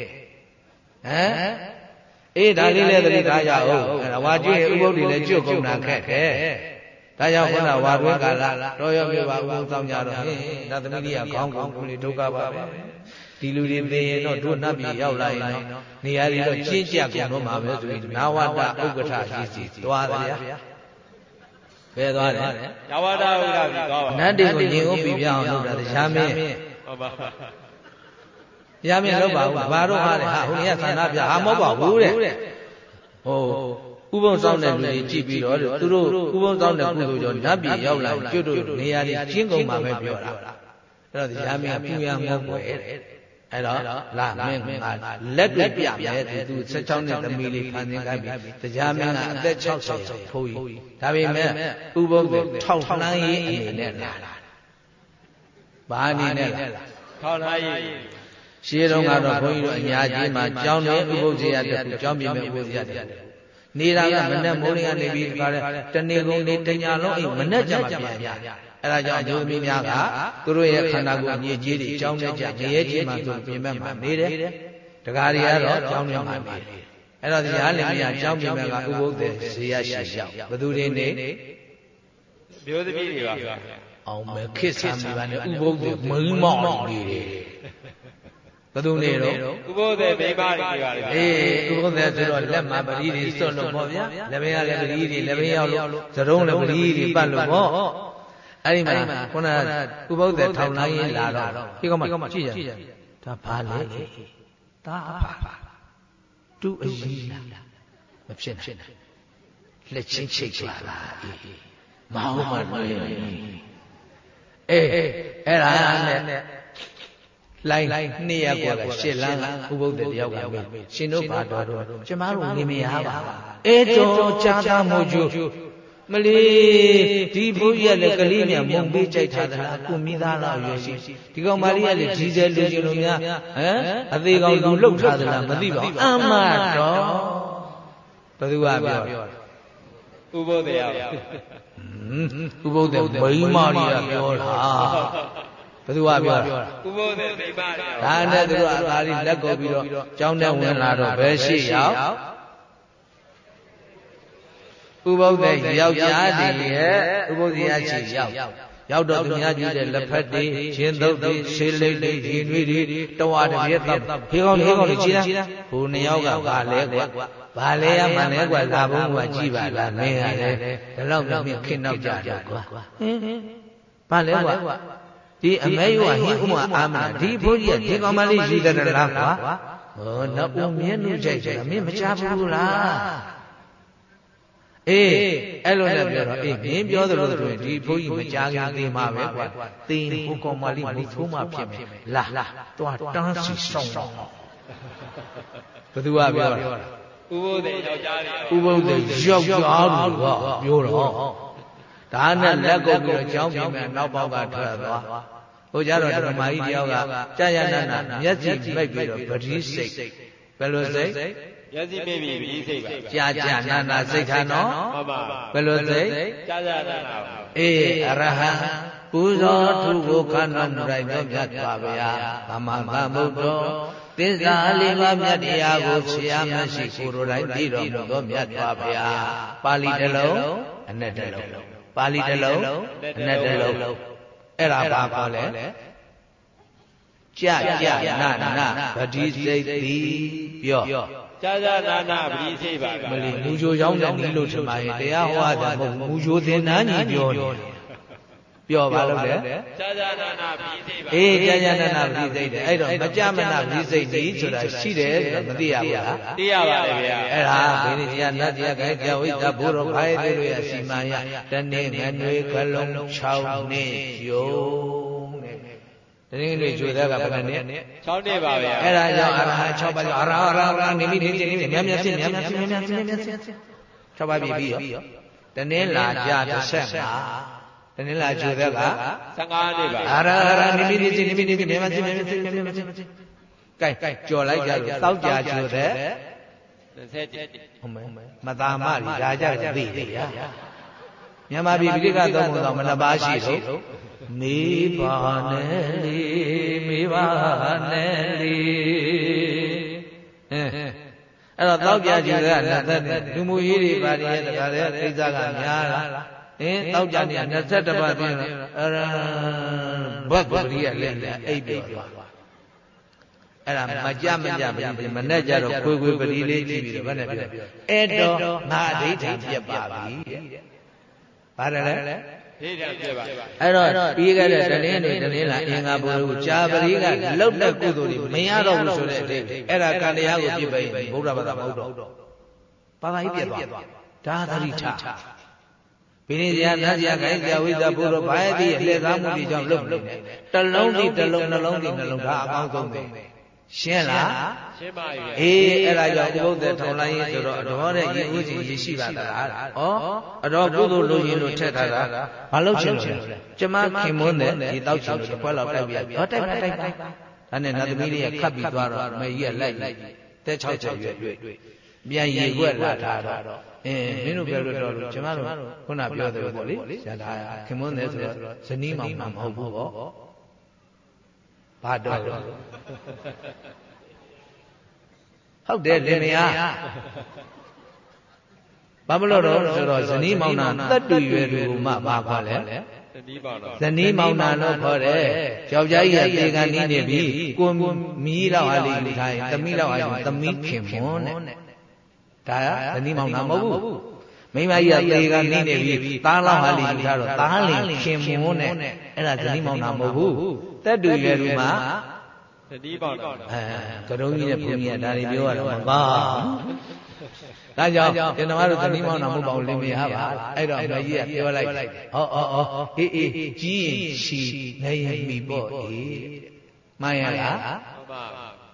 အေးဒါလေးလည်းသတိထားရအောင်အဲ့ဒါဝါကျွေးဥပုဒ်တွေလည်းကျွတ်ကုန်တာခက်ခဲဒါကြောင့်ခုနဝါတွင်ကာလတော်ရပြပါဦးဆောင်ကြတော့ဟင်းဒါသမီးကြီးကခေါင်းကောင်းကိုလေဒုက္ခပါပဲဒီလူတွေသိရင်တော့တို့နတ်ပြည်ရောက်လာရင်တော့နေရာတွေတော့ကျင့်ကြကုန်တော့မှာပဲဆိုရင်နာဝတ္တဥက္ကဋ္ဌကြီးစီသွားတယ်ဗျာဘယ်သွားတယ်နာဝတ္တဥက္ကဋ္ဌကြီးသွားပါနတ်တွေကိုညင်ဥပြီးပြအောင်လုပ်တာတရားမင်းဟုတ်ပါရမင်းလောက်ပါဘူးဘာတော့ဟာလေဟာဟိုနေကသန္တာပြဟာမဟုတ်ပါဘူးတဲ့ဟိုဥပုံဆောင်တဲ့လူတွေကြည့်ပြီးတော့သူတို့ဥပုံဆောင်တဲ့ကုသိုလ်ကြောင့်နတ်ပြည်ရောက်လာကျွတ်တို့နေရာတွေကျင်းကုန်မှာပဲပြောတာအဲ့တော့တရားမင်းကပူရန်ငုံွယ်အဲ့တော့လာမင်းကလက်တွေ့ပြမယ်သူ၁၆နှစ်သမီးလေးခံနေကြပြီတရားမင်းကအသက်၆၀ဖိုးကြီးဒါပေမဲ့ဥပုသ်ထောက်လှမ်းရေးအနေနဲ့လာဘာအနေနဲ့လာထောက်လှမ်းရေးရှင်းတော့ကတော့ဘုန်းကြီးတို့အညာကြီးမှာကျောင်းနေဥပုသ်ဇေယျတက်ကျောင်းပြင်မဲ့ဥပုသ်ဇေယျတက်နေတာကမနဲ့မိုးရင်းကနေပြီးခါတဲ့တနေ့ကုန်နေတညာလုံးအိမ်မနဲ့ကြမှာပြန်ရအဲ့ဒါကြောင့်အကျိုးသမီးများကသူတို့ရဲ့ခန္ဓာကိုယ်အညစ်အကြေးတွေကျောင်းနေကြငရဲကြီးမှာဆိုပြင်မဲ့မှာနေတယ်တကားတွေကတော့ကျောင်းနေမှာနေတယ်အဲ့တော့တရားလင်မယားကျောင်းပြင်မဲ့ကဥပုသ်ဇေယျရှိရောက်ဘယ်သူတွေနေမျိုးသမီးတွေပါအောင်မဲ့ခစ်ဆာမိပါနဲ့ဥပုသ်မိန်းမောင်နေတယ်ဘယ်သူနေတော့ဥပုသ်မိမတွေပါလေအေးဥပုသ်ဆိုတော့လက်မှာပတိတွေစွတ်လို့ပေါ့ဗျာလက်ဘင်းကလည်းပတိတွေလက်ဘင်းရောက်လို့သရုံးလည်းပတိတွေပတ်လို့ပေါ့အဲ့ဒီမှာခုနဥပုသ်ထောင်လိုင်းရင်လာတော့ဒီကောင်မကြည့်ရဒါဘာလဲဒါအဖာတူအကြီးလားမဖြစ်နိုင်လက်ချင်းချိတ်ချလာအေးမဟုတ်မှလွယ်အေးအဲ့ဒါနဲ့လိုင်းနှစ်ရက်ကွာရှစ်လန်းကဥပုသ်တယောက်ကမေးရှင်တို့ဘာတော်တော့ကျမတို့နေမရပါအဲတော်ကြာတာမို့ကျမလေးဒီဘုရားလည်းကလေးမြတ်မုံပေးကြိုက်ထားသလားကိုမိသားလားရွယ်ရှိဒီကောင်မလေးကလည်းဒီဇယ်လူချင်းလူများဟမ်အသေးကောင်လူလှုပ်ထားသလားမသိပါဘူးအမတော်ဘယ်သူကပြောဥပုသ်တရားဥပုသ်မိန်းမတွေကပြောတာဘယ်သူကပြောတာဥပုသ်မိမတွေဒါနဲ့သူတို့အသာလေးလက်ကုပ်ပြီးတော့ကျောင်းထဲဝင်လာတော့ဘယ်ရှိရောက်ဥပုသ်ယောက်ျားတွေရဲ့ဥပုသ်ရရှိရောက်ရောက်တော့သူများကြည့်တဲ့လက်ဖက်တွေရှင်သုတ်တွေရှေးလိတ်တွေဒီနွေတွေတဝါတပြည့်တော့ဖေကောင်းဖေကောင်းကြီးတာဟိုနှစ်ယောက်ကဘာလဲကွာဘာလဲရမှလဲကွာလာဘုံကကြည့်ပါလားမင်းကလည်းဒီလောက်မြင်ခင်တော့ကြတော့ကွာဟင်းဘာလဲကွာဒီအမေယဟင်းဥမအာမနာဒီဘုန်းကြီးကဒီကောင်မလေးယူတယ်လားကွာဟောတော့ဦးမြင်းတို့ကြိုက်တယ်မင်းမချဘူးလားအေးအဲ့လိုနဲ့ပြောတော့အေးမင်းပြောသလိုဆိုရင်ဒီဘုန်းကြီးမကြခင်သေးမှာပဲကွာသင်ဟိုကောင်မလေးမထိုးမှဖြစ်မယ်လာသွားတန်းစီဆောင်တော့ဘယ်သူကပြောတာဥပုသ်ယောက်ျားတွေဥပုသ်ယောက်ျားတွေကပြောတော့ဒါနဲ့လက်ကုပ်ပြီးတော့ကြောင်းပြင်မဲ့နောက်ပေါက်ကထွက်သွားဟိုကြတော့ဓမ္မကြီးတယောက်ကကြာရနာနာမျက်စိမိတ်ပြီးတော့ပတိစိတ်ဘယ်လိုစိတ်မျက်စိမိတ်ပြီးပတိစိတ်ပါကြာကြာနာနာစိတ်ထားနော်ဟုတ်ပါဘယ်လိုစိတ်ကြာကြာနာနာအေးအရဟံပူဇော်ထုကိုခန္ဓာမူတိုင်းသောမြတ်စွာဘုရားသမ္မာသမ္ဗုဒ္ဓောသစ္စာလေးပါးမြတ်တရားကိုဆရာမရှိကိုယ်တော်တိုင်းသိတော်မူသောမြတ်စွာဘုရားပါဠိတစ်လုံးအနက်တစ်လုံးပါဠိတစ်လုံးအနက်တစ်လုံးအဲ့ဒါဘာခေါ်လဲကြာကြာနာနာပတိစိတ်တိပြောကြာကြာနာနာပတိစိတ်ပါမလီမူဂျိုရောင်းတဲ့နီးလို့ထင်ပါရဲ့တရားဟောတာမဟုတ်မူဂျိုသင်္นานကြီးပြောနေပြောပါလို့လေကြာကြာနာနာပတိစိတ်ပါအေးကြာကြာနာနာပတိစိတ်တယ်အဲ့တော့မကြမနာပတိစိတ်ကြီးဆိုတာရှိတယ်ဆိုတော့မသိရဘူးလားသိရပါတယ်ဗျာအဲ့ဒါဘိနေတရားနတ်တရားခိုင်ကြဝိတ္တဘုရောဖိုင်တွေရဲ့အစီမံရတနေ့ငနွေကလုံး၆နှစ်ယုံတဲ့တနေ့တွေကျွေတဲ့ကဘယ်နှစ်နှစ်၆နှစ်ပါဗျာအဲ့ဒါကြောင့်အရဟံ၆ပါးကြောင့်အရဟံရဟံနေမိနေနေမြတ်မြတ်ဖြစ်မြတ်မြတ်ဖြစ်မြတ်မြတ်ဖြစ်မြတ်မြတ်ဖြစ်၆ပါးပြီပြီးရောတနေ့လာကြတစ်ဆက်မှာတနေ့လာကျွေတဲ့က၁၅နှစ်ပါအရဟံနေမိနေနေမိနေမြတ်မြတ်ဖြစ်မြတ်မြတ်ဖြစ်မြတ်မြတ်ဖြစ်ကဲကြော်လိုက်ကြလို့တောက်ကြကျွေတဲ့၂၁ဟုတ်မယ်မသာမရီဒါကြကြသိတယ်ဗျာမြန်မာပြည်ပိဋကသုံးခုတော့မနှစ်ပါးရှိတော့မေပါနဲ့လေမေပါနဲ့လေအဲအဲ့တော့တောက်ကြကြကနှစ်သက်လူမှုရေးတွေပါရတဲ့တခါလေကိစ္စကများလားအင်းတောက်ကြနေ၂၁ပါးပြင်းတော့အရဘတ်ပရိယလက်လက်အိပ်ပြောသွားအဲ့ဒါမကြမကြမနဲ့ကြတော့ခွေခွေပရိလေးကြည့်ပြီးတော့ဘယ်နဲ့ပြောအဲ့တော့ငါအဋ္ဌိဋ္ဌာန်ပြက်ပါပြီတဲ့ပါတယ်လေဒိဋ္ဌာန်ပြက်ပါအဲ့တော့ပြီးခဲ့တဲ့တနင်္ဂနွေတနင်္လာအင်္ဂါဘုရားကြာပရိကလှုပ်တဲ့ကုသိုလ်တွေမရတော့ဘူးဆိုတဲ့အတိတ်အဲ့ဒါကံတရားကိုပြစ်ပိဗုဒ္ဓဘာသာမဟုတ်တော့ဘာသာကြီးပြက်သွားဒါသတိထားဘိနေစရာနတ်စရာခိုင်းစရာဝိဇ္ဇာဘုရောဘာယတိအလှည့်စားမှုတွေကြောင့်လုပ်နေတယ်တလုံးဒီတလုံးနှလုံးဒီနှလုံးဒါအကောင်းဆုံးပဲရှင်းလားရှင်းပါပြီအေးအဲ့ဒါကြောင့်ဥပုသ္တေထောင်လိုက်ရင်ဆိုတော့အတော်တဲ့ရည်ဥစဉ်ရရှိပါသလားဩအတော်ကုသိုလ်လို့ရင်လို့ထက်ထားတာမလုပ်ချင်လို့ကျမခင်မွန်းတဲ့ဒီတောက်ချင်လို့တစ်ခွက်လောက်တိုက်ပြဟောတိုက်ပါတိုက်ပါဒါနဲ့နတ်သမီးလေးကခတ်ပြီးသွားတော့မေကြီးကလိုက်လိုက်တဲ့၆ချက်ရွက်ပြန်ရေခွက်လာထားတော့အင်းမင်းတို့ပြောလို့တော့ကျမတို့ခုနပြောတယ်ပေါ့လေဇာတာခင်မွန်းတယ်ဆိုတော့ဇနီးမောင်မမဟုတ်ဘူးပေါ့ဘာတော့ဟုတ်တယ်လင်မယားဘာမလို့တော့ဆိုတော့ဇနီးမောင်နှံသက်တူရွယ်သူမှဘာခေါ်လဲဇနီးမောင်နှံလို့ခေါ်တယ်ယောက်ျားကြီးကသေကန်နေပြီကိုမီးလောက်ဟာလေးယူထားရင်သမီးလောက်ဟာယူသမီးခင်မွန်းတဲ့ဒါကဇနီးမောင်နှံမဟုတ်ဘူးမိန်းမကြီးကသေကန်နေနေပြီသားလောက်ဟာလေးယူထားတော့သားလင်ခင်မွန်းတဲ့အဲ့ဒါဇနီးမောင်နှံမဟုတ်ဘူးသက်တူရွယ်သူမှတတိပေါက်တော့အဲကရုံးကြီးနဲ့ဘုန်းကြီးကဒါတွေပြောရတော့မကောင်းဒါကြောင့်ကျွန်တော်တို့တတိမောင်းတော်မဟုတ်ပါဘူးလင်မယားပါအဲ့တော့မကြီးကပြောလိုက်ဟောအော်အော်အေးအေးကြီးရင်ရှီနေရင်မိပေါ့အေးမှန်ရလားဟုတ်ပါ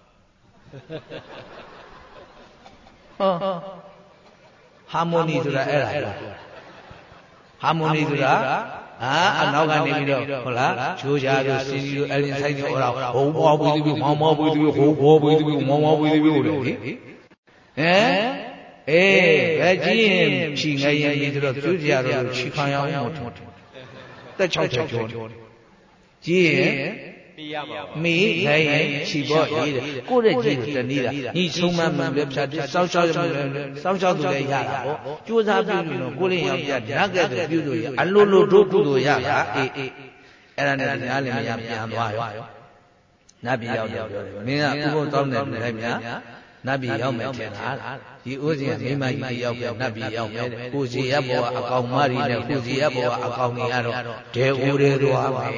ဟောဟာမိုနီဆိုတာအဲ့ဒါဟာမိုနီဆိုတာဟာအနောက်ကနေပြီးတော့ဟုတ်လားချိုးချာတို့စီစီတို့အဲ့ဒီဆိုင်တို့ဟောတော့ဟိုဘောပွေးသူမောင်မောပွေးသူဟိုဘောပွေးသူမောင်မောပွေးသူလေဟမ်အေးဘယ်ကြီးရင်ဖြီငယ်ရင်ပြီးတော့ကျိုးချာတို့ချီခံရအောင်မို့တက်၆ချက်ကျော်ကြီးရင်မိရမှာမိနိုင်ရင်ချီပေါ့ရေးတယ်ကိုယ့်ရဲ့ကြီးကိုတနည်းတာညီဆုံးမမှန်လည်းဖြတ်စောင်းရှောက်စောင်းရှောက်သူလည်းရတာပေါ့ကြိုးစားပြုလို့ကိုယ့်လေးယောက်ျားဓာတ်ကဲ့သို့ပြုလို့ရအလိုလိုတို့ကုသိုလ်ရတာအေးအေးအဲ့ဒါနဲ့ညားလည်းမရပြန်သွားရောနတ်ပြည်ရောက်တော့ပြောတယ်မင်းကဥပုသ်တောင်းတယ်လည်းများနတ်ပြည်ရောက်မယ်ထင်လားဒီဥစဉ်ကမိမကြီးရောက်ပြန်နတ်ပြည်ရောက်မယ်ကိုစီရဘောအကောင်မရီနဲ့ကိုစီရဘောအကောင်ကြီးကတော့ဒေဦးတွေသွားမယ်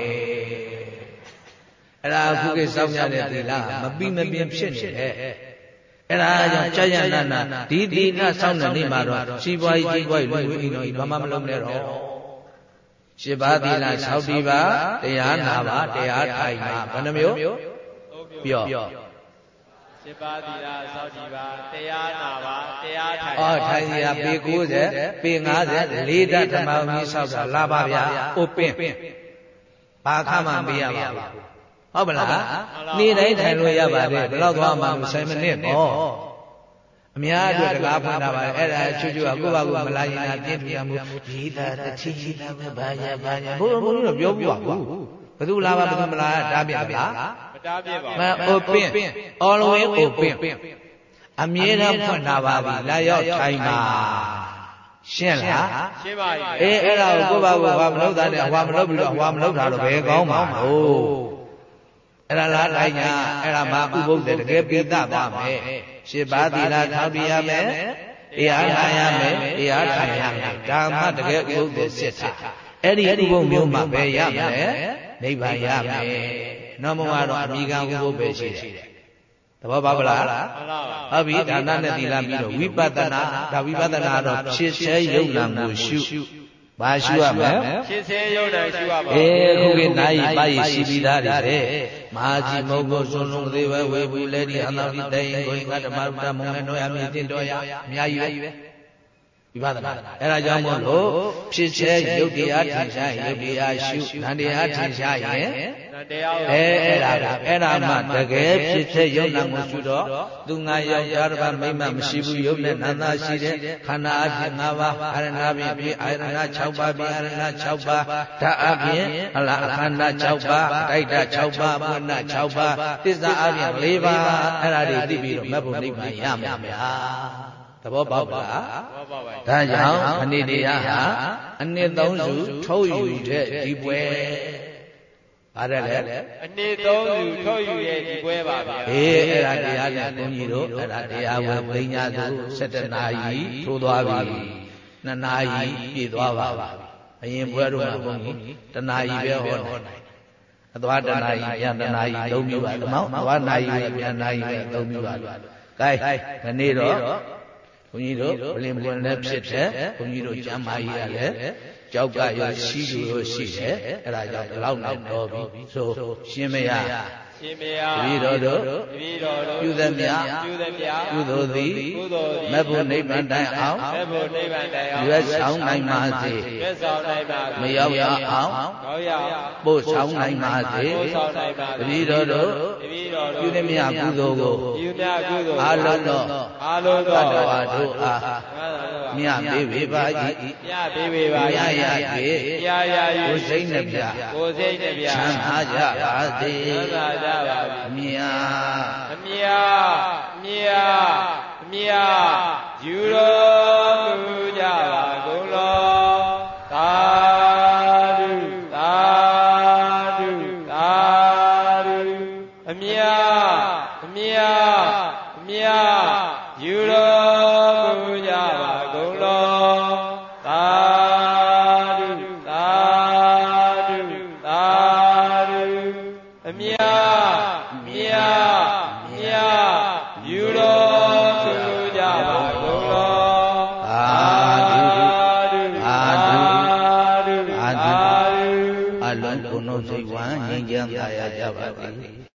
အဲ့ဒါအခုကိစောင်းရတဲ့သီလမပြီးမပြင်းဖြစ်နေတယ်အဲ့ဒါကြောင့်ကြာရနာနာဒီသီလစောင့်တဲ့နေ့မှာတော့ရှိပွားကြီးကြီးပွားကြီးလူဝိအိမ်တော်ကြီးဘာမှမလုံးနဲ့တော့ရှင်းပါသီလဆောက်တည်ပါတရားနာပါတရားထိုင်ပါဘယ်နှမျိုးပြောရှင်းပါသီလဆောက်တည်ပါတရားနာပါတရားထိုင်ပါဩထိုင်ရပေ၉၀ပေ၅၀လေးဓာတ်ဓမ္မကြီးဆောက်တာလာပါဗျာအိုပင်ဘာခမှမပေးရပါဘူးဟုတ်ပါလားနေ့တိုင်းထိုင်လို့ရပါတယ်ဘယ်တော့သွားမှမဆိုင်မနစ်ပေါ့အများအတွက်တကားဖွင့်တာပါအဲ့ဒါချွတ်ချွတ်ကကိုယ့်ဘာကိုမလာရင်အပြင်းထူရမှုရေးတာတချီချီတာပဲဘာညာဘာညာဘုရားဘုရားတော့ပြောပြပါဘူးဘယ်သူလာပါဘယ်သူမလာတားပြပါလားမတားပြပါဘူးမ open always open အမြဲတမ်းဖွင့်တာပါပြီလာရောက်ထိုင်ပါရှင်းလားရှင်းပါပြီအေးအဲ့ဒါကိုကိုယ့်ဘာကိုဘာမလုပ်တာနဲ့ဟွာမလုပ်ပြီးတော့ဟွာမလုပ်တာတော့ဘယ်ကောင်းမှာလို့အဲ့ဒါလားတိုင်းညာအဲ့ဒါမှဥပုသ်တကယ်ပိသပါမယ်ရှင်းပါသီလထောက်ပြရမယ်တရားနာရမယ်တရားထိုင်ရမယ်ဒါမှတကယ်ဥပုသ်စစ်တာအဲ့ဒီဥပုသ်မျိုးမှပဲရမယ်နိဗ္ဗာန်ရမယ်နောက်မှတော့အမိကံဥပုသ်ပဲရှိတယ်သဘောပေါက်လားဟုတ်ပြီဒါနနဲ့သီလပြီးတော့ဝိပဿနာဒါဝိပဿနာတော့ဖြစ်စေယုံနာမှုရှုဘာရှုရမလဲဖြစ်စေယုံနာရှုရပါအေးခုကိနာယီပါယီရှိပြီးသားတွေမဟာကြီးမုတ်ကိုစွန်လုံးသေးပဲဝေဘူးလေဒီအနာတိတိုင်ကိုင်ကဓမ္မရုဒ္ဓမုံနဲ့တော့အမြင့်တင်တော်ရအများကြီးပဲဝိပဿနာအဲ့ဒါကြောင့်မို့လို့ဖြစ်စေယုတ်တရားထင်ရှားယုတ်တရားရှုနန္တရားထင်ရှားရင်တရားအဲအဲ့ဒါအဲ့ဒါမှတကယ်ဖြစ်စေယုတ်နာကိုရှုတော့သူငါယောက်ျားတစ်ပါးမိန်းမမရှိဘူးယုတ်နဲ့နန္တာရှိတဲ့ခန္ဓာအဖြစ်၅ပါးအာရဏဖြင့်ပြီးအာရဏ၆ပါးပြီးအာရဏ၆ပါးဓာတ်အဖြစ်ဟလာအခန္ဓာ၆ပါးတိုက်ဓာတ်၆ပါးပုဏ္ဏ၆ပါးသစ္စာအဖြစ်၄ပါးအဲ့ဒါတွေသိပြီးတော့မဘုံနိဗ္ဗာန်ရမှာဗျာသဘောပေါက်ပါလားသဘောပေါက်ပါဒါကြောင့်အနိတရားဟာအနှစ်သုံးစုထုတ်ယူတဲ့ဒီပွဲပါတယ်လေအနှစ်သုံးစုထုတ်ယူရဲ့ဒီပွဲပါဗျာအေးအဲ့ဒါတရားနဲ့ဘုန်းကြီးတို့အဲ့ဒါတရားဝယ်ပရိညာသူ၁၇နာရီထိုးသွားပြီနှစ်နာရီပြည့်သွားပါပြီအရင်ပွဲတော့ဘုန်းကြီးတနာရီပဲဟောနိုင်အသွားတနာရီပြန်တနာရီသုံးမျိုးပါဓမ္မအသွားနာရီပဲပြန်နာရီပဲသုံးမျိုးပါကဲဒီနေ့တော့ဘုန်းကြီးတို့ဘလင်ပွန်လည်းဖြစ်တယ်ဘုန်းကြီးတို့ကျမ်းမာရေးရလည်းကြောက်ကရောရှိသူရောရှိတယ်အဲ့ဒါကြောင့်ဒီလောက်နဲ့တော်ပြီဆိုရှင်မရရှင်မယားတပည့်တော်တို့တပည့်တော်တို့ပြုသမျှပြုသမျှကုသိုလ်သည်ကုသိုလ်သည်မဘုနိဗ္ဗာန်တိုင်အောင်မဘုနိဗ္ဗာန်တိုင်အောင်ရွတ်ဆောင်နိုင်ပါစေရွတ်ဆောင်နိုင်ပါစေမရောက်ရအောင်ကောင်းရအောင်ပို့ဆောင်နိုင်ပါစေပို့ဆောင်နိုင်ပါစေတပည့်တော်တို့တပည့်တော်တို့ပြုသမျှကုသိုလ်ကိုပြုသမျှကုသိုလ်အာလုံးသောအာလုံးသောတတဝါတို့အားမြတ်ပေးပေပါ၏မြတ်ပေးပေပါ၏မြတ်ရ၍မြတ်ရ၍ကိုယ်စိတ်နှပြကိုယ်စိတ်နှပြချမ်းသာကြပါစေချမ်းသာကြပါစေအမြတ်အမြတ်အမြတ်အမြတ်ယူတော်မူကြပါကုန်လောသာဓုသာဓုသာဓုအမြတ်အမြတ်အမြတ်ယူတော်မူကြပါကုန်လောသာဓုသာဓုသာဓုအမြတ်အမြတ်အမြတ်ယူတော်မူကြပါကုန်လောသာဓုသာဓုသာဓုအလုံးကိုယ်နှုတ်စိတ်ဝမ်းငြိမ်းချမ်းသာရကြပါသည်